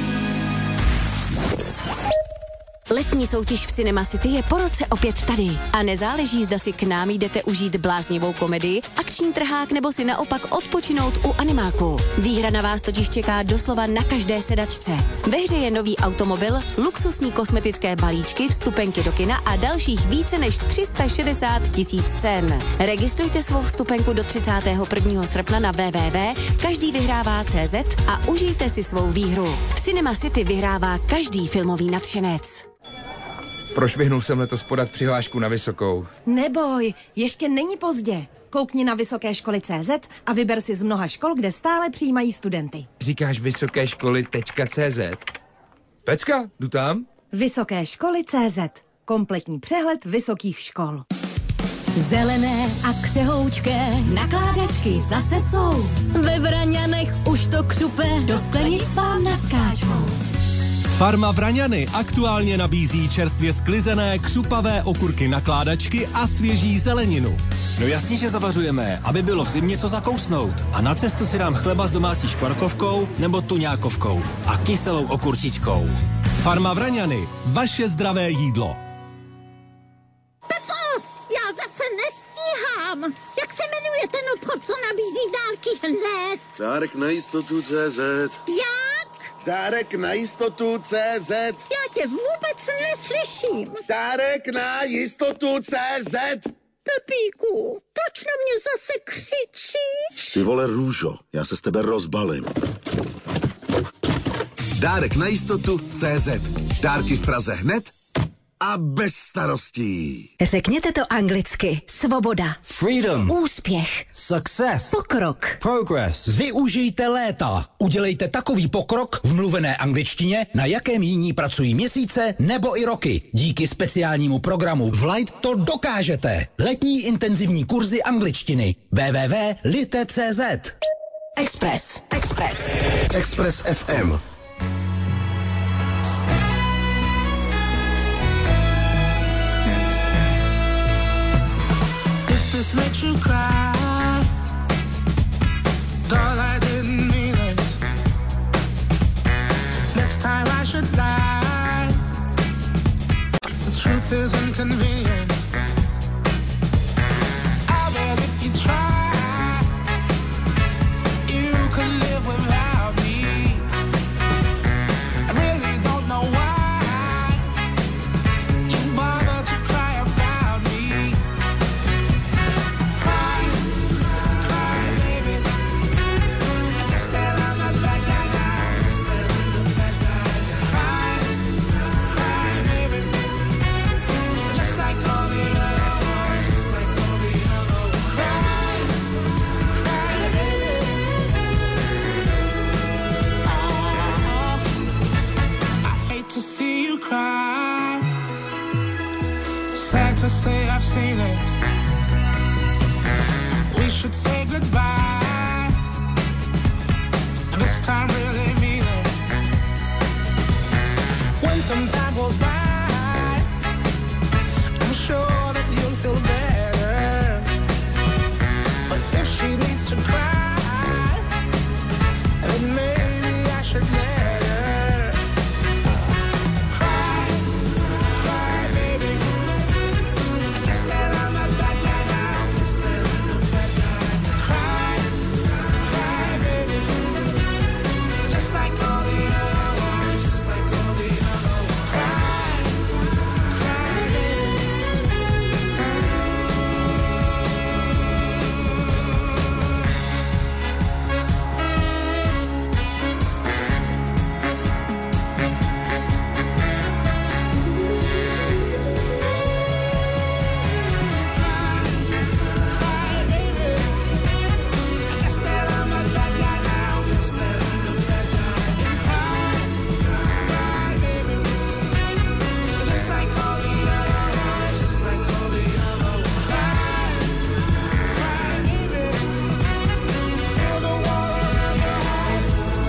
Letní soutěž v Cinema City je po roce opět tady. A nezáleží, zda si k nám jdete užít bláznivou komedii, akční trhák nebo si naopak odpočinout u animáku. Výhra na vás totiž čeká doslova na každé sedačce. Ve hře je nový automobil, luxusní kosmetické balíčky, vstupenky do kina a dalších více než 360 000 cen. Registrujte svou vstupenku do 31. srpna na www.každývyhrává.cz a užijte si svou výhru. V Cinema City vyhrává každý filmový nadšenec. Prošvihnul jsem letos podat přihlášku na vysokou. Neboj, ještě není pozdě. Koukni na vysoké školy CZ a vyber si z mnoha škol, kde stále přijímají studenty. Říkáš vysokeškoly.cz? Pecka, jdu tam? Vysoké školy CZ. Kompletní přehled vysokých škol. Zelené a křehoučké nakládačky zase jsou. Ve Vraňanech už to křupe, do sklenic vám naskáčou. Farma Vraňany aktuálně nabízí čerstvě sklizené křupavé okurky nakládačky a svěží zeleninu. No jasně, že zavařujeme, aby bylo v zimě co zakousnout. A na cestu si dám chleba s domácí šparkovkou nebo tuňákovkou a kyselou okurčičkou. Farma Vraňany, vaše zdravé jídlo. Tato, já zase nestíhám. Jak se jmenuje ten obchod, co nabízí dárky hned? Dárek na jistotu CZ. Jak? Dárek na jistotu CZ. Já tě vůbec neslyším. Dárek na jistotu CZ. Pepíku, proč na mě zase křičíš? Ty vole růžo, já se s tebe rozbalím. Dárek na jistotu CZ. Dárky v Praze hned a bez starostí. Řekněte to anglicky. Svoboda. Freedom. Úspěch. Success. Pokrok. Progress. Využijte léta. Udělejte takový pokrok v mluvené angličtině, na jakém jiní pracují měsíce nebo i roky. Díky speciálnímu programu Flight to dokážete. Letní intenzivní kurzy angličtiny. www.lite.cz. Express. Express FM. This makes you cry, doll, I didn't mean it. Next time I should lie. The truth is inconvenient. I bet if you try, you could live without me. cry. Sad to say I've seen it. We should say goodbye. This time really mean it. When some time goes by, I'm sure that you'll feel better. But if she needs to cry, then maybe I should let her. Cry, cry, baby. Just let out my bad guy now. Just let out my bad guy. Cry, cry, baby. Just like all the other ones. Just like all the other ones. Cry, cry, baby. Cry, baby. Just let out my bad guy now. Just let out my bad guy. Cry, cry, baby. Just like all the other ones. Just like all the other ones. Cry, cry, baby. Feel the wall around your heart.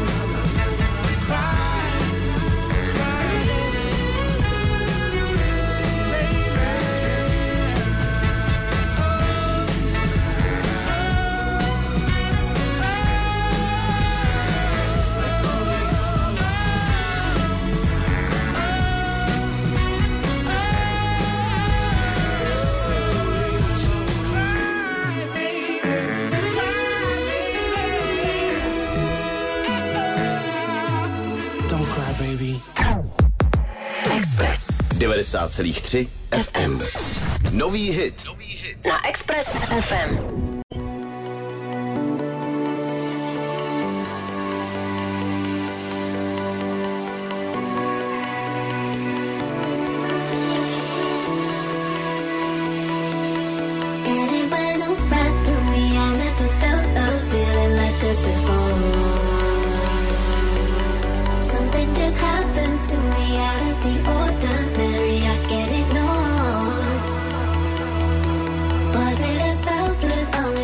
Cry, cry, baby. Don't cry, baby. Express 90,3 FM. Nový hit. Na Express FM. And it went all right through me. I never felt a feeling like this before. Something just happened to me out of the ordinary. I can't ignore. Was it a spell? Put it on me.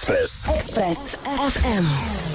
Express. Express FM.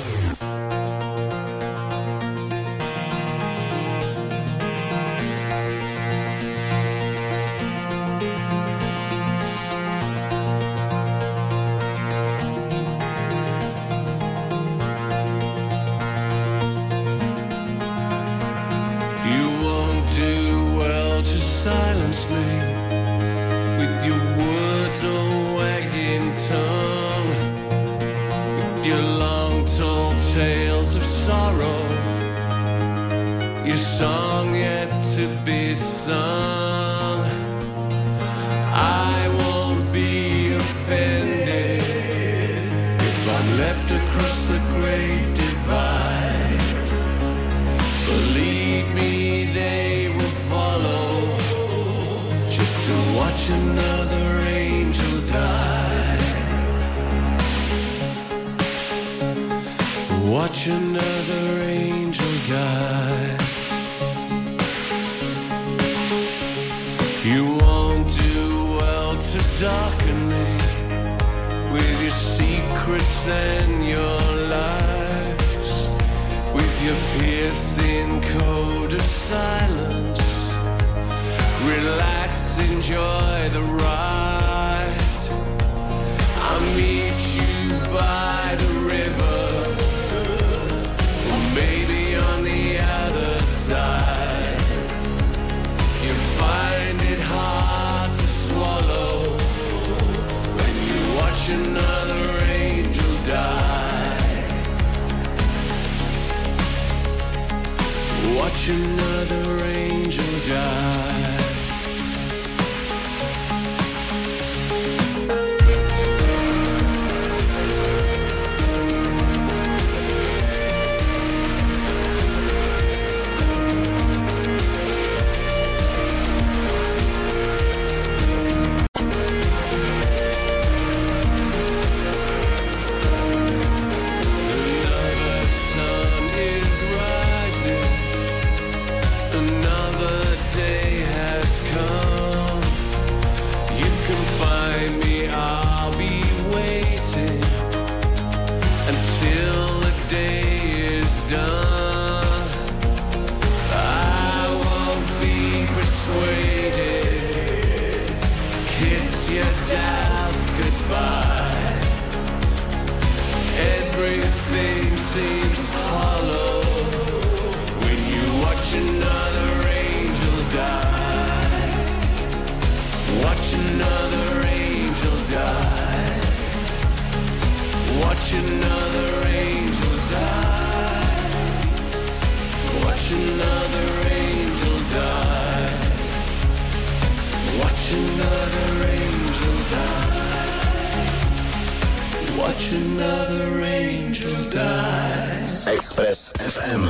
Express FM.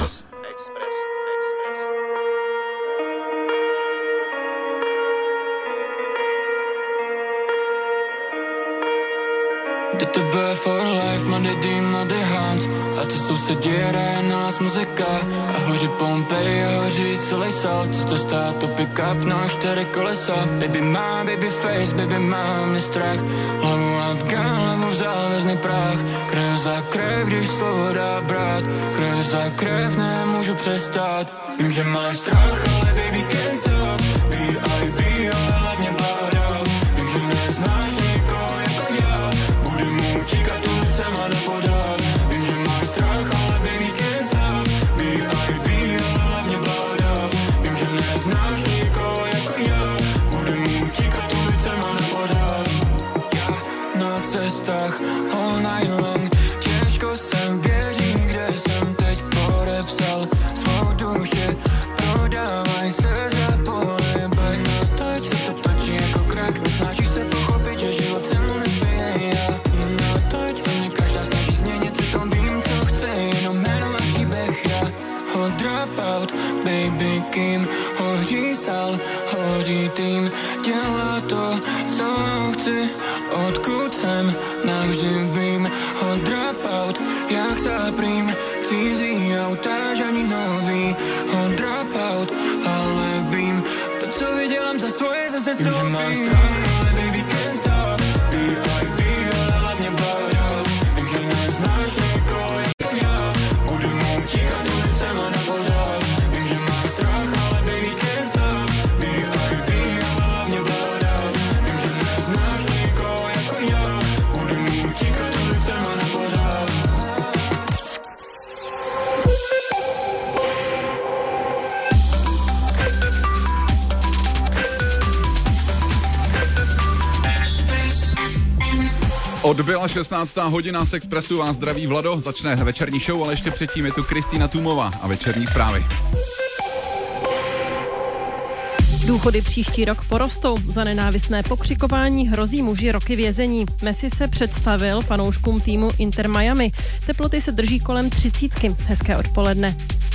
Dit de bird for life, man det dým a det Hans. A co sousedí hraje na nás muzika. A hoří Pompej a hoří celý South. Co to stát, to pick up na 4 kolesa. Baby má, baby face, baby má mě strach. Hlavu Afgán, hlavu v závězný prach. Krev za krev, když slovo dá brát. Krev za krev, nemůžu přestát. Vím, že máš strach, ale baby can't stop. B.I.B. ale hlavně bádal. Vím, že neznáš nikoho jako já. Budem utíkat ulicem a nepořád. Vím, že máš strach, ale baby can't stop. B.I.B. ale hlavně bádal. Vím, že neznáš nikoho jako já. Budem utíkat ulicem a nepořád. Já na cestách all night long. Těžko sem věří, kde jsem teď podepsal svou duši. Prodávaj se za polibek. Natoč se to točí jako krak. Snaží se pochopit, že život cenu nespěje. Já natoč se mě každá snaží změnit. Přitom vím, co chce, jenom jméno a příběh. Já ho drop out, baby Kim. Hoří sál, hoří tým. Dělá to, co chci. Odkud jsem, navždy vím. Ho drop out, jak zaprým. Cizí auta, žádný nový. Ho drop out, ale vím. To, co vydělám za svoje, zase stoupím. Vím, že mám strach, ale baby can't stop. B.I.B. ale hlavně bádal. Odbyla 16. hodina, z Expressu vás zdraví Vlado, začne večerní show, ale ještě předtím je tu Kristýna Tůmová a večerní zprávy. Důchody příští rok porostou. Za nenávistné pokřikování hrozí muži roky vězení. Messi se představil fanouškům týmu Inter Miami. Teploty se drží kolem 30. Hezké odpoledne.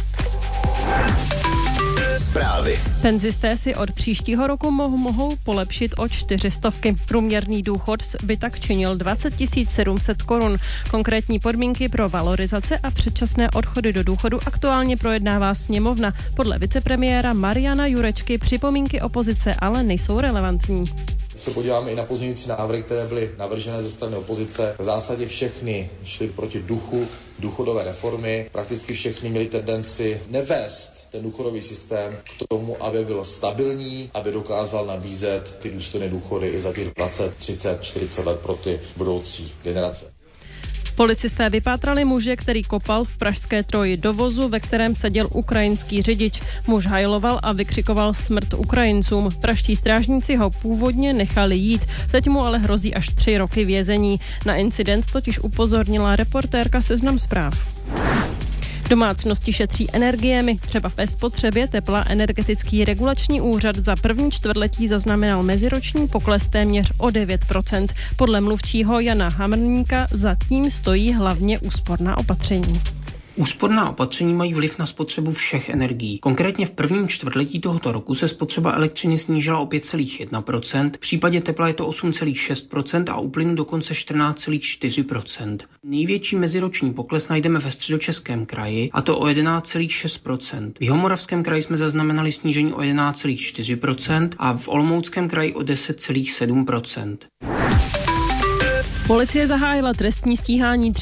Zprávy. Penzisté si od příštího roku mohou polepšit o 400. Průměrný důchod by tak činil 20 700 korun. Konkrétní podmínky pro valorizace a předčasné odchody do důchodu aktuálně projednává sněmovna. Podle vicepremiéra Mariana Jurečky připomínky opozice ale nejsou relevantní. Když se podíváme i na pozměňující návrhy, které byly navržené ze strany opozice, v zásadě všechny šly proti duchu důchodové reformy. Prakticky všechny měly tendenci nevést ten důchodový systém k tomu, aby byl stabilní, aby dokázal nabízet ty důstojné důchody i za těch 20, 30, 40 let pro ty budoucí generace. Policisté vypátrali muže, který kopal v pražské Troji do vozu, ve kterém seděl ukrajinský řidič. Muž hajloval a vykřikoval smrt Ukrajincům. Pražští strážníci ho původně nechali jít, teď mu ale hrozí až 3 roky vězení. Na incident totiž upozornila reportérka Seznam Zpráv. Domácnosti šetří energiemi. Třeba ve spotřebě tepla Energetický regulační úřad za první čtvrtletí zaznamenal meziroční pokles téměř o 9%. Podle mluvčího Jana Hamrníka za tím stojí hlavně úsporná opatření. Úsporná opatření mají vliv na spotřebu všech energií. Konkrétně v prvním čtvrtletí tohoto roku se spotřeba elektřiny snížila o 5,1%, v případě tepla je to 8,6% a u plynu dokonce 14,4%. Největší meziroční pokles najdeme ve Středočeském kraji, a to o 11,6%. V Jihomoravském kraji jsme zaznamenali snížení o 11,4% a v Olomouckém kraji o 10,7%. Policie zahájila trestní stíhání